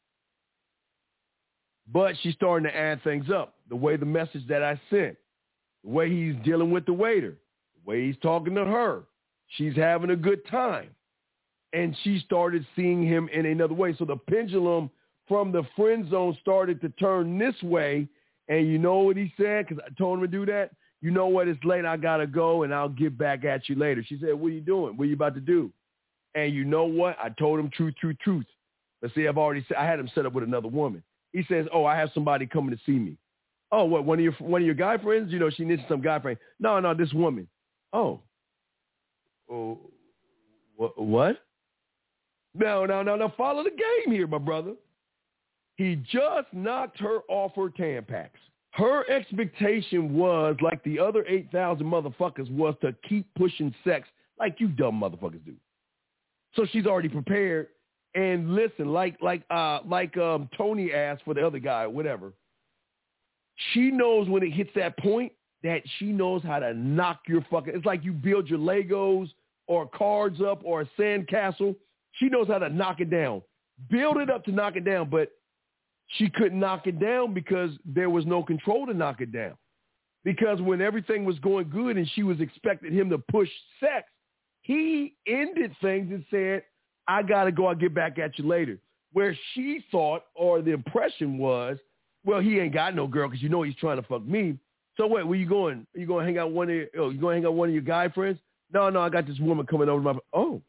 But she's starting to add things up. The way the message that I sent, the way he's dealing with the waiter, the way he's talking to her. She's having a good time. And she started seeing him in another way. So the pendulum from the friend zone started to turn this way. And you know what he said? Because I told him to do that. You know what? It's late. I got to go, and I'll get back at you later. She said, what are you doing? What are you about to do? And you know what? I told him truth, truth, truth. But see, I've already said, I had him set up with another woman. He says, oh, I have somebody coming to see me. Oh, what, one of your one of your guy friends? You know, she needs some guy friend. No, no, this woman. Oh. Oh, what? What? No, no, no, no. Follow the game here, my brother. He just knocked her off her Tampax. Her expectation was, like the other eight thousand motherfuckers, was to keep pushing sex like you dumb motherfuckers do. So she's already prepared. And listen, like like uh, like um, Tony asked for the other guy or whatever, she knows when it hits that point that she knows how to knock your fucking – it's like you build your Legos or cards up or a sandcastle. She knows how to knock it down. Build it up to knock it down, but she couldn't knock it down because there was no control to knock it down. Because when everything was going good and she was expecting him to push sex, he ended things and said, I got to go. I'll get back at you later. Where she thought, or the impression was, well, he ain't got no girl because you know he's trying to fuck me. So wait, where you going? Are you going to hang out one of your, oh, you going to hang out one of your guy friends? No, no, I got this woman coming over my, oh.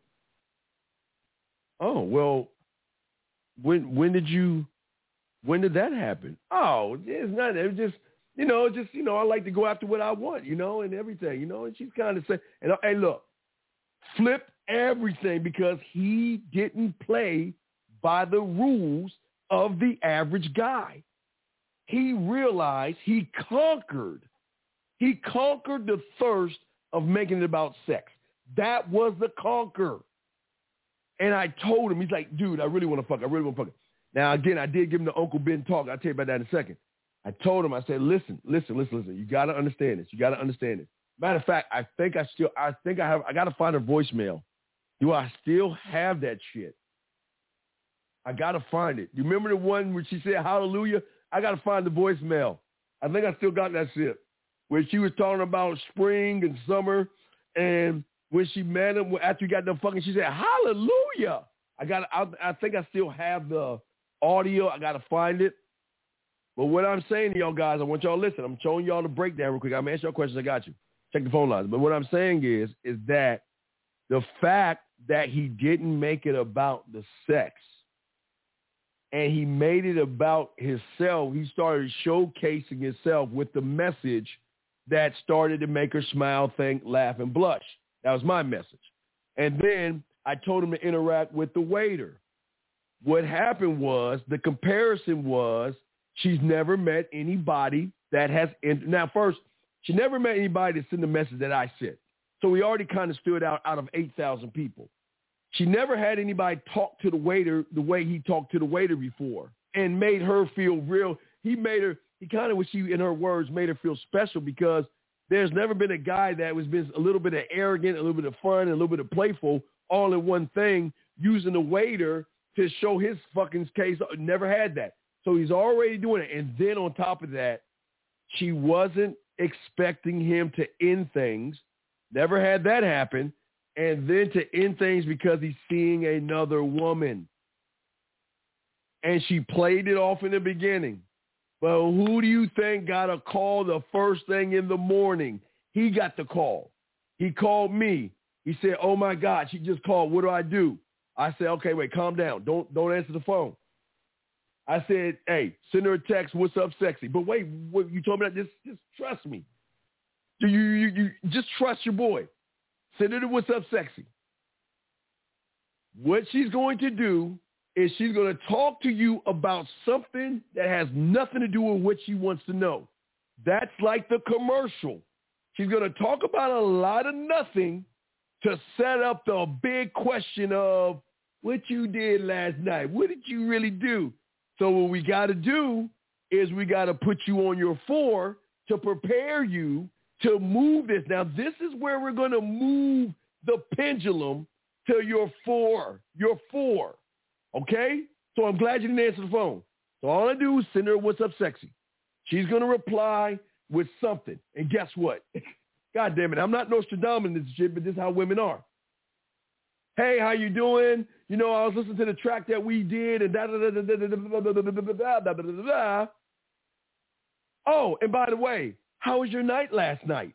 Oh, well, when when did you, when did that happen? Oh, it's not, it was just, you know, just, you know, I like to go after what I want, you know, and everything, you know, and she's kind of saying, and hey, look, flip everything because he didn't play by the rules of the average guy. He realized he conquered. He conquered the thirst of making it about sex. That was the conquer. And I told him, he's like, dude, I really want to fuck. I really want to fuck. Now, again, I did give him the Uncle Ben talk. I'll tell you about that in a second. I told him, I said, listen, listen, listen, listen. You got to understand this. You got to understand this. Matter of fact, I think I still, I think I have, I got to find her voicemail. Do I still have that shit? I got to find it. You remember the one where she said, hallelujah? I got to find the voicemail. I think I still got that shit. Where she was talking about spring and summer. And when she met him, after you got done fucking, she said, hallelujah. I got, I, I think I still have the audio. I got to find it. But what I'm saying to y'all guys, I want y'all to listen. I'm showing y'all the breakdown real quick. I'm going to answer your questions. I got you. Check the phone lines. But what I'm saying is, is that the fact that he didn't make it about the sex and he made it about himself, he started showcasing himself with the message that started to make her smile, think, laugh, and blush. That was my message. And then I told him to interact with the waiter. What happened was, the comparison was, she's never met anybody that has – now, first, she never met anybody that sent the message that I sent. So we already kind of stood out out of eight thousand people. She never had anybody talk to the waiter the way he talked to the waiter before and made her feel real. He made her – he kind of, what she, in her words, made her feel special because there's never been a guy that was been a little bit of arrogant, a little bit of fun, and a little bit of playful all in one thing, using the waiter to show his fucking case. Never had that. So he's already doing it. And then on top of that, she wasn't expecting him to end things. Never had that happen. And then to end things because he's seeing another woman. And she played it off in the beginning. But who do you think got a call the first thing in the morning? He got the call. He called me. He said, oh, my God, she just called. What do I do? I said, okay, wait, calm down. Don't don't answer the phone. I said, hey, send her a text. What's up, sexy? But wait, what, you told me that. Just, just trust me. You, you, you just trust your boy. Send her to what's up, sexy. What she's going to do is she's going to talk to you about something that has nothing to do with what she wants to know. That's like the commercial. She's going to talk about a lot of nothing to set up the big question of what you did last night. What did you really do? So what we got to do is we got to put you on your four to prepare you to move this. Now, this is where we're going to move the pendulum to your four. Your four. Okay? So I'm glad you didn't answer the phone. So all I do is send her what's up sexy. She's going to reply with something. And guess what? God damn it. I'm not Nostradamus in this shit, but this is how women are. Hey, how you doing? You know, I was listening to the track that we did and da da da da da da da da da da da. Oh, and by the way, how was your night last night?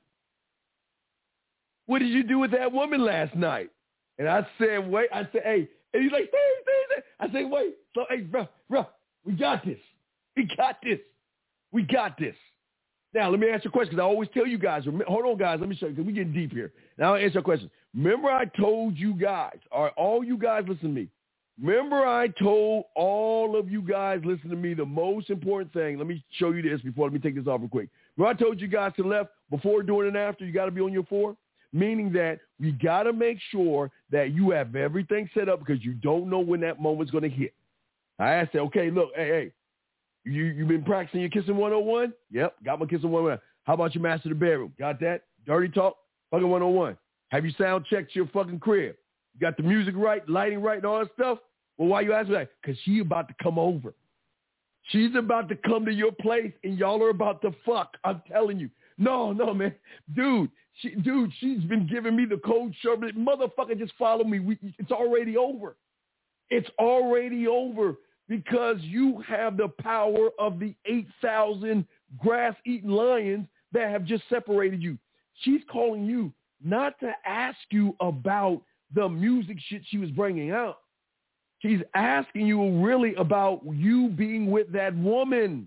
What did you do with that woman last night? And I said, wait. I said, hey. And he's like, Steve, Steve. I said, wait. So, hey, bro, bro, we got this. We got this. We got this. Now, let me answer your question because I always tell you guys. Hold on, guys. Let me show you because we're getting deep here. Now, I'll answer your question. Remember I told you guys, or all you guys listen to me. Remember I told all of you guys listen to me the most important thing. Let me show you this before. Let me take this off real quick. Remember I told you guys to the left, before, during, and after, you got to be on your four? Meaning that we got to make sure that you have everything set up because you don't know when that moment's going to hit. I asked her, okay, look, hey, hey, you, you've been practicing your kissing one oh one? Yep, got my kissing one oh one. How about your master of the bedroom? Got that? Dirty talk? Fucking one oh one. Have you sound checked your fucking crib? You got the music right, lighting right, and all that stuff? Well, why you asking that? Because she about to come over. She's about to come to your place, and y'all are about to fuck. I'm telling you. No, no, man. Dude, she, dude, she's been giving me the cold shoulder. Motherfucker, just follow me. We, it's already over. It's already over because you have the power of the eight thousand grass-eating lions that have just separated you. She's calling you not to ask you about the music shit she was bringing out. She's asking you really about you being with that woman.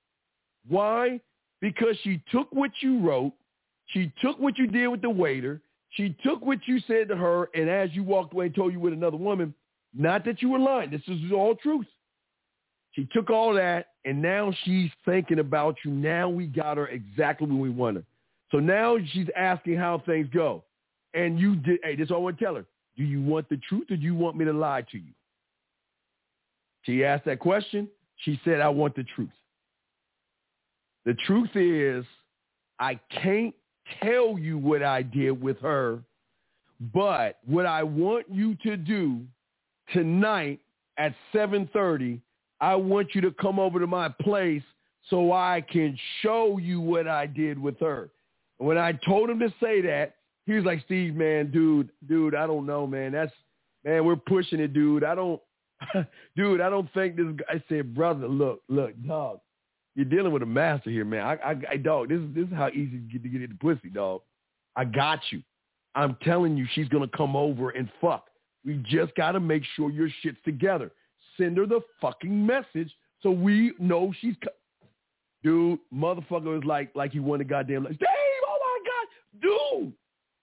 Why? Because she took what you wrote. She took what you did with the waiter. She took what you said to her, and as you walked away and told you with another woman, not that you were lying. This is all truth. She took all that, and now she's thinking about you. Now we got her exactly where we want her. So now she's asking how things go. And you did, hey, this is all I want to tell her. Do you want the truth or do you want me to lie to you? She asked that question. She said, I want the truth. The truth is, I can't tell you what I did with her, but what I want you to do tonight at seven thirty, I want you to come over to my place so I can show you what I did with her. When I told him to say that, he was like, Steve, man, dude, dude, I don't know, man. That's, man, we're pushing it, dude. I don't, dude, I don't think this guy. I said, brother, look, look, dog, you're dealing with a master here, man. I, I, I dog, this is, this is how easy to get to get into pussy, dog. I got you. I'm telling you, she's going to come over and fuck. We just got to make sure your shit's together. Send her the fucking message so we know she's co- dude, motherfucker was like, like he won a goddamn, like, Dave, oh my God, dude.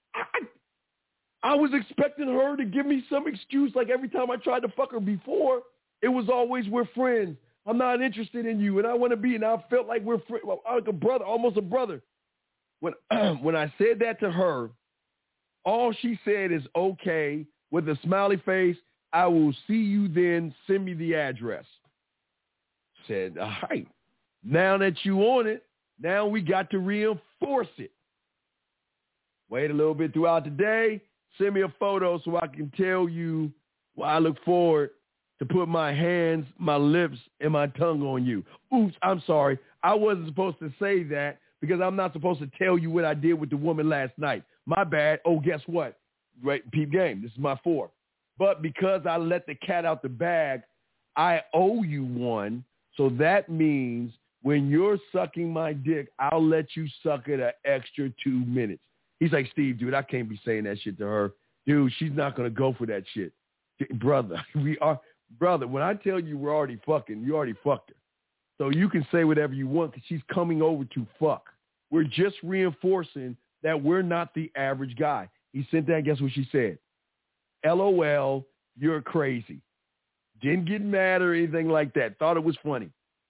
I, I was expecting her to give me some excuse like every time I tried to fuck her before, it was always, we're friends. I'm not interested in you, and I want to be, and I felt like we're friends, like a brother, almost a brother. When, when I said that to her, all she said is, okay, with a smiley face, I will see you then, send me the address. Said, all right, now that you on it, now we got to reinforce it. Wait a little bit throughout the day, send me a photo so I can tell you why I look forward to put my hands, my lips, and my tongue on you. Oops, I'm sorry. I wasn't supposed to say that because I'm not supposed to tell you what I did with the woman last night. My bad. Oh, guess what? Right, peep game. This is my four. But because I let the cat out the bag, I owe you one. So that means when you're sucking my dick, I'll let you suck it an extra two minutes. He's like, Steve, dude, I can't be saying that shit to her. Dude, she's not going to go for that shit. Brother, we are, brother, when I tell you we're already fucking, you already fucked her. So you can say whatever you want because she's coming over to fuck. We're just reinforcing that we're not the average guy. He sent that, guess what she said? L O L, you're crazy. Didn't get mad or anything like that. Thought it was funny.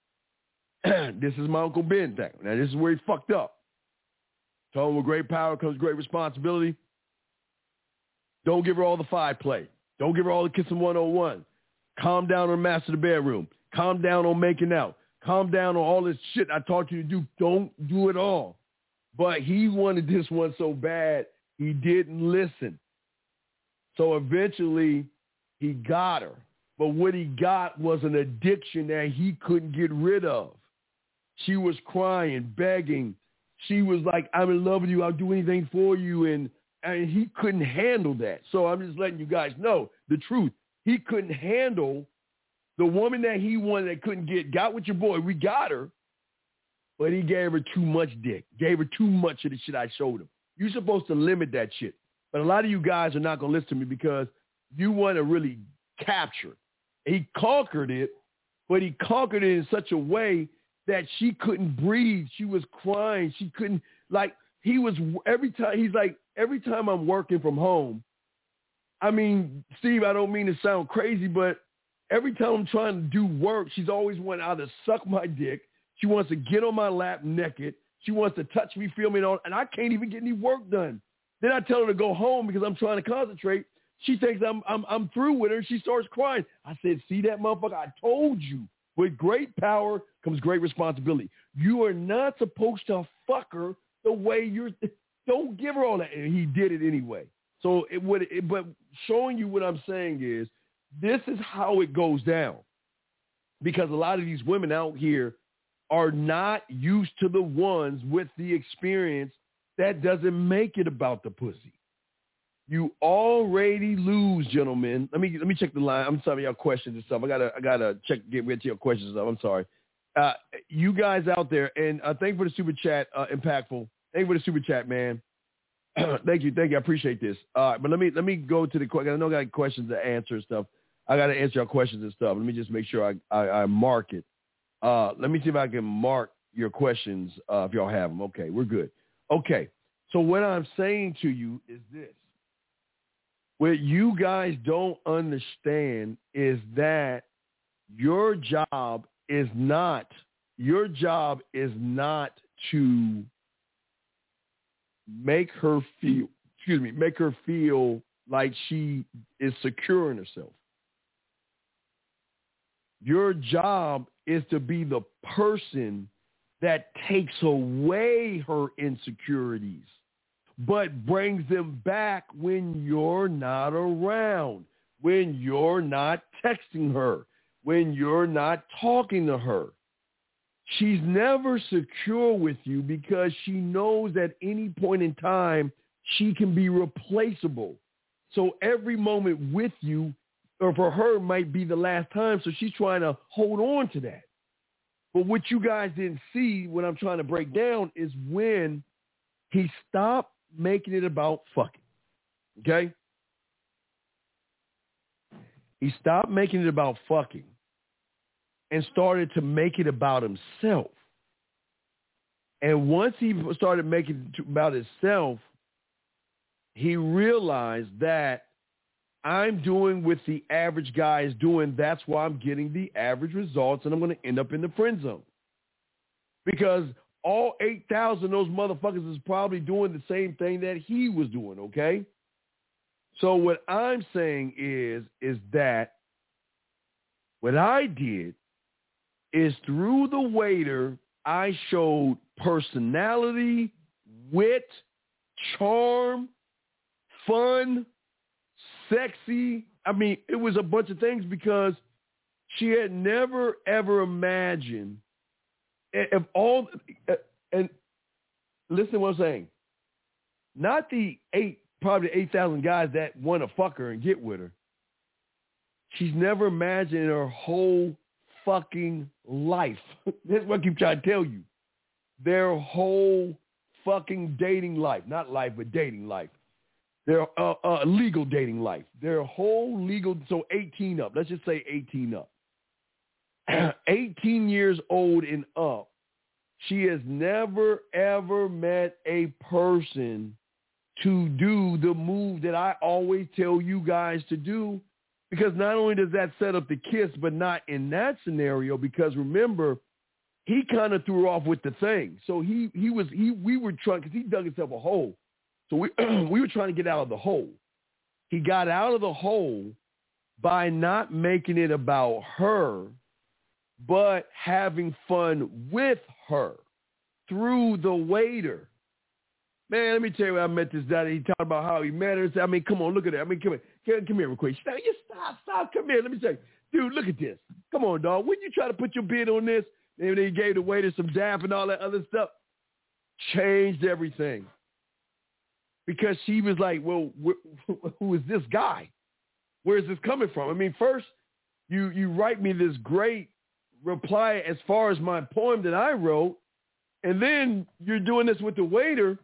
This is my Uncle Ben thing. Now, this is where he fucked up. Told him with great power comes great responsibility. Don't give her all the five play. Don't give her all the kissing one oh one. Calm down on master the bedroom. Calm down on making out. Calm down on all this shit I taught you to do. Don't do it all. But he wanted this one so bad, he didn't listen. So eventually, he got her. But what he got was an addiction that he couldn't get rid of. She was crying, begging. She was like, I'm in love with you. I'll do anything for you. And, and he couldn't handle that. So I'm just letting you guys know the truth. He couldn't handle the woman that he wanted that couldn't get, got with your boy. We got her. But he gave her too much dick. Gave her too much of the shit I showed him. You're supposed to limit that shit. But a lot of you guys are not going to listen to me because you want to really capture it. He conquered it, but he conquered it in such a way that she couldn't breathe. She was crying. She couldn't, like, he was, every time, he's like, every time I'm working from home, I mean, Steve, I don't mean to sound crazy, but every time I'm trying to do work, she's always wanting to either suck my dick. She wants to get on my lap naked. She wants to touch me, feel me, and all, and I can't even get any work done. Then I tell her to go home because I'm trying to concentrate. She thinks I'm I'm I'm through with her. She starts crying. I said, see that motherfucker? I told you. With great power comes great responsibility. You are not supposed to fuck her the way you're. Don't give her all that. And he did it anyway. So it would. It, but showing you what I'm saying is, this is how it goes down. Because a lot of these women out here are not used to the ones with the experience that doesn't make it about the pussy. You already lose, gentlemen. Let me let me check the line. I'm sorry, y'all questions and stuff. I gotta I gotta check get rid of your questions and stuff. I'm sorry. Uh, you guys out there, and uh, thank you for the super chat, uh, impactful. Thank you for the super chat, man. thank you, thank you. I appreciate this. All right, but let me let me go to the question. I know I got questions to answer and stuff. I got to answer your questions and stuff. Let me just make sure I I, I mark it. Uh, let me see if I can mark your questions uh, if y'all have them. Okay, we're good. Okay, so what I'm saying to you is this. What you guys don't understand is that your job is not, your job is not to make her feel, excuse me, make her feel like she is secure in herself. Your job is to be the person that takes away her insecurities, but brings them back when you're not around, when you're not texting her, when you're not talking to her. She's never secure with you because she knows at any point in time she can be replaceable. So every moment with you, or for her, might be the last time, so she's trying to hold on to that. But what you guys didn't see, what I'm trying to break down, is when he stopped making it about fucking, okay? He stopped making it about fucking and started to make it about himself. And once he started making it about himself, he realized that I'm doing what the average guy is doing. That's why I'm getting the average results, and I'm going to end up in the friend zone. Because all eight thousand of those motherfuckers is probably doing the same thing that he was doing, okay? So what I'm saying is, is that what I did is through the waiter, I showed personality, wit, charm, fun, sexy. I mean, it was a bunch of things because she had never, ever imagined if all, and listen to what I'm saying, not the eight, probably eight thousand guys that want to fuck her and get with her. She's never imagined in her whole fucking life. That's what I keep trying to tell you. Their whole fucking dating life, not life, but dating life. Their uh, uh, legal dating life. Their whole legal, so eighteen up. Let's just say eighteen up. eighteen years old and up. She has never, ever met a person to do the move that I always tell you guys to do, because not only does that set up the kiss, but not in that scenario, because remember, he kind of threw her off with the thing. So he he was, he we were trying, because he dug himself a hole. So we we were trying to get out of the hole. He got out of the hole by not making it about her, but having fun with her through the waiter. Man, let me tell you where I met this guy. He talked about how he met her. I mean, come on, look at that. I mean, come here. Come, come here real quick. Stop, you stop, stop. Come here. Let me tell you. Dude, look at this. Come on, dog. When you try to put your bid on this, and they gave the waiter some damp and all that other stuff, changed everything. Because she was like, well, wh- who is this guy? Where is this coming from? I mean, first, you, you write me this great reply as far as my poem that I wrote, and then you're doing this with the waiter.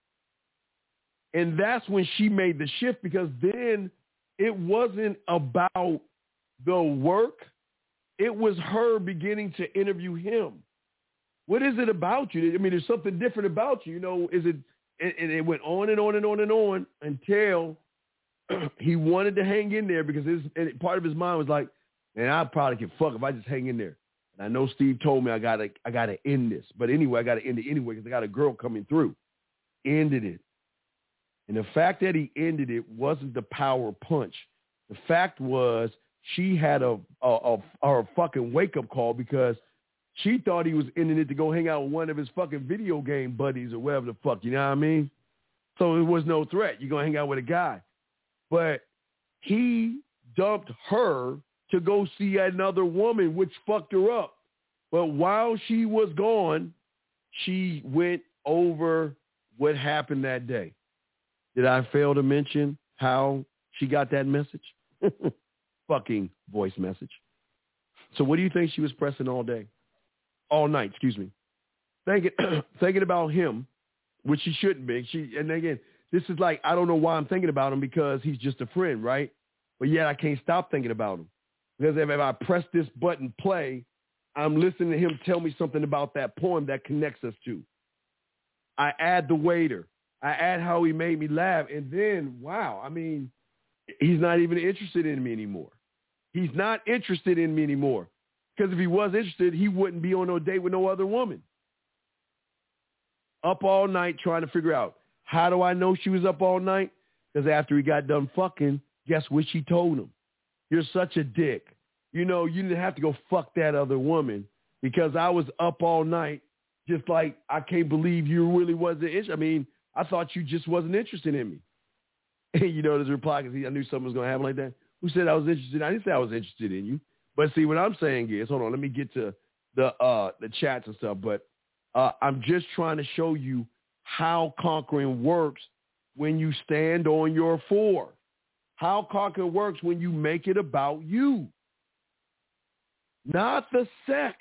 And that's when she made the shift, because then it wasn't about the work. It was her beginning to interview him. What is it about you? I mean, there's something different about you. You know, is it, and, and it went on and on and on and on until he wanted to hang in there, because his, and part of his mind was like, man, I probably can fuck if I just hang in there. And I know Steve told me I gotta, I gotta end this. But anyway, I gotta end it anyway because I got a girl coming through. Ended it. And the fact that he ended it wasn't the power punch. The fact was she had a a, a, a fucking wake-up call, because she thought he was ending it to go hang out with one of his fucking video game buddies or whatever the fuck, you know what I mean? So it was no threat. You're going to hang out with a guy. But he dumped her to go see another woman, which fucked her up. But while she was gone, she went over what happened that day. Did I fail to mention how she got that message? Fucking voice message. So what do you think she was pressing all day? All night, excuse me. Thinking, thinking about him, which she shouldn't be. She, and again, this is like, I don't know why I'm thinking about him, because he's just a friend, right? But yet I can't stop thinking about him. Because if, if I press this button play, I'm listening to him tell me something about that poem that connects us to. I add the waiter. I add how he made me laugh. And then, wow, I mean, he's not even interested in me anymore. He's not interested in me anymore. Because if he was interested, he wouldn't be on no date with no other woman. Up all night trying to figure out, how do I know she was up all night? Because after he got done fucking, guess what she told him? You're such a dick. You know, you didn't have to go fuck that other woman, because I was up all night, just like, I can't believe you really wasn't interested. I mean, I thought you just wasn't interested in me. And you know, his reply, because I knew something was going to happen like that. Who said I was interested? I didn't say I was interested in you. But see, what I'm saying is, hold on, let me get to the uh, the chats and stuff. But uh, I'm just trying to show you how conquering works when you stand on your four. How conquering works when you make it about you, not the sex.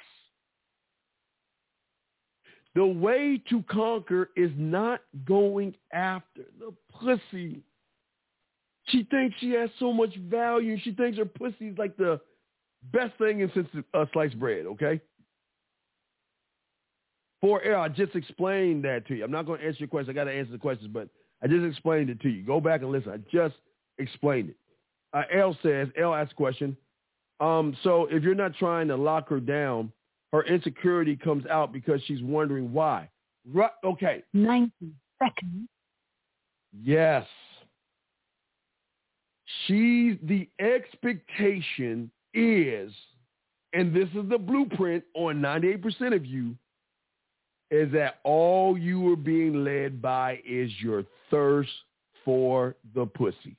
The way to conquer is not going after the pussy. She thinks she has so much value. She thinks her pussy is like the best thing in since uh, sliced bread, okay? For air, I just explained that to you. I'm not going to answer your question. I got to answer the questions, but I just explained it to you. Go back and listen. I just explained it. Uh, L says, L asks a question. Um, so if you're not trying to lock her down, her insecurity comes out because she's wondering why. Right, okay. ninety seconds. Yes. She, the expectation is, and this is the blueprint on ninety-eight percent of you, is that all you are being led by is your thirst for the pussy.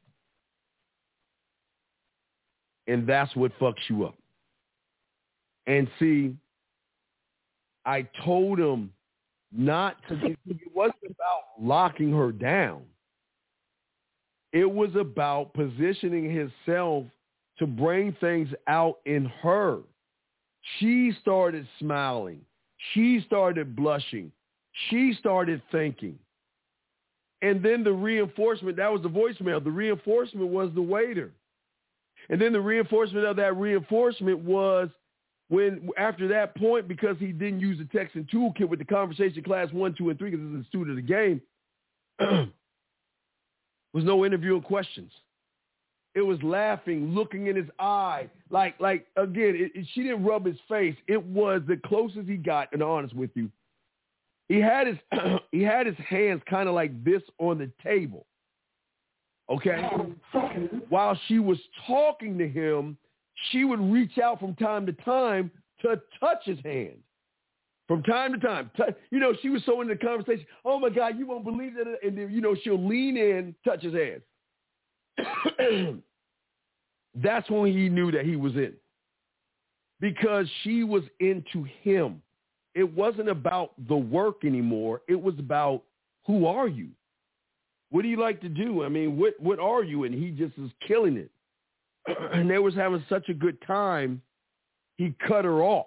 And that's what fucks you up. And see, I told him not to, it wasn't about locking her down. It was about positioning himself to bring things out in her. She started smiling. She started blushing. She started thinking. And then the reinforcement, that was the voicemail. The reinforcement was the waiter. And then the reinforcement of that reinforcement was when, after that point, because he didn't use the texting toolkit with the conversation class one, two, and three, because it's a student of the game, was no interviewing questions. It was laughing, looking in his eye. Like, like again, it, it, she didn't rub his face. It was the closest he got, and honest with you. He had his he had his hands kind of like this on the table. Okay? While she was talking to him, she would reach out from time to time to touch his hand. From time to time. You know, she was so into the conversation. Oh, my God, you won't believe that. And then, you know, she'll lean in, touch his hand. That's when he knew that he was in. Because she was into him. It wasn't about the work anymore. It was about, who are you? What do you like to do? I mean, what, what are you? And he just is killing it. And they was having such a good time, he cut her off.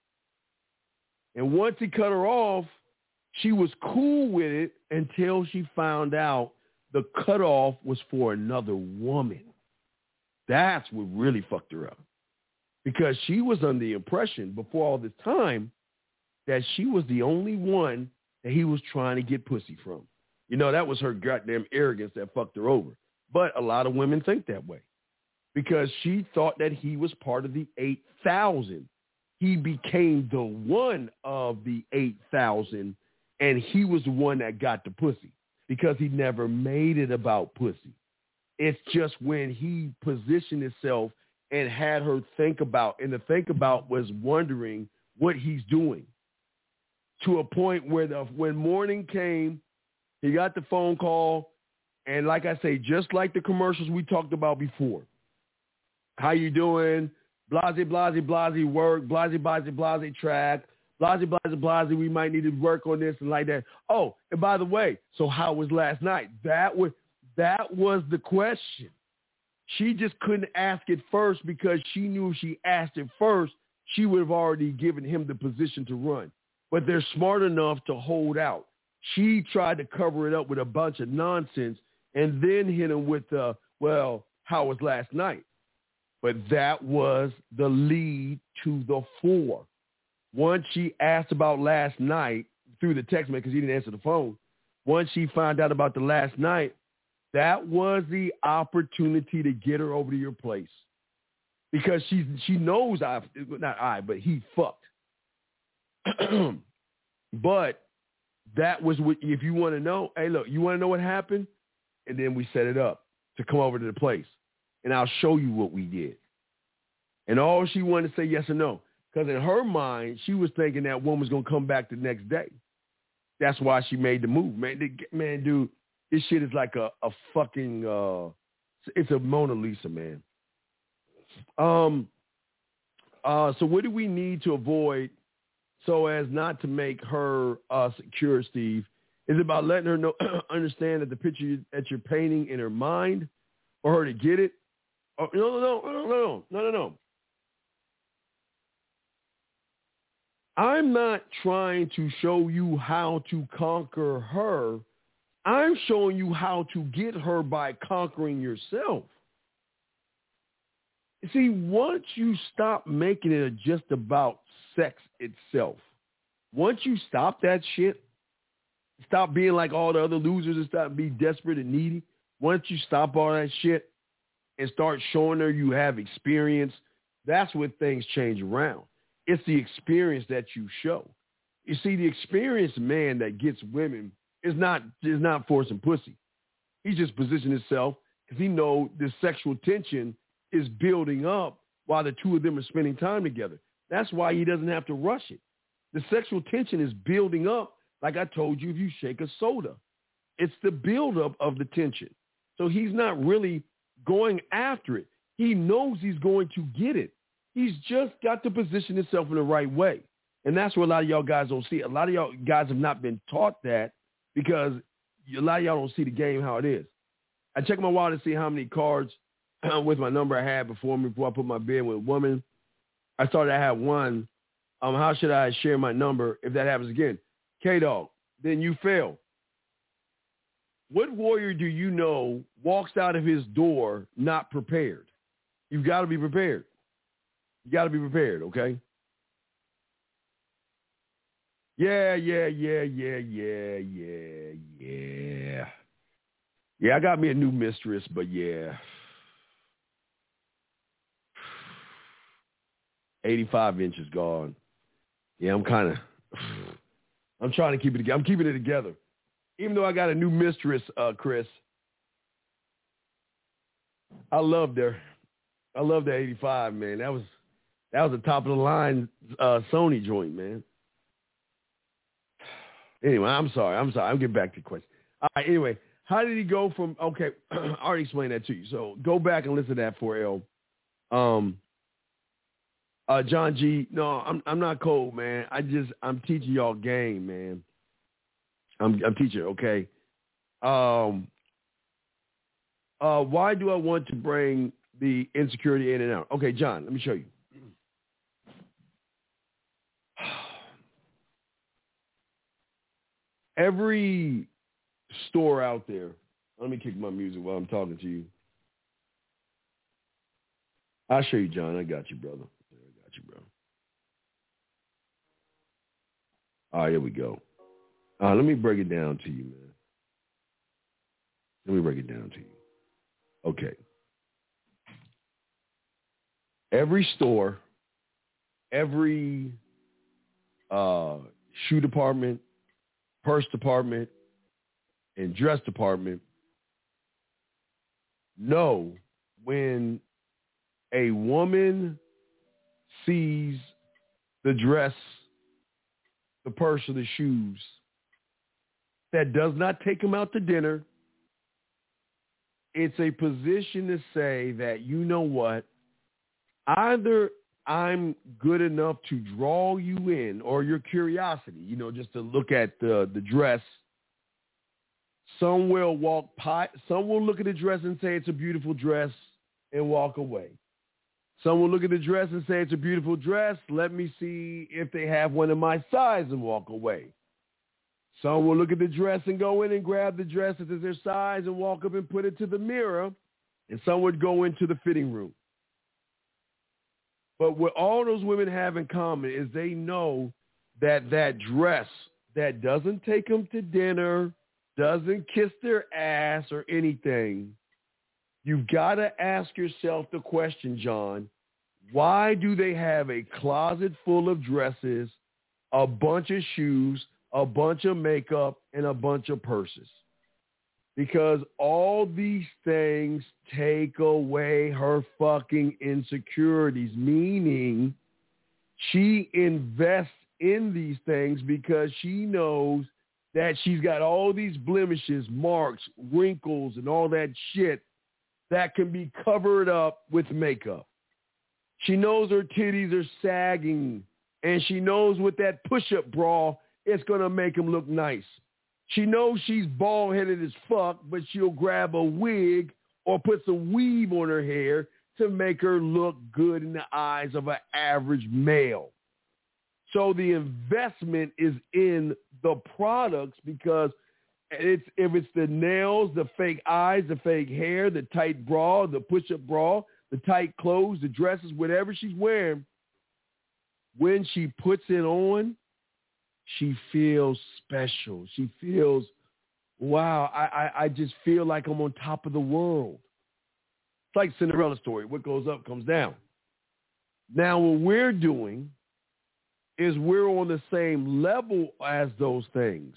And once he cut her off, she was cool with it until she found out the cutoff was for another woman. That's what really fucked her up. Because she was under the impression before all this time that she was the only one that he was trying to get pussy from. You know, that was her goddamn arrogance that fucked her over. But a lot of women think that way. Because she thought that he was part of the eight thousand. He became the one of the eight thousand, and he was the one that got the pussy because he never made it about pussy. It's just when he positioned himself and had her think about, and the think about was wondering what he's doing, to a point where the, when morning came, he got the phone call, and like I say, just like the commercials we talked about before, how you doing? Blase, blase, blase, work, blase, blase, blase, track, blase, blase, blase, we might need to work on this and like that. Oh, and by the way, so how was last night? That was, that was the question. She just couldn't ask it first because she knew if she asked it first, she would have already given him the position to run. But they're smart enough to hold out. She tried to cover it up with a bunch of nonsense and then hit him with, uh, well, how was last night? But that was the lead to the four. Once she asked about last night through the text message because he didn't answer the phone, once she found out about the last night, that was the opportunity to get her over to your place. Because she she knows I, not I, but he fucked. But that was what, if you want to know, hey, look, you want to know what happened? And then we set it up to come over to the place. And I'll show you what we did. And all she wanted to say yes or no. Because in her mind, she was thinking that woman was going to come back the next day. That's why she made the move. Man, man, dude, this shit is like a, a fucking, uh, it's a Mona Lisa, man. Um. Uh. So what do we need to avoid so as not to make her uh, secure, Steve? Is it about letting her know, understand that the picture that you're painting in her mind, for her to get it? Oh, no, no, no, no, no, no, no, no. I'm not trying to show you how to conquer her. I'm showing you how to get her by conquering yourself. See, once you stop making it just about sex itself, once you stop that shit, stop being like all the other losers and stop being desperate and needy, once you stop all that shit and start showing her you have experience, that's when things change around. It's the experience that you show. You see, the experienced man that gets women is not is not forcing pussy. He just positioned himself because he know the sexual tension is building up while the two of them are spending time together. That's why he doesn't have to rush it. The sexual tension is building up, like I told you, if you shake a soda. It's the buildup of the tension. So he's not really going after it. He knows he's going to get it. He's just got to position himself in the right way. And that's what a lot of y'all guys don't see. A lot of y'all guys have not been taught that because a lot of y'all don't see the game how it is. I checked my wallet to see how many cards with my number I had before me before I put my bid with a woman. I started to have one. Um, how should I share my number if that happens again? K-Dog, then you fail. What warrior do you know walks out of his door not prepared? You've got to be prepared. You got to be prepared, okay? Yeah, yeah, yeah, yeah, yeah, yeah, yeah. Yeah, I got me a new mistress, but yeah. eighty-five inches gone. Yeah, I'm kind of, I'm trying to keep it together. I'm keeping it together. Even though I got a new mistress, uh, Chris, I loved her. I loved the eighty-five, man. That was, that was a top of the line uh, Sony joint, man. Anyway, I'm sorry. I'm sorry. I'll get back to the question. All right, anyway, how did he go from, okay, I already explained that to you. So go back and listen to that for L. Um, uh, John G, no, I'm I'm not cold, man. I just, I'm teaching y'all game, man. I'm I'm teaching, okay? Um, uh, why do I want to bring the insecurity in and out? Okay, John, let me show you. Every store out there, let me kick my music while I'm talking to you. I'll show you, John. I got you, brother. I got you, bro. All right, here we go. Uh, let me break it down to you, man. Let me break it down to you. Okay. Every store, every uh, shoe department, purse department, and dress department know when a woman sees the dress, the purse, or the shoes that does not take them out to dinner, it's a position to say that, you know what, either I'm good enough to draw you in, or your curiosity, you know, just to look at the, the dress. Some will walk, some will look at the dress and say it's a beautiful dress and walk away. Some will look at the dress and say it's a beautiful dress. Let me see if they have one in my size and walk away. Some will look at the dress and go in and grab the dress if it's their size and walk up and put it to the mirror. And some would go into the fitting room. But what all those women have in common is they know that that dress that doesn't take them to dinner, doesn't kiss their ass or anything, you've got to ask yourself the question, John, why do they have a closet full of dresses, a bunch of shoes, a bunch of makeup, and a bunch of purses? Because all these things take away her fucking insecurities, meaning she invests in these things because she knows that she's got all these blemishes, marks, wrinkles, and all that shit that can be covered up with makeup. She knows her titties are sagging, and she knows with that push-up bra, it's going to make them look nice. She knows she's bald-headed as fuck, but she'll grab a wig or put some weave on her hair to make her look good in the eyes of an average male. So the investment is in the products because it's if it's the nails, the fake eyes, the fake hair, the tight bra, the push-up bra, the tight clothes, the dresses, whatever she's wearing, when she puts it on, she feels special. She feels, wow, I, I, I just feel like I'm on top of the world. It's like Cinderella story. What goes up comes down. Now, what we're doing is we're on the same level as those things.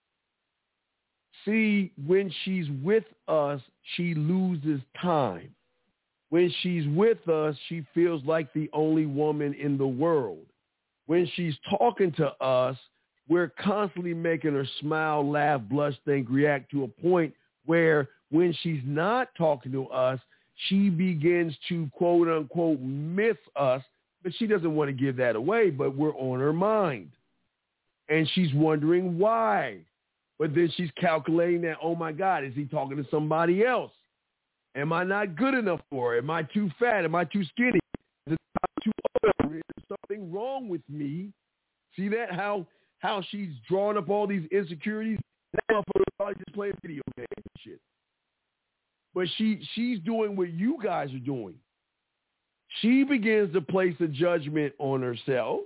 See, when she's with us, she loses time. When she's with us, she feels like the only woman in the world. When she's talking to us, we're constantly making her smile, laugh, blush, think, react to a point where when she's not talking to us, she begins to, quote, unquote, miss us, but she doesn't want to give that away, but we're on her mind. And she's wondering why. But then she's calculating that, oh, my God, is he talking to somebody else? Am I not good enough for her? Am I too fat? Am I too skinny? Is it too old? Is there something wrong with me? See that? How how she's drawing up all these insecurities? That motherfucker's probably just playing video games and shit. But she she's doing what you guys are doing. She begins to place a judgment on herself.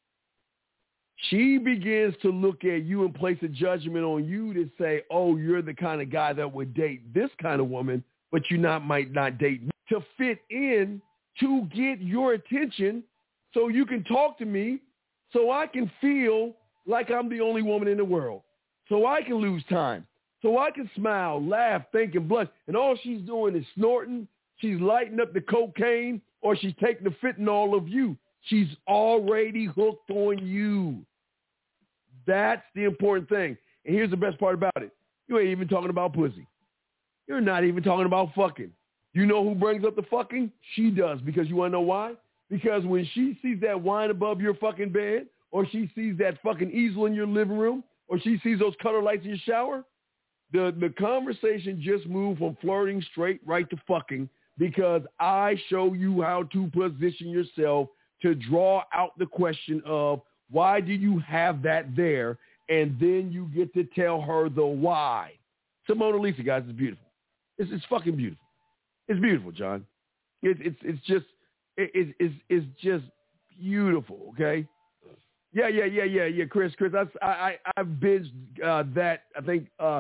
She begins to look at you and place a judgment on you to say, oh, you're the kind of guy that would date this kind of woman, but you not might not date me, to fit in, to get your attention so you can talk to me, so I can feel like I'm the only woman in the world, so I can lose time, so I can smile, laugh, think, and blush. And all she's doing is snorting. She's lighting up the cocaine, or she's taking the fentanyl of you. She's already hooked on you. That's the important thing. And here's the best part about it. You ain't even talking about pussy. You're not even talking about fucking. You know who brings up the fucking? She does. Because you want to know why? Because when she sees that wine above your fucking bed, or she sees that fucking easel in your living room, or she sees those color lights in your shower, the, the conversation just moved from flirting straight right to fucking, because I show you how to position yourself to draw out the question of why do you have that there, and then you get to tell her the why. Simona Lisa, guys, is beautiful. It's, it's fucking beautiful. It's beautiful, John. It, it's it's just it, it, it's it's just beautiful. Okay. Yeah, yeah, yeah, yeah, yeah. Chris, Chris, I I I binged uh, that. I think uh,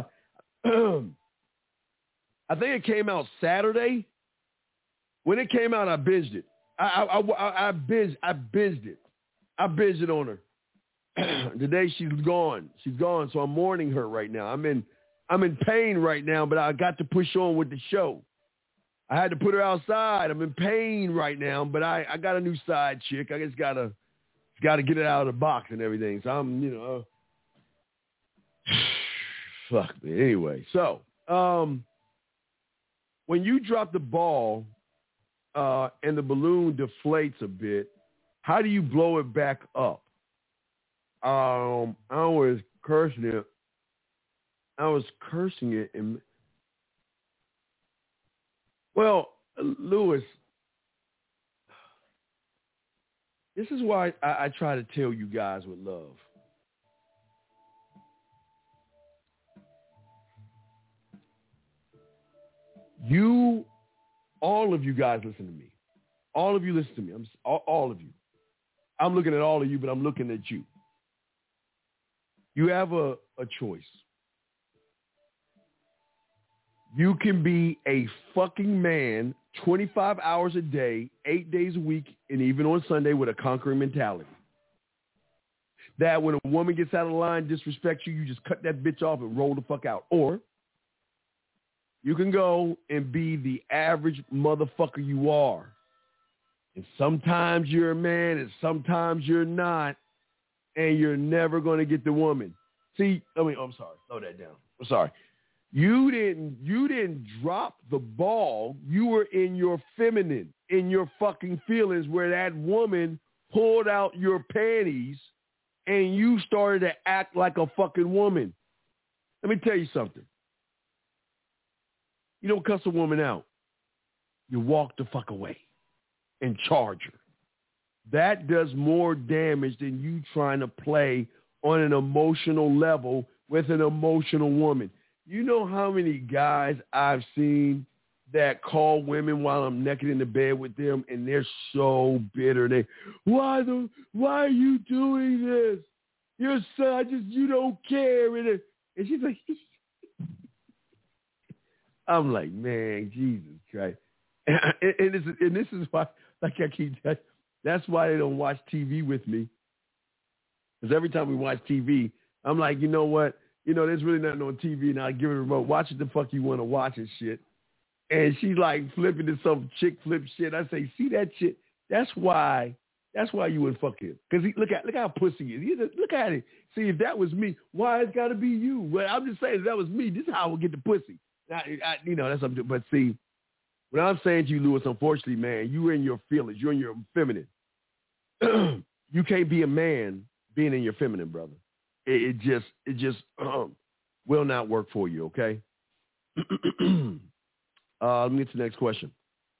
I think it came out Saturday. When it came out, I binged it. I I I, I binged I binged it. I binged it on her. Today she's gone. She's gone. So I'm mourning her right now. I'm in I'm in pain right now, but I got to push on with the show. I had to put her outside. I'm in pain right now, but I, I got a new side chick. I just gotta gotta get it out of the box and everything. So I'm, you know, uh, fuck me. Anyway, so um, when you drop the ball uh, and the balloon deflates a bit, how do you blow it back up? Um, I was cursing it. I was cursing it and. Well, Lewis, this is why I, I try to tell you guys with love. You, all of you guys listen to me. All of you listen to me. I'm all, all of you. I'm looking at all of you, but I'm looking at you. You have a, a choice. You can be a fucking man twenty-five hours a day, eight days a week, and even on Sunday with a conquering mentality. That when a woman gets out of line, disrespects you, you just cut that bitch off and roll the fuck out. Or you can go and be the average motherfucker you are. And sometimes you're a man and sometimes you're not, and you're never going to get the woman. See, I mean, oh, I'm sorry. Slow that down. I'm sorry. You didn't you didn't drop the ball. You were in your feminine, in your fucking feelings, where that woman pulled out your panties and you started to act like a fucking woman. Let me tell you something. You don't cuss a woman out. You walk the fuck away and charge her. That does more damage than you trying to play on an emotional level with an emotional woman. You know how many guys I've seen that call women while I'm naked in the bed with them, and they're so bitter. They, why the, why are you doing this? You're so, I just, you don't care. And, and she's like, I'm like, man, Jesus Christ. And, and, this, and this is why, like I keep telling, that's why they don't watch T V with me. Because every time we watch T V, I'm like, you know what? You know, there's really nothing on T V, and I give her a remote. Watch it the fuck you want to watch and shit. And she's like flipping to some chick flip shit. I say, see that shit? That's why. That's why you would fuck him. Because look at look how pussy he is. Look at it. See, if that was me, why it's got to be you? Well, I'm just saying, if that was me, this is how I would get the pussy. I, I, you know, that's something. But see, what I'm saying to you, Lewis, unfortunately, man, you're in your feelings. You're in your feminine. You can't be a man being in your feminine, brother. It, it just, it just um, will not work for you. Okay. uh, let me get to the next question.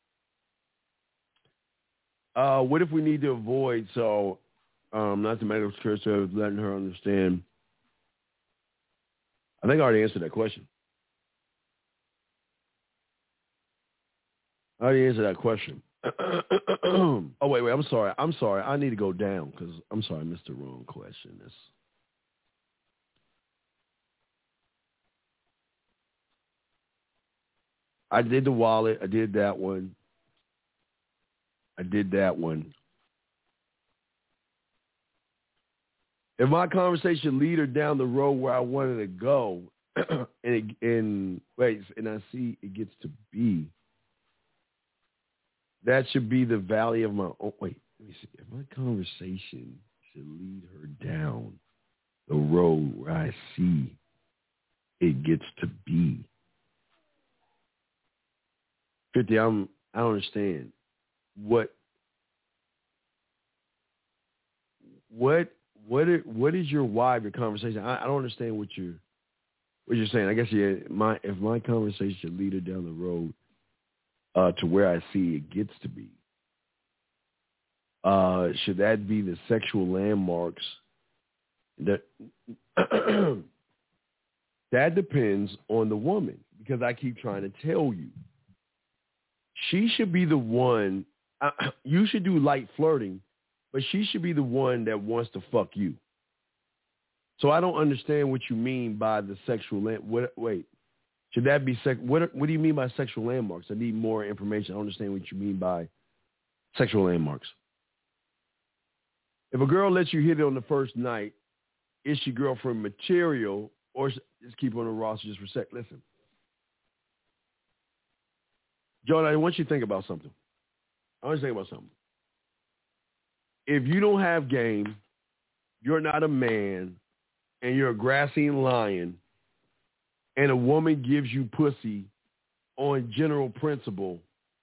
Uh, what if we need to avoid? So, um, not to make church of letting her understand. I think I already answered that question. I already answered that question. Oh wait, wait. I'm sorry. I'm sorry. I need to go down because I'm sorry, I missed the wrong question. It's, I did the wallet. I did that one. I did that one. If my conversation lead her down the road where I wanted to go, and it, and wait, and I see it gets to be, that should be the valley of my. Oh wait, let me see. If my conversation should lead her down the road where I see it gets to be. fifty, I'm, I don't understand. What, what, what, is, what is your why of your conversation? I, I don't understand what you're, what you're saying. I guess, yeah, my, if my conversation should lead her down the road uh, to where I see it gets to be, uh, should that be the sexual landmarks that, that depends on the woman, because I keep trying to tell you, she should be the one, uh, you should do light flirting, but she should be the one that wants to fuck you. So I don't understand what you mean by the sexual land. What, wait, should that be sex? What, what do you mean by sexual landmarks? I need more information. I don't understand what you mean by sexual landmarks. If a girl lets you hit it on the first night, is she girlfriend material, or just keep her on the roster just for sex? Listen, John, I want you to think about something. I want you to think about something. If you don't have game, you're not a man, and you're a grassy lion, and a woman gives you pussy on general principle,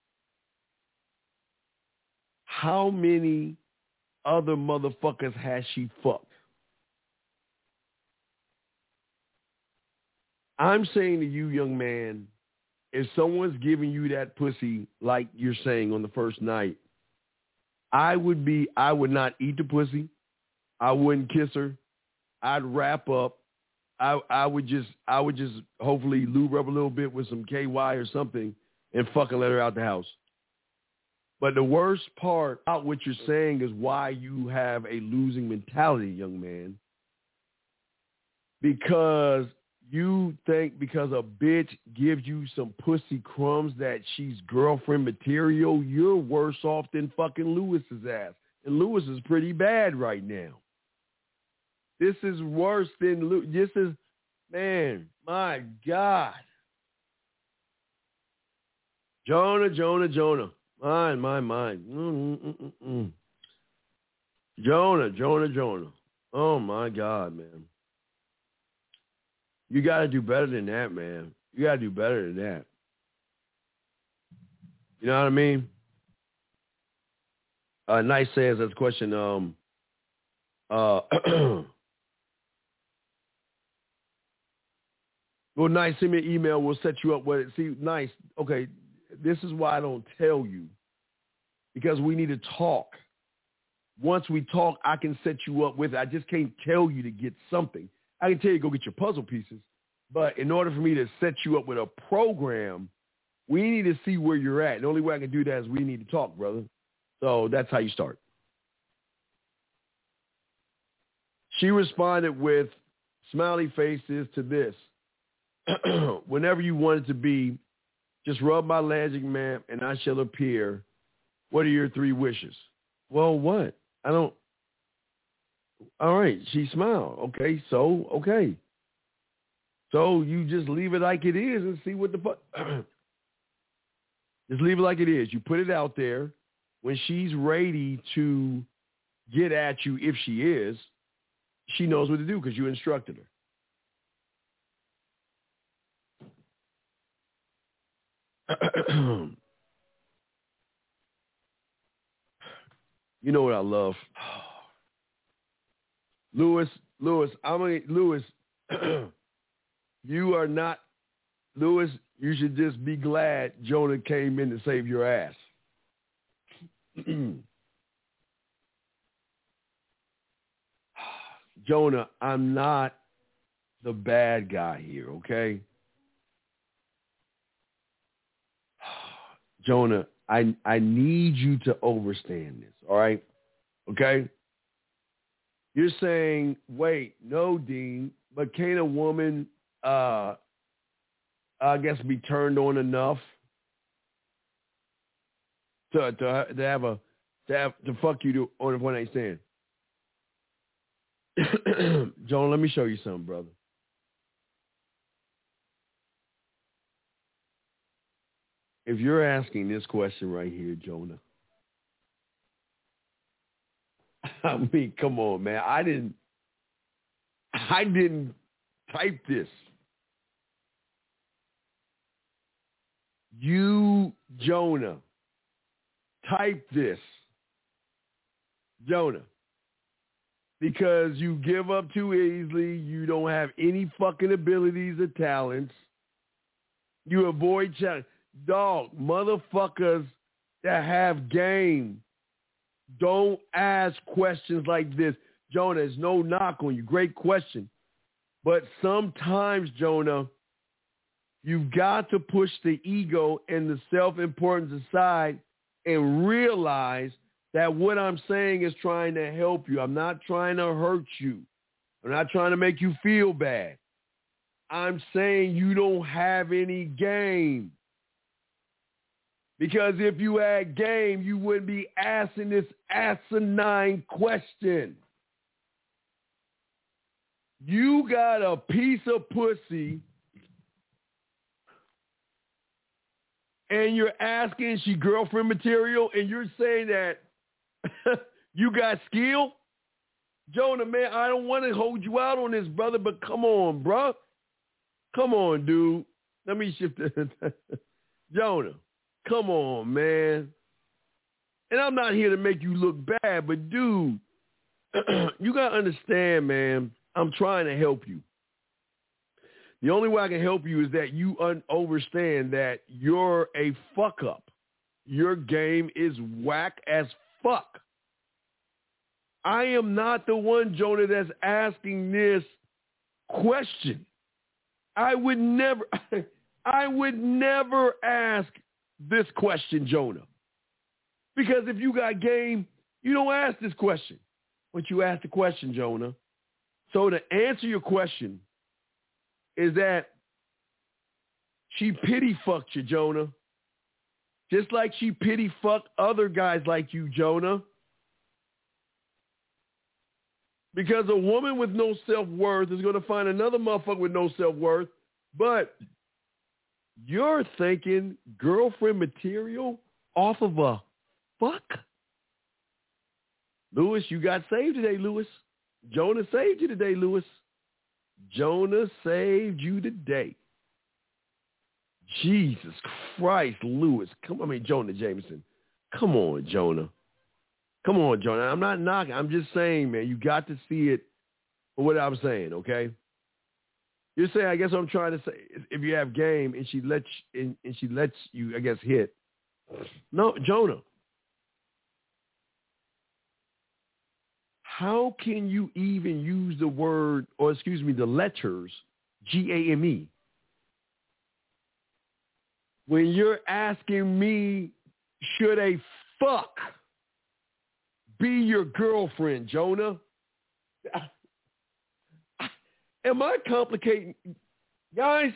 how many other motherfuckers has she fucked? I'm saying to you, young man, if someone's giving you that pussy like you're saying on the first night, I would be, I would not eat the pussy. I wouldn't kiss her. I'd wrap up. I, I would just, I would just hopefully lube up a little bit with some K Y or something and fucking let her out the house. But the worst part about what you're saying is why you have a losing mentality, young man. Because you think because a bitch gives you some pussy crumbs that she's girlfriend material, you're worse off than fucking Lewis's ass. And Lewis is pretty bad right now. This is worse than Lewis. This is, man, my God. Jonah, Jonah, Jonah. Mine, mine, mine. Mm-mm-mm-mm. Jonah, Jonah, Jonah. Oh, my God, man. You got to do better than that, man. You got to do better than that. You know what I mean? Uh, Nice says, that's a question. Um, uh, well, Nice, send me an email. We'll set you up with it. See, Nice, okay, this is why I don't tell you. Because we need to talk. Once we talk, I can set you up with it. I just can't tell you to get something. I can tell you to go get your puzzle pieces. But in order for me to set you up with a program, we need to see where you're at. The only way I can do that is we need to talk, brother. So that's how you start. She responded with smiley faces to this. Whenever you want it to be, just rub my magic lamp and I shall appear. What are your three wishes? Well, what? I don't. All right. She smiled. Okay. So, okay. So you just leave it like it is and see what the fuck. Just leave it like it is. You put it out there. When she's ready to get at you, if she is, she knows what to do because you instructed her. You know what I love? Lewis, Lewis, I'm a, Lewis, you are not, Lewis, you should just be glad Jonah came in to save your ass. Jonah, I'm not the bad guy here, okay? Jonah, I I need you to understand this, all right? Okay? You're saying, wait, no, Dean, but can a woman, uh, I guess, be turned on enough to to, to have a to have to fuck you to, on a one night stand? Jonah, let me show you something, brother. If you're asking this question right here, Jonah, I mean, come on, man. I didn't, I didn't type this. You, Jonah, type this. Jonah. Because you give up too easily. You don't have any fucking abilities or talents. You avoid challenge. Dog, motherfuckers that have game don't ask questions like this. Jonah, there's no knock on you. Great question. But sometimes, Jonah, you've got to push the ego and the self-importance aside and realize that what I'm saying is trying to help you. I'm not trying to hurt you. I'm not trying to make you feel bad. I'm saying you don't have any game. Because if you had game, you wouldn't be asking this asinine question. You got a piece of pussy and you're asking she girlfriend material and you're saying that you got skill? Jonah, man, I don't want to hold you out on this, brother, but come on, bro. Come on, dude. Let me shift it. Jonah, come on, man. And I'm not here to make you look bad, but dude, you got to understand, man, I'm trying to help you. The only way I can help you is that you un- understand that you're a fuck up. Your game is whack as fuck. I am not the one, Jonah, that's asking this question. I would never, I would never ask this question, Jonah. Because if you got game, you don't ask this question. But you ask the question, Jonah. So to answer your question is that she pity fucked you, Jonah. Just like she pity fucked other guys like you, Jonah. Because a woman with no self-worth is going to find another motherfucker with no self-worth. But you're thinking girlfriend material off of a fuck? Lewis, you got saved today, Lewis. Jonah saved you today, Lewis. Jonah saved you today. Jesus Christ, Lewis. Come on, I mean, Jonah Jameson. Come on, Jonah. Come on, Jonah. I'm not knocking. I'm just saying, man, you got to see it for what I'm saying, okay? You're saying, I guess what I'm trying to say, if you have game and she lets and, and she lets you, I guess, hit. No, Jonah. How can you even use the word, or excuse me, the letters G A M E when you're asking me, should a fuck be your girlfriend, Jonah? Am I complicating? Guys,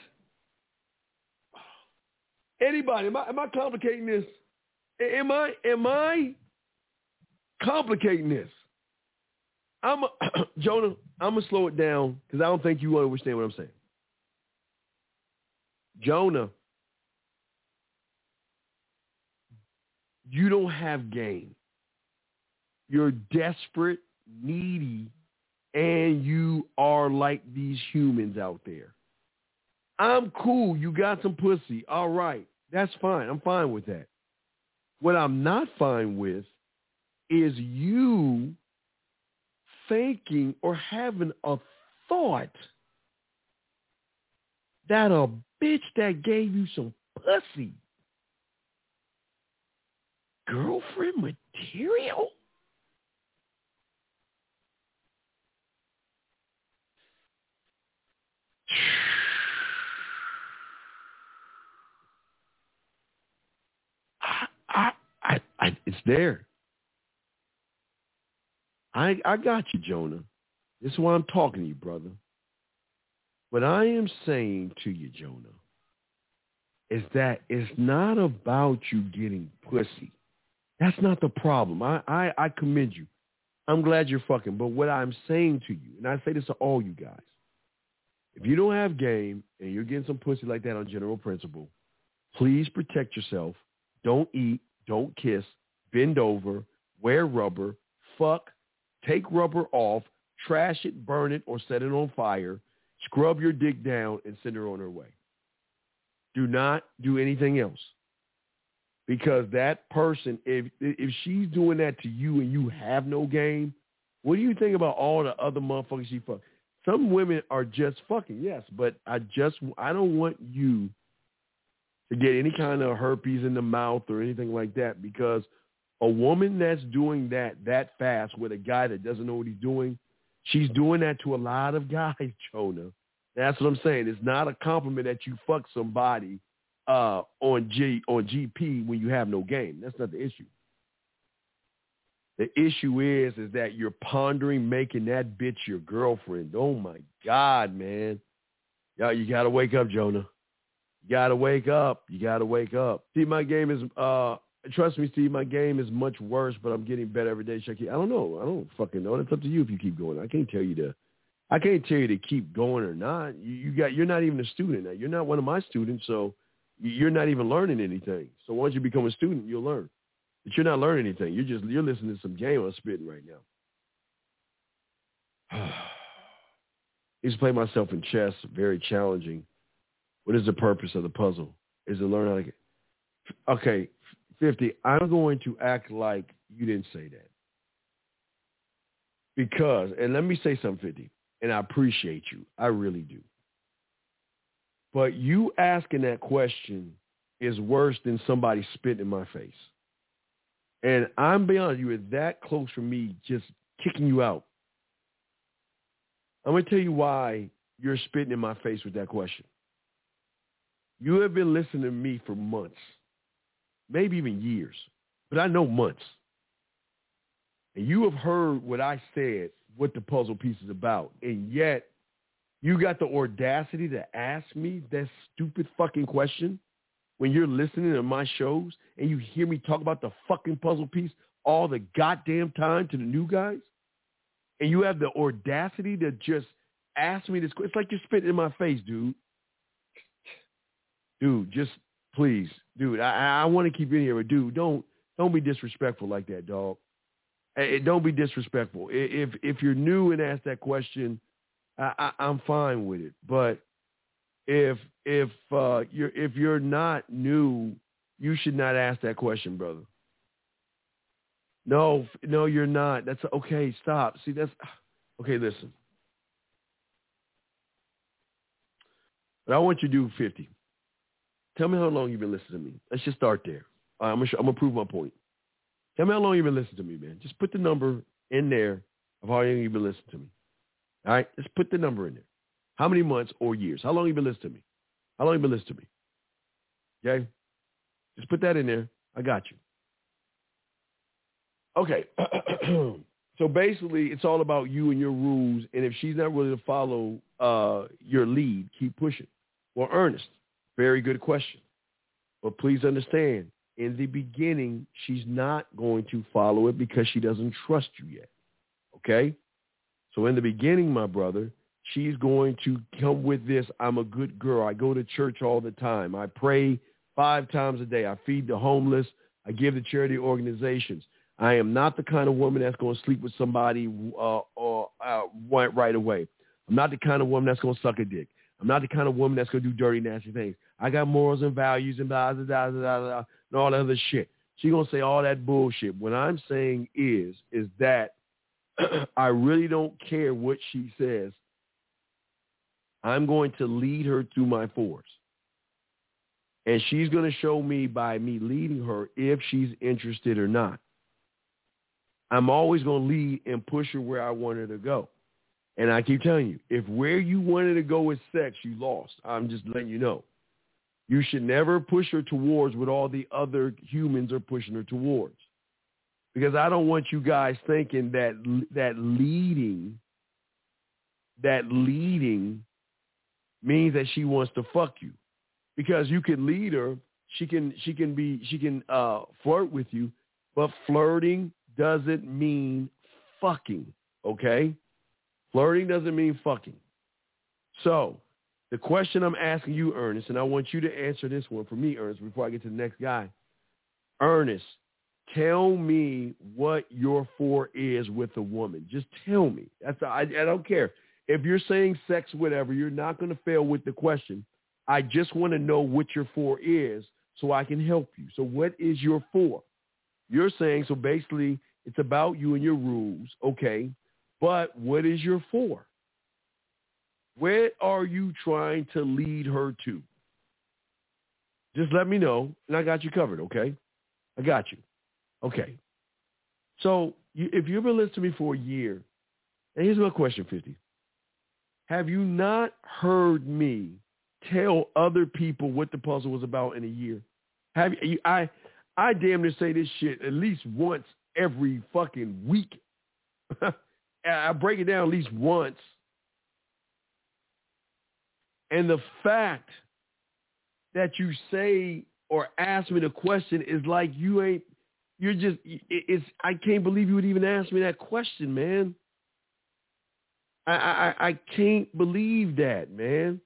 anybody, am I, am I complicating this? Am I, am I complicating this? I'm a, Jonah, I'm going to slow it down because I don't think you understand what I'm saying. Jonah, you don't have game. You're desperate, needy, and you are like these humans out there. I'm cool. You got some pussy. All right. That's fine. I'm fine with that. What I'm not fine with is you thinking or having a thought that a bitch that gave you some pussy, girlfriend material? I, I, I, I, it's there. I, I got you, Jonah. This is why I'm talking to you, brother. What I am saying to you, Jonah, is that it's not about you getting pussy. That's not the problem. I, I, I commend you. I'm glad you're fucking. But what I'm saying to you, and I say this to all you guys, if you don't have game and you're getting some pussy like that on general principle, please protect yourself. Don't eat. Don't kiss. Bend over. Wear rubber. Fuck. Take rubber off. trash it, burn it, or set it on fire. Scrub your dick down and send her on her way. Do not do anything else. Because that person, if if she's doing that to you and you have no game, what do you think about all the other motherfuckers she fuck? Some women are just fucking, yes, but I just, I don't want you to get any kind of herpes in the mouth or anything like that, because a woman that's doing that that fast with a guy that doesn't know what he's doing, she's doing that to a lot of guys, Jonah. That's what I'm saying. It's not a compliment that you fuck somebody uh, on G on G P when you have no game. That's not the issue. The issue is, is that you're pondering making that bitch your girlfriend. Oh, my God, man. Yo, you got to wake up, Jonah. You got to wake up. You got to wake up. See, my game is, uh, trust me, Steve, my game is much worse, but I'm getting better every day. Shaki. I don't know. I don't fucking know. It's up to you if you keep going. I can't tell you to, I can't tell you to keep going or not. You, you got, you're not even a student now. You're not one of my students, so you're not even learning anything. So once you become a student, you'll learn. But you're not learning anything. You're just, you're listening to some game I'm spitting right now. I used to play myself in chess, very challenging. What is the purpose of the puzzle? Is to learn how to get... Okay, fifty, I'm going to act like you didn't say that. Because, and let me say something, fifty, and I appreciate you. I really do. But you asking that question is worse than somebody spitting in my face. And I'm being honest, you were that close from me just kicking you out. I'm going to tell you why you're spitting in my face with that question. You have been listening to me for months, maybe even years, but I know months. And you have heard what I said, what the puzzle piece is about, and yet you got the audacity to ask me that stupid fucking question when you're listening to my shows and you hear me talk about the fucking puzzle piece all the goddamn time to the new guys, and you have the audacity to just ask me this question. It's like you're spitting in my face, dude. Dude, just please, dude, I, I want to keep in here, but dude, don't don't be disrespectful like that, dog. Hey, don't be disrespectful. If if you're new and ask that question, I, I, I'm fine with it. But if if uh, you're if you're not new, you should not ask that question, brother. No, no, you're not. That's okay. Stop. See, that's okay. Listen, but I want you to do fifty. Tell me how long you've been listening to me. Let's just start there. All right, I'm gonna, I'm gonna prove my point. Tell me how long you've been listening to me, man. Just put the number in there of how long you've been listening to me. All right, just put the number in there. How many months or years? How long have you been listening to me? How long have you been listening to me? Okay, just put that in there. I got you. Okay, so basically, it's all about you and your rules. And if she's not willing to follow uh, your lead, keep pushing. Well, Ernest. Very good question. But please understand, in the beginning, she's not going to follow it because she doesn't trust you yet. Okay? So in the beginning, my brother, she's going to come with this, I'm a good girl. I go to church all the time. I pray five times a day. I feed the homeless. I give to charity organizations. I am not the kind of woman that's going to sleep with somebody uh, or uh, right away. I'm not the kind of woman that's going to suck a dick. I'm not the kind of woman that's going to do dirty, nasty things. I got morals and values and blah, blah, blah, blah, blah, and all that other shit. She's going to say all that bullshit. What I'm saying is, is that I really don't care what she says. I'm going to lead her through my force. And she's going to show me by me leading her if she's interested or not. I'm always going to lead and push her where I want her to go. And I keep telling you, if where you wanted to go is sex, you lost. I'm just letting you know. You should never push her towards what all the other humans are pushing her towards. Because I don't want you guys thinking that that leading, that leading means that she wants to fuck you. Because you can lead her, she can she can be she can uh, flirt with you, but flirting doesn't mean fucking, okay? Flirting doesn't mean fucking. So the question I'm asking you, Ernest, and I want you to answer this one for me, Ernest, before I get to the next guy. Ernest, tell me what your four is with a woman. Just tell me. That's I, I don't care. If you're saying sex, whatever, you're not going to fail with the question. I just want to know what your four is so I can help you. So what is your four? You're saying, so basically it's about you and your rules. Okay. But what is your four? Where are you trying to lead her to? Just let me know, and I got you covered, okay? I got you. Okay. So you, if you've been listening to me for a year, and here's my question, fifty. Have you not heard me tell other people what the puzzle was about in a year? Have you? I, I damn near say this shit at least once every fucking week. I break it down at least once. And the fact that you say or ask me the question is like you ain't, you're just, it's, I can't believe you would even ask me that question, man. I, I, I can't believe that, man.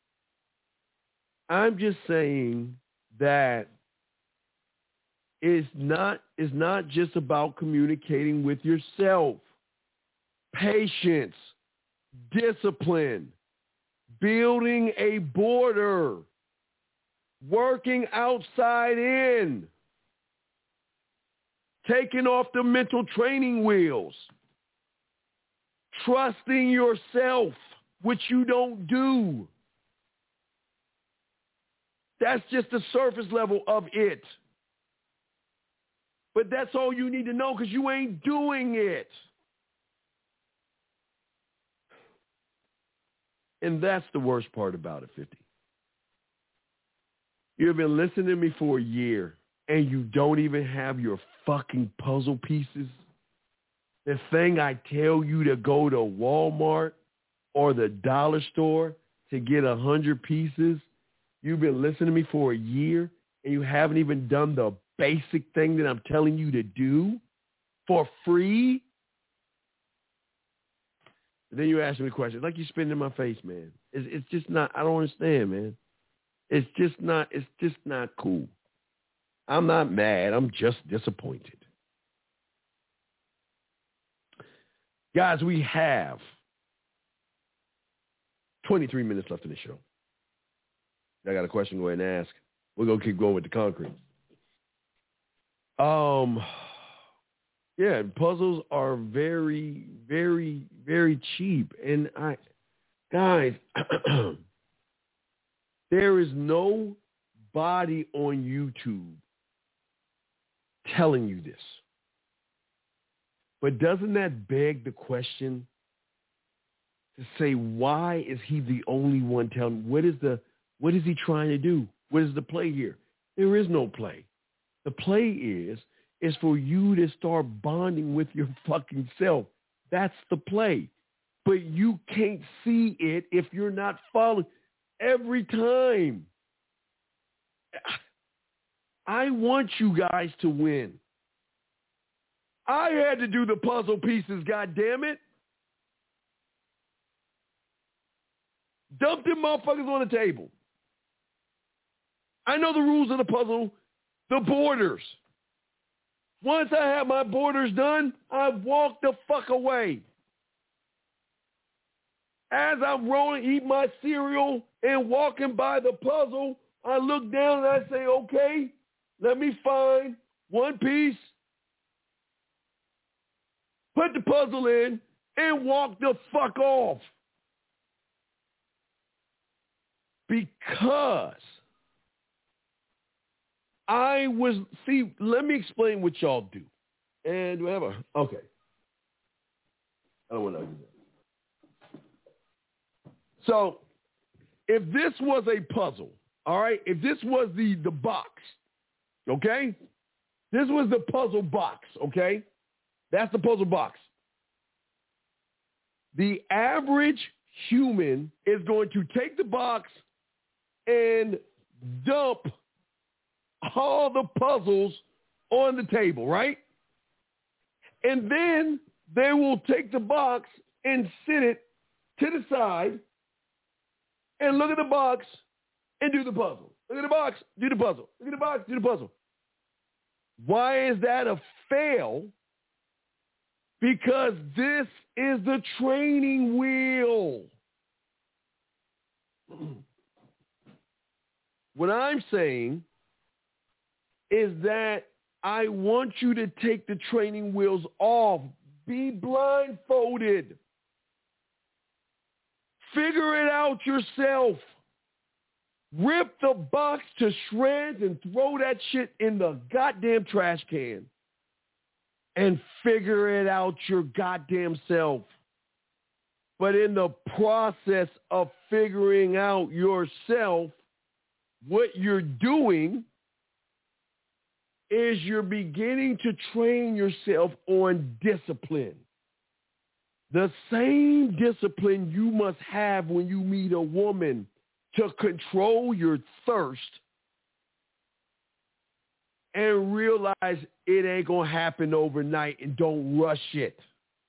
I'm just saying that it's not, it's not just about communicating with yourself. Patience, discipline, building a border, working outside in, taking off the mental training wheels, trusting yourself, which you don't do. That's just the surface level of it. But that's all you need to know because you ain't doing it. And that's the worst part about it, fifty. You've been listening to me for a year, and you don't even have your fucking puzzle pieces. The thing I tell you to go to Walmart or the dollar store to get a hundred pieces, you've been listening to me for a year, and you haven't even done the basic thing that I'm telling you to do for free? Then you ask me a question. It's like you're spitting in my face, man. It's, it's just not, I don't understand, man. It's just not, it's just not cool. I'm not mad. I'm just disappointed. Guys, we have twenty-three minutes left in the show. I got a question to go ahead and ask. We're going to keep going with the concrete. Um, yeah, puzzles are very, very, very cheap. And I, guys, there is no body on YouTube telling you this. But doesn't that beg the question to say, why is he the only one telling? What is the, what is he trying to do? What is the play here? There is no play. The play is, is for you to start bonding with your fucking self. That's the play. But you can't see it if you're not following every time. I want you guys to win. I had to do the puzzle pieces, goddammit. Dump them motherfuckers on the table. I know the rules of the puzzle, the borders. Once I have my borders done, I walk the fuck away. As I'm rolling, eat my cereal and walking by the puzzle, I look down and I say, okay, let me find one piece, put the puzzle in, and walk the fuck off. Because I was, see, let me explain what y'all do. And do I have a, okay. I don't want to argue that. So, if this was a puzzle, all right, if this was the, the box, okay, this was the puzzle box, okay, that's the puzzle box. The average human is going to take the box and dump all the puzzles on the table, right? And then they will take the box and sit it to the side and look at the box and do the puzzle. Look at the box, do the puzzle. Look at the box, do the puzzle. Why is that a fail? Because this is the training wheel. What I'm saying is that I want you to take the training wheels off. Be blindfolded. Figure it out yourself. Rip the box to shreds and throw that shit in the goddamn trash can. And figure it out your goddamn self. But in the process of figuring out yourself, what you're doing is you're beginning to train yourself on discipline. The same discipline you must have when you meet a woman to control your thirst and realize it ain't going to happen overnight, and don't rush it.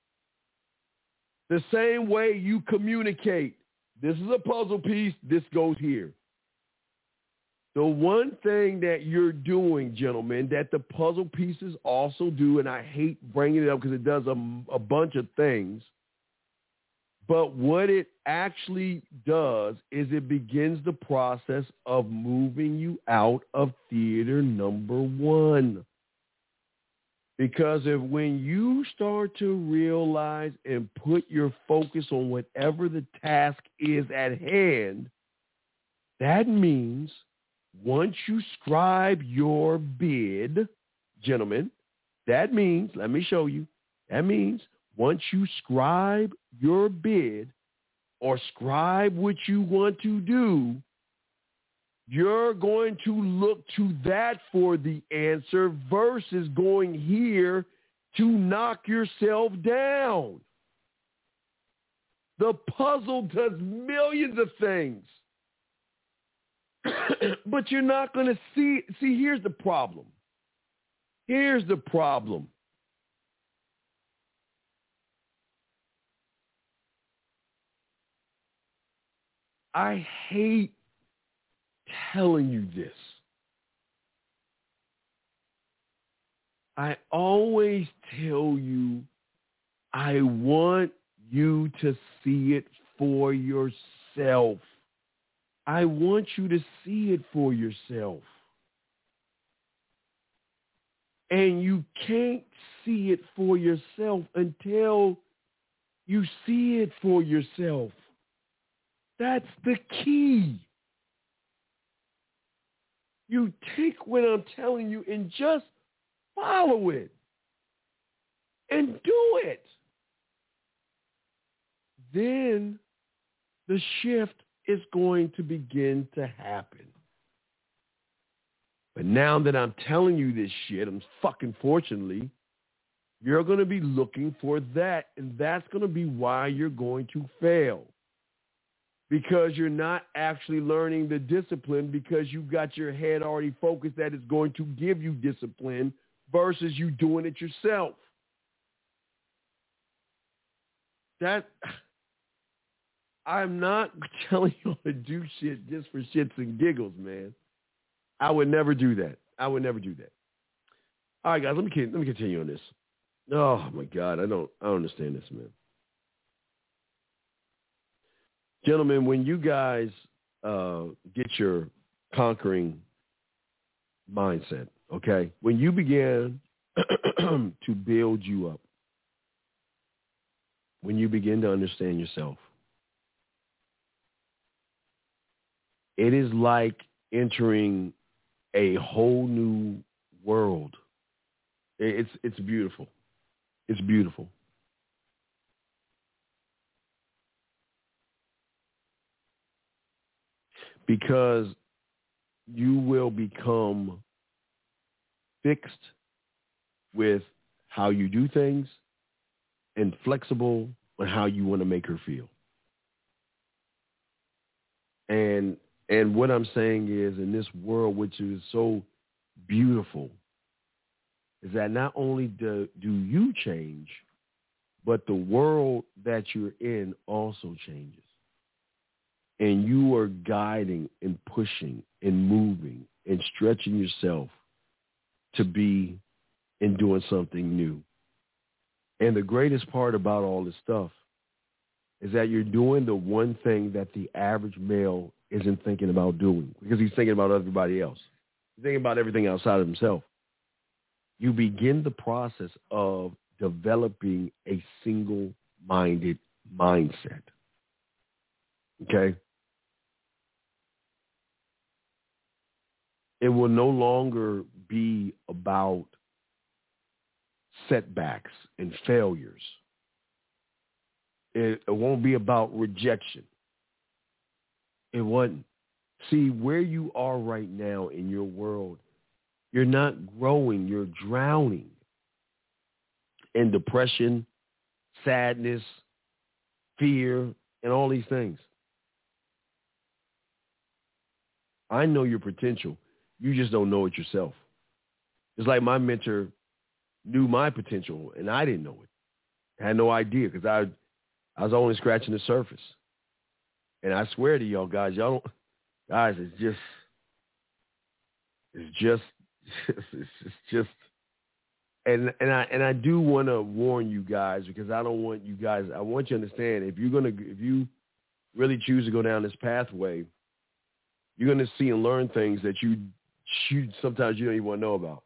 The same way you communicate. This is a puzzle piece. This goes here. The one thing that you're doing, gentlemen, that the puzzle pieces also do, and I hate bringing it up because it does a, a bunch of things, but what it actually does is it begins the process of moving you out of theater number one. Because if when you start to realize and put your focus on whatever the task is at hand, that means once you scribe your bid, gentlemen, that means, let me show you, that means once you scribe your bid or scribe what you want to do, you're going to look to that for the answer versus going here to knock yourself down. The puzzle does millions of things. But you're not going to see. See, here's the problem. Here's the problem. I hate telling you this. I always tell you, I want you to see it for yourself. I want you to see it for yourself. And you can't see it for yourself until you see it for yourself. That's the key. You take what I'm telling you and just follow it. And do it. Then the shift is going to begin to happen. But now that I'm telling you this shit, I'm fucking fortunately, you're going to be looking for that, and that's going to be why you're going to fail. Because you're not actually learning the discipline because you got your head already focused that it's going to give you discipline versus you doing it yourself. That... I'm not telling you to do shit just for shits and giggles, man. I would never do that. I would never do that. All right, guys, let me let me continue on this. Oh my God, I don't I don't understand this, man. Gentlemen, when you guys uh, get your conquering mindset, okay, when you begin to build you up, when you begin to understand yourself, it is like entering a whole new world. It's it's beautiful. It's beautiful. Because you will become fixed with how you do things and flexible on how you want to make her feel. And And what I'm saying is, in this world, which is so beautiful, is that not only do, do you change, but the world that you're in also changes. And you are guiding and pushing and moving and stretching yourself to be in doing something new. And the greatest part about all this stuff is that you're doing the one thing that the average male isn't thinking about doing because he's thinking about everybody else. He's thinking about everything outside of himself. You begin the process of developing a single-minded mindset. Okay? It will no longer be about setbacks and failures. It, it won't be about rejection. It wasn't. See, where you are right now in your world, you're not growing, you're drowning in depression, sadness, fear, and all these things. I know your potential. You just don't know it yourself. It's like my mentor knew my potential, and I didn't know it. I had no idea because I, I was only scratching the surface. And I swear to y'all guys, y'all don't, guys, it's just, it's just, it's just, just and and I and I do want to warn you guys because I don't want you guys. I want you to understand if you're gonna, if you really choose to go down this pathway, you're gonna see and learn things that you, you sometimes you don't even want to know about.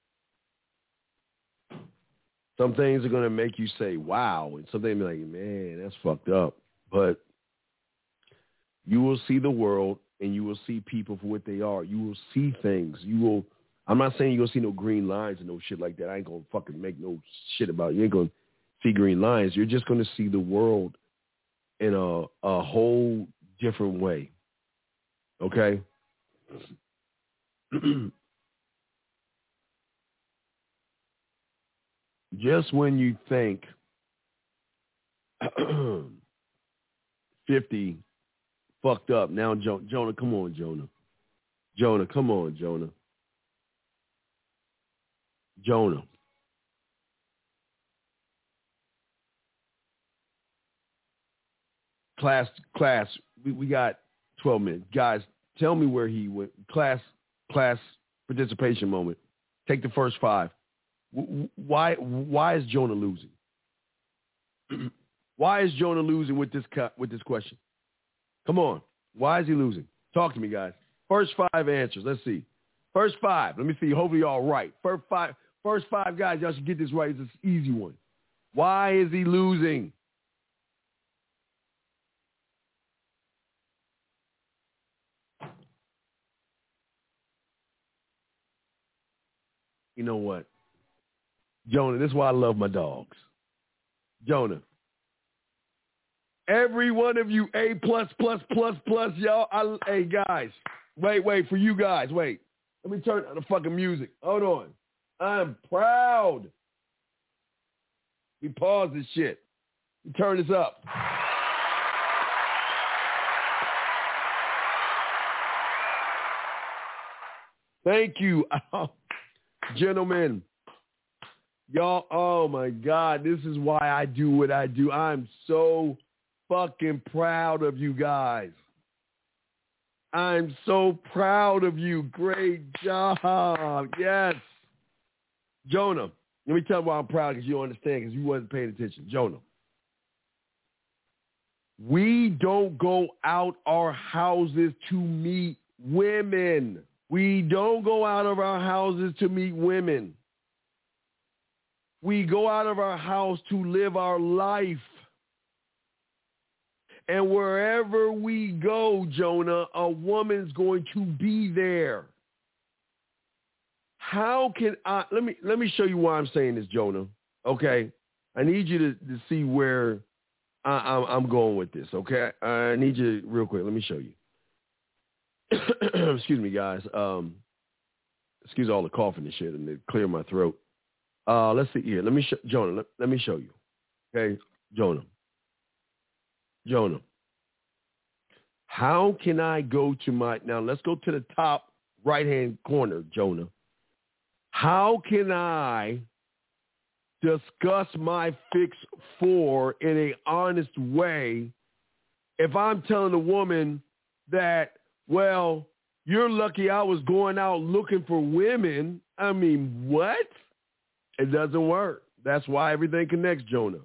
Some things are gonna make you say, "Wow," and some things be like, "Man, that's fucked up." But you will see the world and you will see people for what they are. You will see things. You will. I'm not saying you're going to see no green lines and no shit like that. I ain't going to fucking make no shit about it. You ain't going to see green lines. You're just going to see the world in a, a whole different way. Okay? Just when you think fifty fucked up, now jo- Jonah, come on, Jonah. Jonah, come on, Jonah. Jonah. Class, class, we, we got twelve minutes. Guys, tell me where he went. Class, class participation moment. Take the first five. Why, why is Jonah losing? Why is Jonah losing with this with this question? Come on. Why is he losing? Talk to me, guys. First five answers. Let's see. First five. Let me see. Hopefully y'all right. First five. First five guys, y'all should get this right. It's an easy one. Why is he losing? You know what? Jonah, this is why I love my dogs. Jonah. Every one of you, A plus, plus, plus, plus, y'all. I, hey, guys. Wait, wait, for you guys. Wait. Let me turn on the fucking music. Hold on. I'm proud. We pause this shit. We turn this up. Thank you. Gentlemen. Y'all, oh my God. This is why I do what I do. I'm so fucking proud of you guys. I'm so proud of you. Great job. Yes. Jonah, let me tell you why I'm proud because you don't understand because you wasn't paying attention. Jonah, we don't go out our houses to meet women. We don't go out of our houses to meet women. We go out of our house to live our life. And wherever we go, Jonah, a woman's going to be there. How can I, let me let me show you why I'm saying this, Jonah. Okay? I need you to, to see where I, I'm, I'm going with this, okay? I need you real quick. Let me show you. Excuse me, guys. Um, excuse all the coughing and shit and to clear my throat. Uh, let's see here. Let me show, Jonah, let, let me show you. Okay? Jonah. Jonah. How can I go to my, now let's go to the top right-hand corner, Jonah. How can I discuss my fix four in an honest way if I'm telling a woman that, well, You're lucky I was going out looking for women. I mean, what? It doesn't work. That's why everything connects, Jonah.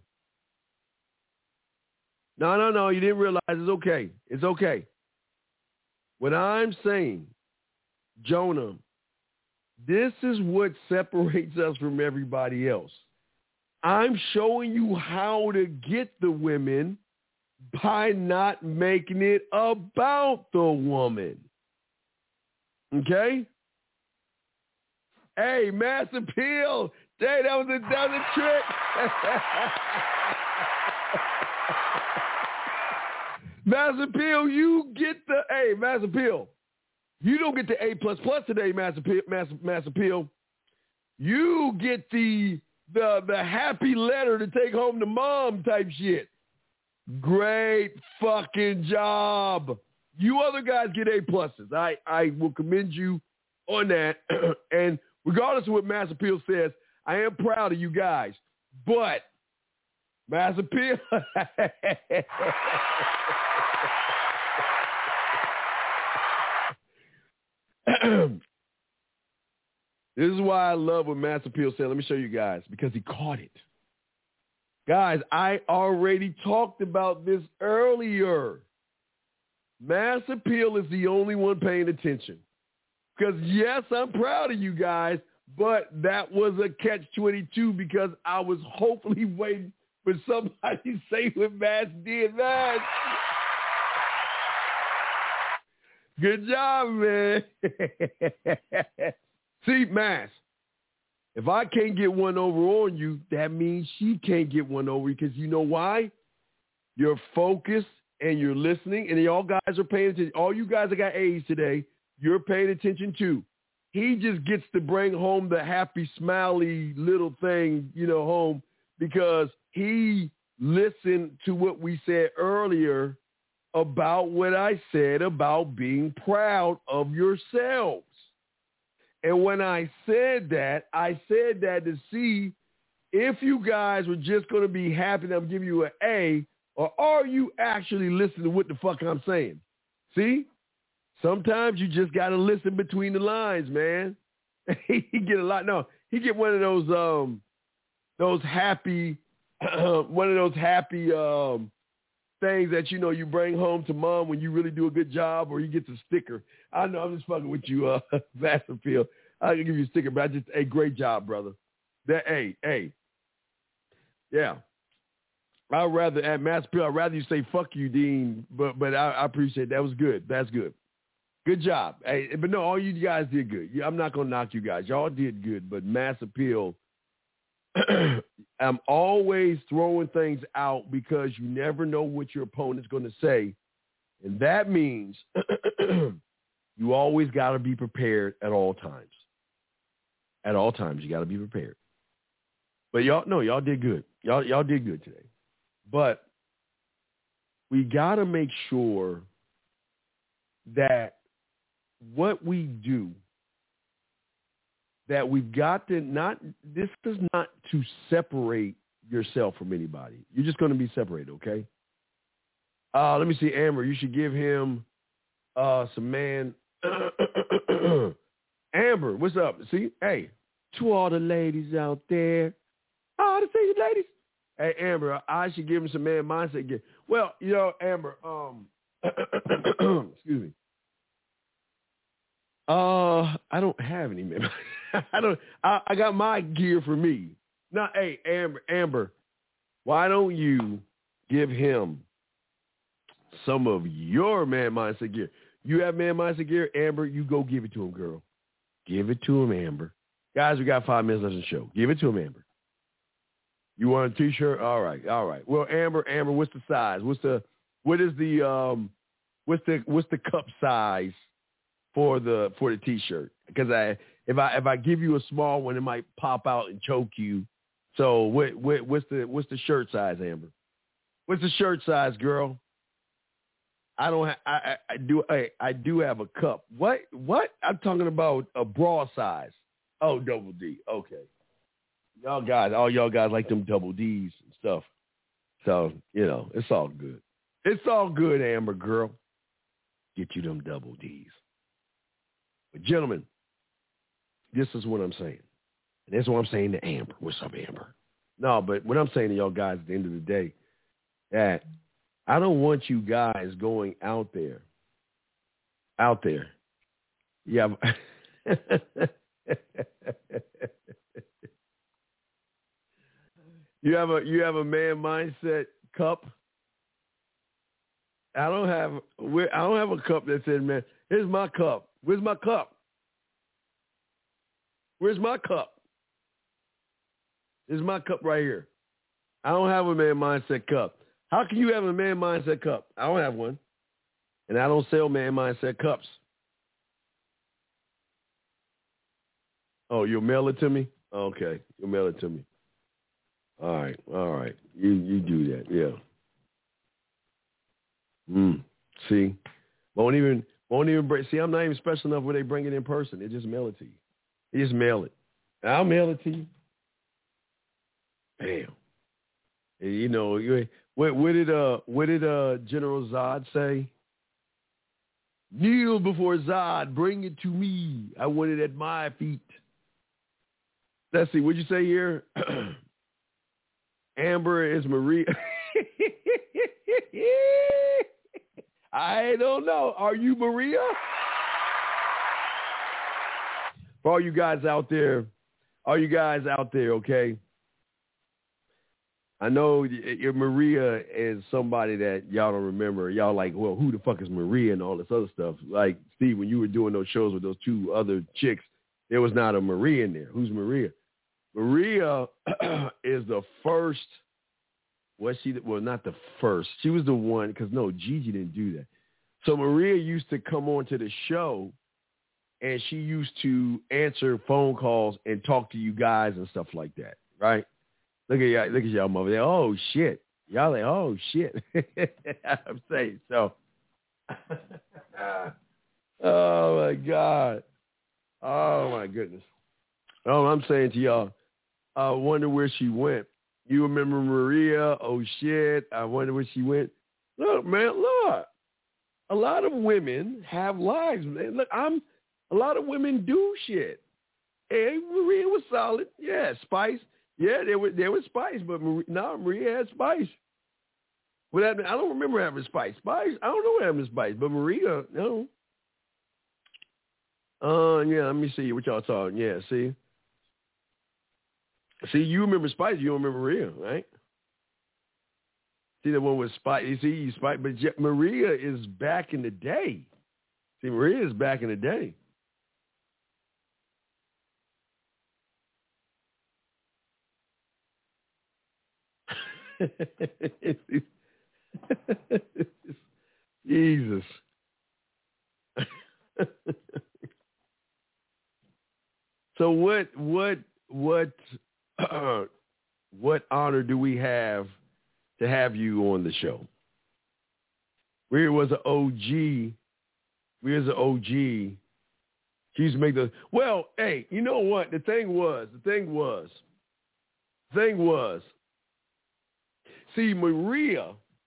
No, no, no. You didn't realize it's okay. It's okay. What I'm saying, Jonah, this is what separates us from everybody else. I'm showing you how to get the women by not making it about the woman. Okay? Hey, Mass Appeal. Hey, that was a, that was a trick. Mass Appeal, you get the, hey, Mass Appeal. You don't get the A plus plus today, Mass Appeal. Mass, Mass Appeal. You get the, the, the happy letter to take home to mom type shit. Great fucking job. You other guys get A pluses. I, I will commend you on that. And regardless of what Mass Appeal says, I am proud of you guys. But Mass Appeal. This is why I love what Mass Appeal said. Let me show you guys, because he caught it. Guys, I already talked about this earlier. Mass Appeal is the only one paying attention. Because, yes, I'm proud of you guys, but that was a catch twenty-two because I was hopefully waiting for somebody to say what Mass did. Mass. Good job, man. See, Mass, if I can't get one over on you, that means she can't get one over you because you know why? You're focused and you're listening, and y'all guys are paying attention. All you guys that got A's today, you're paying attention too. He just gets to bring home the happy, smiley little thing, you know, home because he listened to what we said earlier about what I said about being proud of yourselves. And when I said that, I said that to see if you guys were just going to be happy that I'm giving you an A, or are you actually listening to what the fuck I'm saying? See? Sometimes you just got to listen between the lines, man. He get a lot. No, he get one of those, um, those happy, one of those happy um, things that, you know, you bring home to mom when you really do a good job, or you get the sticker. I know, I'm just fucking with you, uh, Mass Appeal. I can give you a sticker, but I just, hey, great job, brother. That, hey, hey. Yeah. I'd rather, at Mass Appeal, I'd rather you say fuck you, Dean, but but I, I appreciate it. That was good. That's good. Good job. Hey, but no, all you guys did good. I'm not going to knock you guys. Y'all did good, but Mass Appeal, I'm always throwing things out because you never know what your opponent's going to say. And that means you always got to be prepared at all times. At all times, you got to be prepared. But y'all, no, y'all did good. Y'all, y'all did good today. But we got to make sure that what we do, that we've got to not, this is not to separate yourself from anybody. You're just going to be separated, okay? Uh, let me see, Amber, you should give him uh, some man. Amber, what's up? See, hey, to all the ladies out there. Oh, to see you ladies. Hey, Amber, I should give him some man mindset. Get well, you know, Amber. Um, excuse me. Uh, I don't have any man. I don't. I, I got my gear for me. Now, hey, Amber, Amber, why don't you give him some of your man mindset gear? You have man mindset gear, Amber. You go give it to him, girl. Give it to him, Amber. Guys, we got five minutes left in the show. Give it to him, Amber. You want a T-shirt? All right, all right. Well, Amber, Amber, what's the size? What's the what is the um what's the what's the cup size for the for the T-shirt? Because I if I if I give you a small one, it might pop out and choke you. So what what what's the what's the shirt size, Amber? What's the shirt size, girl? I don't ha- I, I I do I, I do have a cup. What what? I'm talking about a bra size. Oh, double D. Okay. Y'all guys, all y'all guys like them double D's and stuff. So, you know, it's all good. It's all good, Amber girl. Get you them double D's. But gentlemen, this is what I'm saying. And that's what I'm saying to Amber. What's up, Amber? No, but what I'm saying to y'all guys at the end of the day, that I don't want you guys going out there, out there. Yeah. you have a you have a man mindset cup. I don't have I don't have a cup that says, man, here's my cup. Where's my cup? Where's my cup? This is my cup right here. I don't have a man mindset cup. How can you have a man mindset cup? I don't have one. And I don't sell man mindset cups. Oh, you'll mail it to me? Okay. You'll mail it to me. All right. All right. You you do that. Yeah. Mm. See? Won't even won't even bring, see, I'm not even special enough where they bring it in person. They just mail it to you. They just mail it. I'll mail it to you. Damn. And you know, what, what did uh what did uh General Zod say? Kneel before Zod, bring it to me. I want it at my feet. Let's see, what'd you say here? Amber is Maria. I don't know. Are you Maria? For all you guys out there, all you guys out there, okay? I know your Maria is somebody that y'all don't remember. Y'all like, well, who the fuck is Maria and all this other stuff? Like, Steve, when you were doing those shows with those two other chicks, there was not a Maria in there. Who's Maria? Maria is the first. Was she? Well, not the first. She was the one, because no, Gigi didn't do that. So Maria used to come on to the show, and she used to answer phone calls and talk to you guys and stuff like that, right? Look at y'all, look at y'all mother. Oh shit, y'all like, oh shit. I'm saying so. Oh my God. Oh my goodness. Oh, I'm saying to y'all, I wonder where she went. You remember Maria? Oh shit, I wonder where she went. Look, man, look. A lot of women have lives, man. Look, I'm. A lot of women do shit. Hey, Maria was solid. Yeah, Spice. Yeah, there was there was Spice, but Maria, no, Maria had Spice. What happened? I don't remember having Spice. Spice. I don't know what happened to Spice, but Maria, no. Uh, yeah. Let me see what y'all talking. Yeah, see. See, you remember Spice, you don't remember Maria, right? See, the one with Spice. You see, you Spice, but Maria is back in the day. See, Maria is back in the day. Jesus. So what what what uh, what honor do we have to have you on the show? Rhea was an O G. Rhea's an O G. She used to make the well, hey, you know what? The thing was, the thing was, the thing was, see, Maria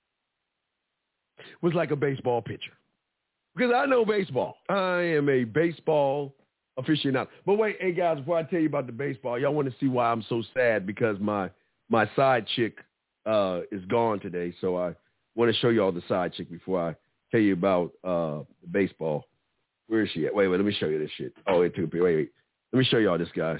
was like a baseball pitcher. Because I know baseball. I am a baseball aficionado. But wait, hey guys, before I tell you about the baseball, y'all want to see why I'm so sad, because my my side chick uh, is gone today. So I want to show y'all the side chick before I tell you about uh, the baseball. Where is she at? Wait, wait, let me show you this shit. Oh, wait, wait, wait. Let me show y'all this, guys.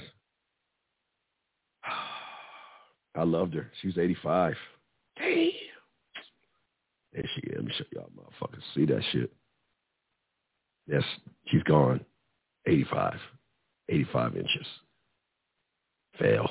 I loved her. She was eighty-five. Damn. There she is. Let me show y'all motherfuckers. See that shit? Yes, she's gone. eighty-five. eighty-five inches. Fail.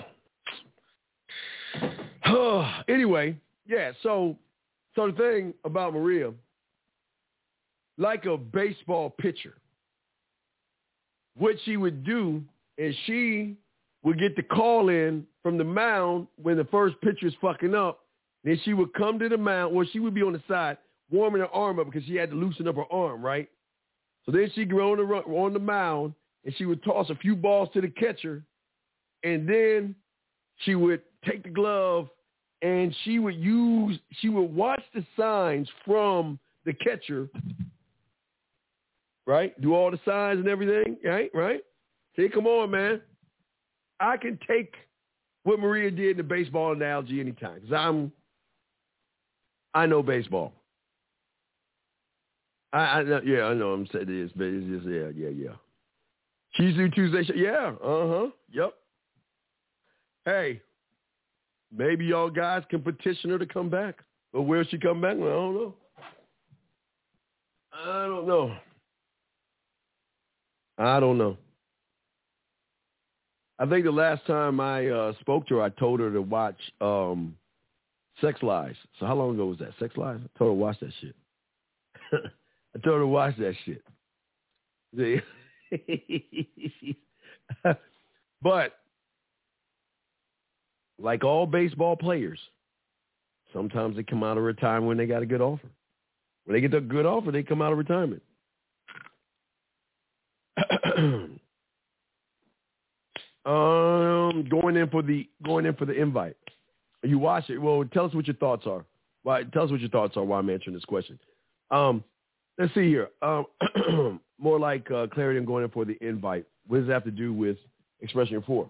Anyway, yeah, so so the thing about Maria, like a baseball pitcher, what she would do is she would get the call in from the mound when the first pitcher is fucking up. Then she would come to the mound, or she would be on the side warming her arm up because she had to loosen up her arm, right? So then she'd go on the, on the mound, and she would toss a few balls to the catcher, and then she would take the glove, and she would use, she would watch the signs from the catcher right? Do all the signs and everything, right? Right? See, come on, man. I can take what Maria did in the baseball analogy anytime because I'm, I know baseball. I, I know, yeah, I know I'm saying this, but it's just, yeah, yeah, yeah. Tuesday, Tuesday, show. Yeah, uh-huh, yep. Hey, maybe y'all guys can petition her to come back. But will she come back? Well, I don't know. I don't know. I don't know. I think the last time I uh, spoke to her, I told her to watch um, Sex Lies. So how long ago was that? Sex Lies? I told her to watch that shit. I told her to watch that shit. But like all baseball players, sometimes they come out of retirement when they got a good offer. When they get a good offer, they come out of retirement. um, going in for the going in for the invite. You watch it. Well, tell us what your thoughts are. Why? Tell us what your thoughts are while I'm answering this question. Um, let's see here. Um, more like uh, clarity on going in for the invite. What does that have to do with expressing your force?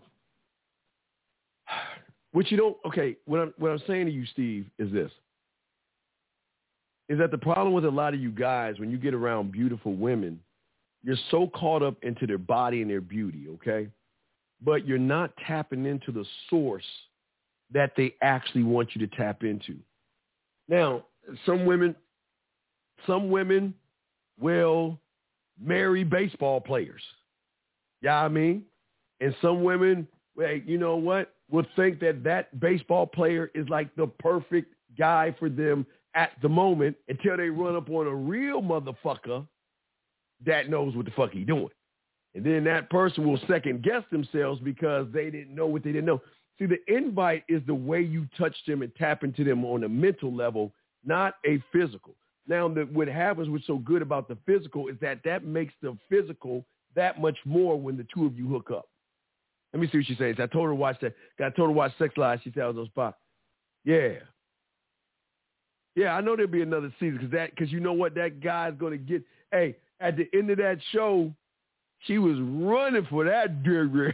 What you don't. Okay. What I'm what I'm saying to you, Steve, is this. Is that the problem with a lot of you guys when you get around beautiful women, you're so caught up into their body and their beauty, okay? But you're not tapping into the source that they actually want you to tap into. Now, some women, some women will marry baseball players. Yeah, you know what I mean? And some women, well, you know what, will think that that baseball player is like the perfect guy for them at the moment until they run up on a real motherfucker that knows what the fuck he doing. And then that person will second guess themselves because they didn't know what they didn't know. See, the invite is the way you touch them and tap into them on a mental level, not a physical. Now, the, what happens, what's so good about the physical is that that makes the physical that much more when the two of you hook up. Let me see what she says. I told her to watch that. I told her to watch Sex Lies. She said I was on spot. Yeah. Yeah, I know there'll be another season because that because you know what that guy's going to get. Hey, at the end of that show, she was running for that dude.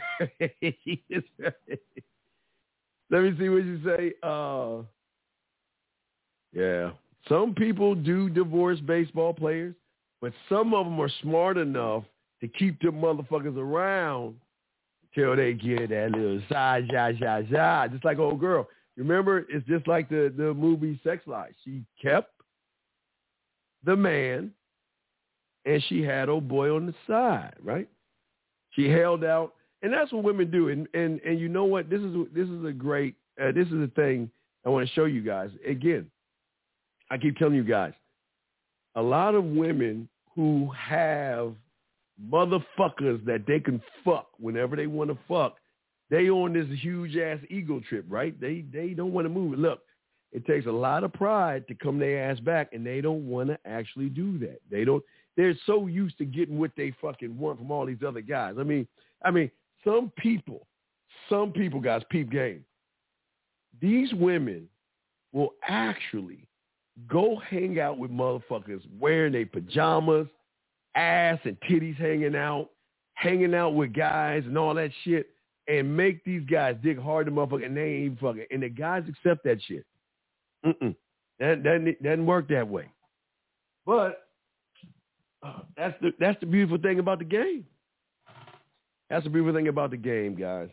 Let me see what you say. Uh, yeah, some people do divorce baseball players, but some of them are smart enough to keep them motherfuckers around until they get that little side, side, side, side. Just like old girl. Remember, it's just like the, the movie Sex Lies. She kept the man, and she had old boy on the side, right? She held out, and that's what women do. And and and you know what? This is this is a great. Uh, this is a thing I want to show you guys. Again, I keep telling you guys, a lot of women who have motherfuckers that they can fuck whenever they want to fuck. They on this huge ass ego trip, right? They they don't want to move. Look, it takes a lot of pride to come their ass back, and they don't want to actually do that. They don't. They're so used to getting what they fucking want from all these other guys. I mean, I mean, some people, some people, guys, peep game. These women will actually go hang out with motherfuckers wearing their pajamas, ass and titties hanging out, hanging out with guys and all that shit. And make these guys dig hard to motherfucker, and they ain't even fucking. And the guys accept that shit. Mm-mm. That, that doesn't work that way. But uh, that's the that's the beautiful thing about the game. That's the beautiful thing about the game, guys.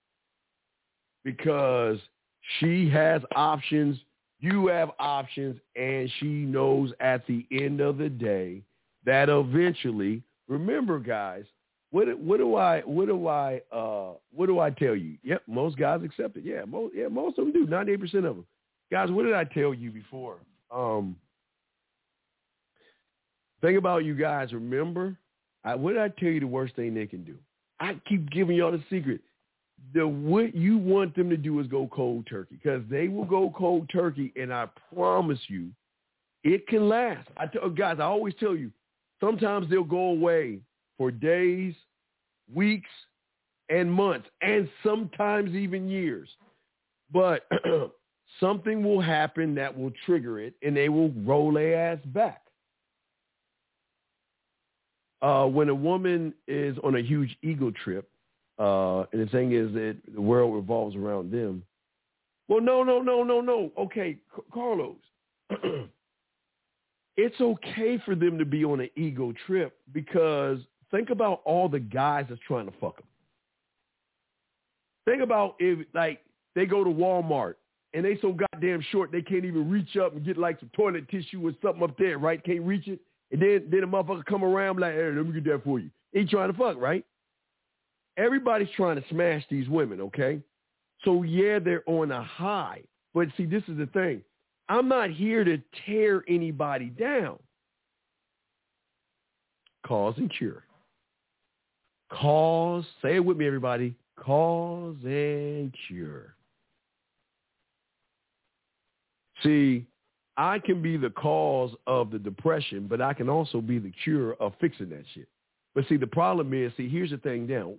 Because she has options, you have options, and she knows at the end of the day that eventually, remember, guys. What what do I what do I uh what do I tell you? Yep, most guys accept it. Yeah, most yeah most of them do. Ninety-eight percent of them. Guys, what did I tell you before? Um, think about you guys. Remember, I, what did I tell you? The worst thing they can do. I keep giving y'all the secret. The what you want them to do is go cold turkey because they will go cold turkey, and I promise you, it can last. I tell guys, I always tell you, sometimes they'll go away for days, weeks, and months, and sometimes even years. But something will happen that will trigger it, and they will roll their ass back. uh, when a woman is on a huge ego trip, uh, and the thing is that the world revolves around them. Well, no, no, no, no, no. Okay, C- Carlos, it's okay for them to be on an ego trip because think about all the guys that's trying to fuck them. Think about if, like, they go to Walmart and they so goddamn short they can't even reach up and get, like, some toilet tissue or something up there, right? Can't reach it. And then, then a motherfucker come around like, hey, let me get that for you. He trying to fuck, right? Everybody's trying to smash these women, okay? So, yeah, they're on a high. But, see, this is the thing. I'm not here to tear anybody down. Cause and cure. Cause, say it with me, everybody. Cause and cure. See, I can be the cause of the depression, but I can also be the cure of fixing that shit. But see, the problem is, see, here's the thing now.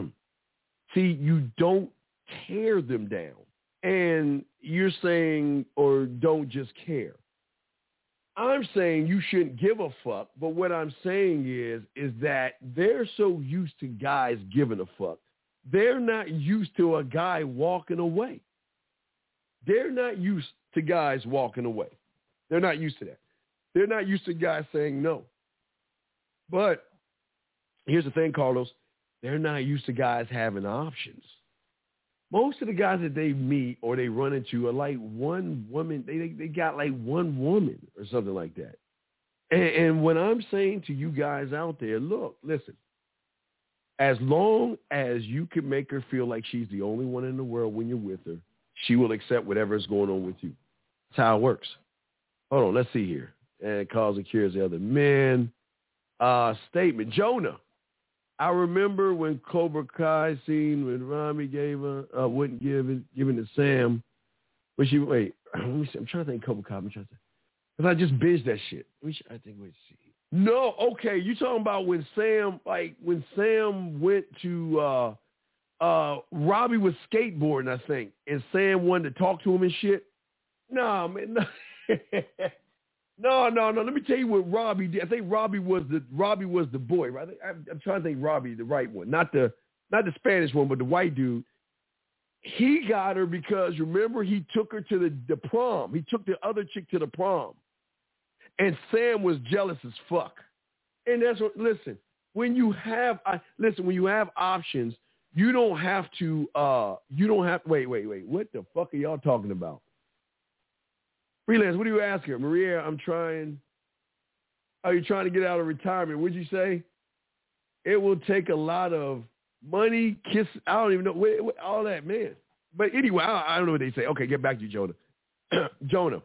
See, you don't tear them down. And you're saying, or don't just care. I'm saying you shouldn't give a fuck, but what I'm saying is, is that they're so used to guys giving a fuck. They're not used to a guy walking away. They're not used to guys walking away. They're not used to that. They're not used to guys saying no. But here's the thing, Carlos. They're not used to guys having options. Most of the guys that they meet or they run into are like one woman. They they, they got like one woman or something like that. And, and what I'm saying to you guys out there, look, listen. As long as you can make her feel like she's the only one in the world when you're with her, she will accept whatever is going on with you. That's how it works. Hold on, let's see here. And cause and cures the other men. Uh, statement. Jonah. I remember when Cobra Kai scene when Rami gave her, uh, wouldn't give it, giving to Sam. When she, wait, let me see. I'm trying to think Cobra Kai. I'm trying to think. Because I just binged that shit. Let me see, I think, wait, see. No, okay. You talking about when Sam, like, when Sam went to, uh, uh, Robbie was skateboarding, I think, and Sam wanted to talk to him and shit? Nah, man, no. No, no, no. Let me tell you what Robbie did. I think Robbie was the Robbie was the boy, right? I'm, I'm trying to think Robbie, the right one, not the not the Spanish one, but the white dude. He got her because remember he took her to the, the prom. He took the other chick to the prom, and Sam was jealous as fuck. And that's what. Listen, when you have I, listen, when you have options, you don't have to. Uh, you don't have. Wait, wait, wait. What the fuck are y'all talking about? Freelance, what do you ask her? Maria, I'm trying. Are you trying to get out of retirement? What'd you say? It will take a lot of money, kiss. I don't even know. What, what, all that, man. But anyway, I, I don't know what they say. Okay, get back to you, Jonah. Jonah,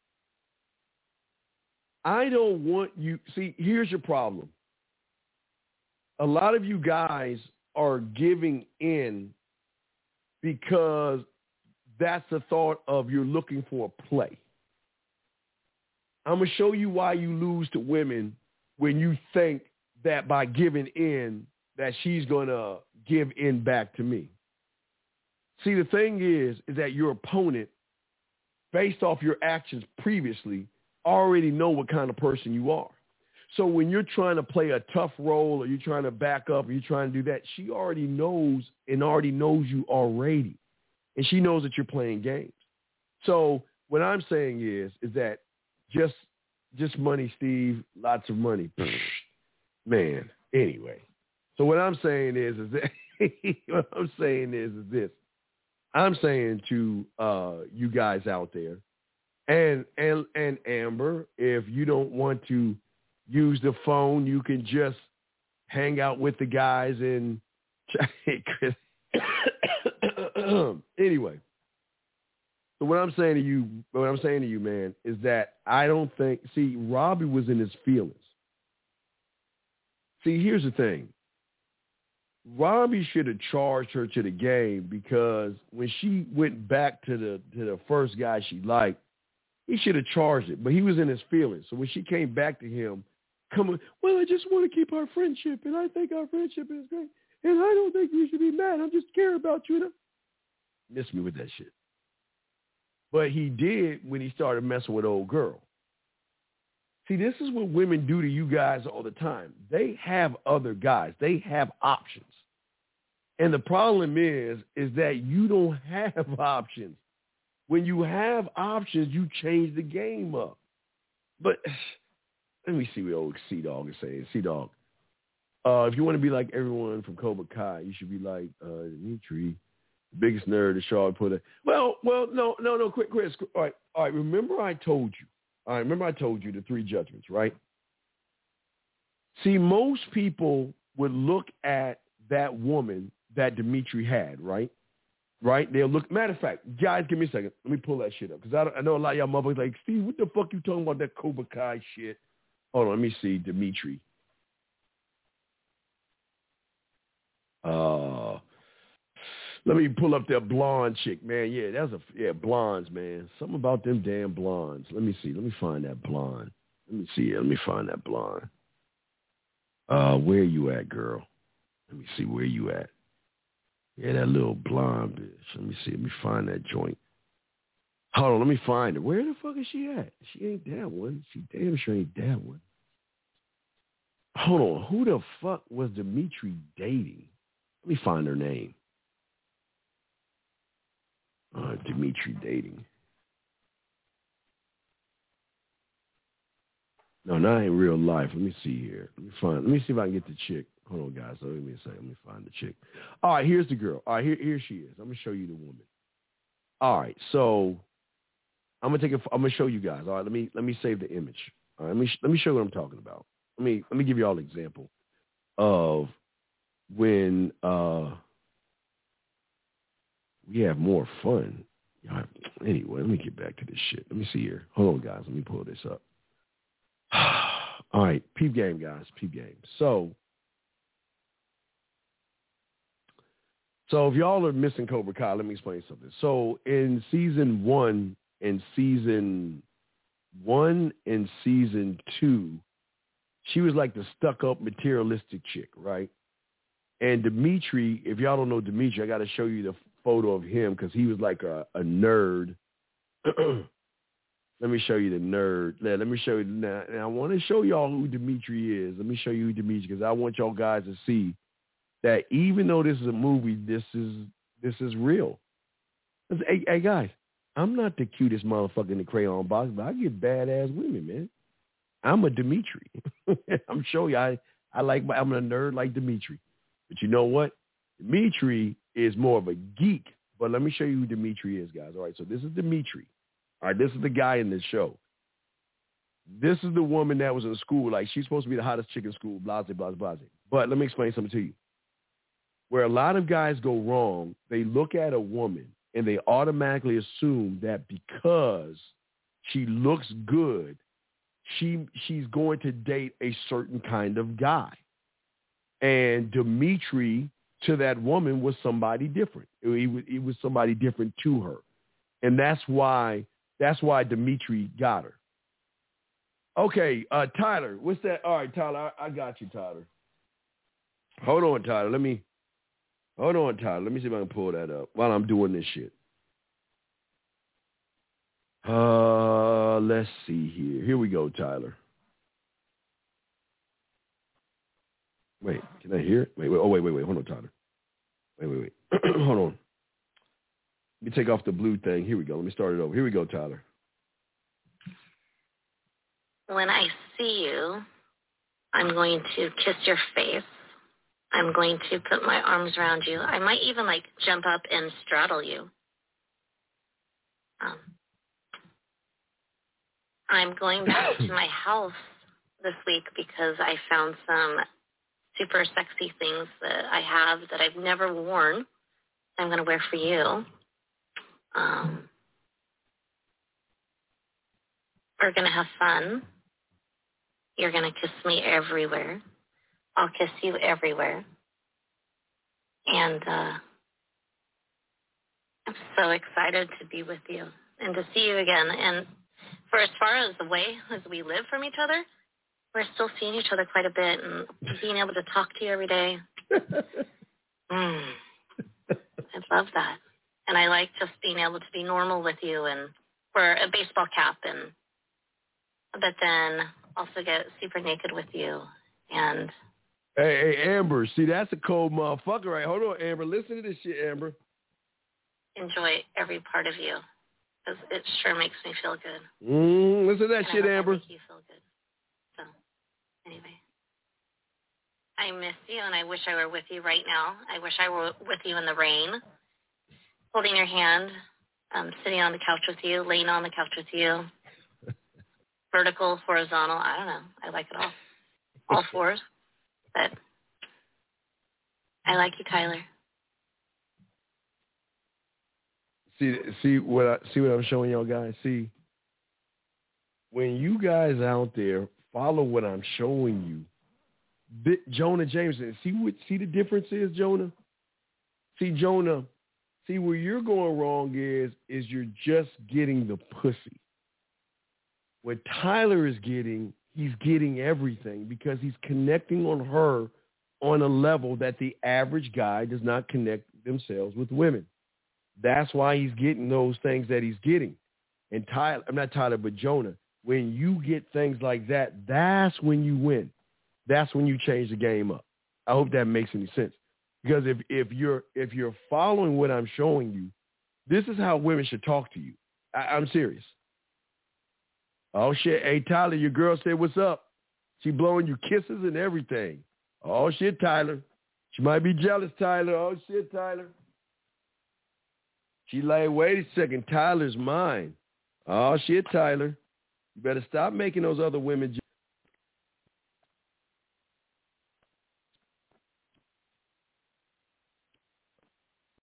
I don't want you. See, here's your problem. A lot of you guys are giving in because that's the thought of you're looking for a play. I'm going to show you why you lose to women when you think that by giving in, that she's going to give in back to me. See, the thing is, is that your opponent, based off your actions previously, already know what kind of person you are. So when you're trying to play a tough role or you're trying to back up or you're trying to do that, she already knows and already knows you already. And she knows that you're playing games. So what I'm saying is, is that Just just money, Steve, lots of money. Man, anyway. So what I'm saying is, is that what I'm saying is, is this. I'm saying to uh, you guys out there, and and and Amber, if you don't want to use the phone, you can just hang out with the guys and anyway. So what I'm saying to you, what I'm saying to you, man, is that I don't think, see, Robbie was in his feelings. See, here's the thing. Robbie should have charged her to the game because when she went back to the to the first guy she liked, he should have charged it, but he was in his feelings. So when she came back to him, come on, well, I just want to keep our friendship, and I think our friendship is great, and I don't think you should be mad. I just care about you. Miss me with that shit. But he did when he started messing with old girl. See, this is what women do to you guys all the time. They have other guys. They have options. And the problem is, is that you don't have options. When you have options, you change the game up. But let me see what old C-Dog is saying. C-Dog, uh, if you want to be like everyone from Cobra Kai, you should be like uh, Dimitri, the biggest nerd the Charlotte put it. Well, well, no, no, no, quick, Chris. All right, all right. Remember I told you. All right, remember I told you the three judgments, right? See, most people would look at that woman that Dimitri had, right? Right? They'll look. Matter of fact, guys, give me a second. Let me pull that shit up because I, I know a lot of y'all motherfuckers like, Steve, what the fuck you talking about that Cobra Kai shit? Hold on, let me see Dimitri. Uh, let me pull up that blonde chick, man. Yeah, that's a yeah blondes, man. Something about them damn blondes. Let me see. Let me find that blonde. Let me see. Let me find that blonde. Uh, where you at, girl? Let me see where you at. Yeah, that little blonde bitch. Let me see. Let me find that joint. Hold on, let me find her. Where the fuck is she at? She ain't that one. She damn sure ain't that one. Hold on. Who the fuck was Dimitri dating? Let me find her name. Uh, Dimitri dating. No, not in real life. Let me see here. Let me find. Let me see if I can get the chick. Hold on, guys. So let me a second. Let me find the chick. All right, here's the girl. All right, here, here she is. I'm gonna show you the woman. All right, so I'm gonna take a. I'm gonna show you guys. All right, let me let me save the image. All right, let me let me show you what I'm talking about. Let me let me give you all an example of when uh, we have more fun. All right, anyway, let me get back to this shit. Let me see here. Hold on, guys. Let me pull this up. All right, peep game, guys. Peep game. So. So if y'all are missing Cobra Kai, let me explain something. So in season one and season one and season two, she was like the stuck-up materialistic chick, right? And Dimitri, if y'all don't know Dimitri, I got to show you the photo of him because he was like a, a nerd. Let me show you the nerd. Let, let me show you. Now, now I want to show y'all who Dimitri is. Let me show you who Dimitri because I want y'all guys to see that even though this is a movie, this is this is real. Hey, hey guys, I'm not the cutest motherfucker in the crayon box, but I get badass women, man. I'm a Dimitri. I'm showing you, I, I like my, I'm a nerd like Dimitri. But you know what? Dimitri is more of a geek. But let me show you who Dimitri is, guys. All right, so this is Dimitri. All right, this is the guy in this show. This is the woman that was in school. Like, she's supposed to be the hottest chick in school, blase, blase, blase. But let me explain something to you. Where a lot of guys go wrong, they look at a woman and they automatically assume that because she looks good, she she's going to date a certain kind of guy. And Dimitri, to that woman, was somebody different. He was, he was somebody different to her. And that's why that's why Dimitri got her. Okay, uh, Tyler, what's that? All right, Tyler, I, I got you, Tyler. Hold on, Tyler. Let me... Hold on, Tyler. Let me see if I can pull that up while I'm doing this shit. Uh, let's see here. Here we go, Tyler. Wait, can I hear it? Wait, wait. Oh, wait, wait, wait. Hold on, Tyler. Wait, wait, wait. Hold on. Let me take off the blue thing. Here we go. Let me start it over. Here we go, Tyler. When I see you, I'm going to kiss your face. I'm going to put my arms around you. I might even, like, jump up and straddle you. Um, I'm going back to my house this week because I found some super sexy things that I have that I've never worn. I'm going to wear for you. Um, we're going to have fun. You're going to kiss me everywhere. I'll kiss you everywhere. And uh, I'm so excited to be with you and to see you again. And for as far as the way as we live from each other, we're still seeing each other quite a bit and being able to talk to you every day. mm, I love that. And I like just being able to be normal with you and wear a baseball cap. And but then also get super naked with you and. Hey, hey, Amber, see, that's a cold motherfucker, right? Hold on, Amber. Listen to this shit, Amber. Enjoy every part of you, because it sure makes me feel good. Mm, listen to that and shit, I hope Amber. I make you feel good. So, anyway. I miss you, and I wish I were with you right now. I wish I were with you in the rain, holding your hand, um, sitting on the couch with you, laying on the couch with you, vertical, horizontal. I don't know. I like it all. All fours. But I like you, Tyler. See, see what I see what I'm showing y'all guys. See, when you guys out there follow what I'm showing you, Jonah Jameson, see what see the difference is, Jonah? See, Jonah, see where you're going wrong is is you're just getting the pussy. What Tyler is getting, he's getting everything because he's connecting on her on a level that the average guy does not connect themselves with women. That's why he's getting those things that he's getting. And Tyler, I'm not Tyler, but Jonah, when you get things like that, that's when you win. That's when you change the game up. I hope that makes any sense. Because if, if you're if you're following what I'm showing you, this is how women should talk to you. I, I'm serious. Oh, shit. Hey, Tyler, your girl said, what's up? She blowing you kisses and everything. Oh, shit, Tyler. She might be jealous, Tyler. Oh, shit, Tyler. She like, wait a second, Tyler's mine. Oh, shit, Tyler. You better stop making those other women jealous.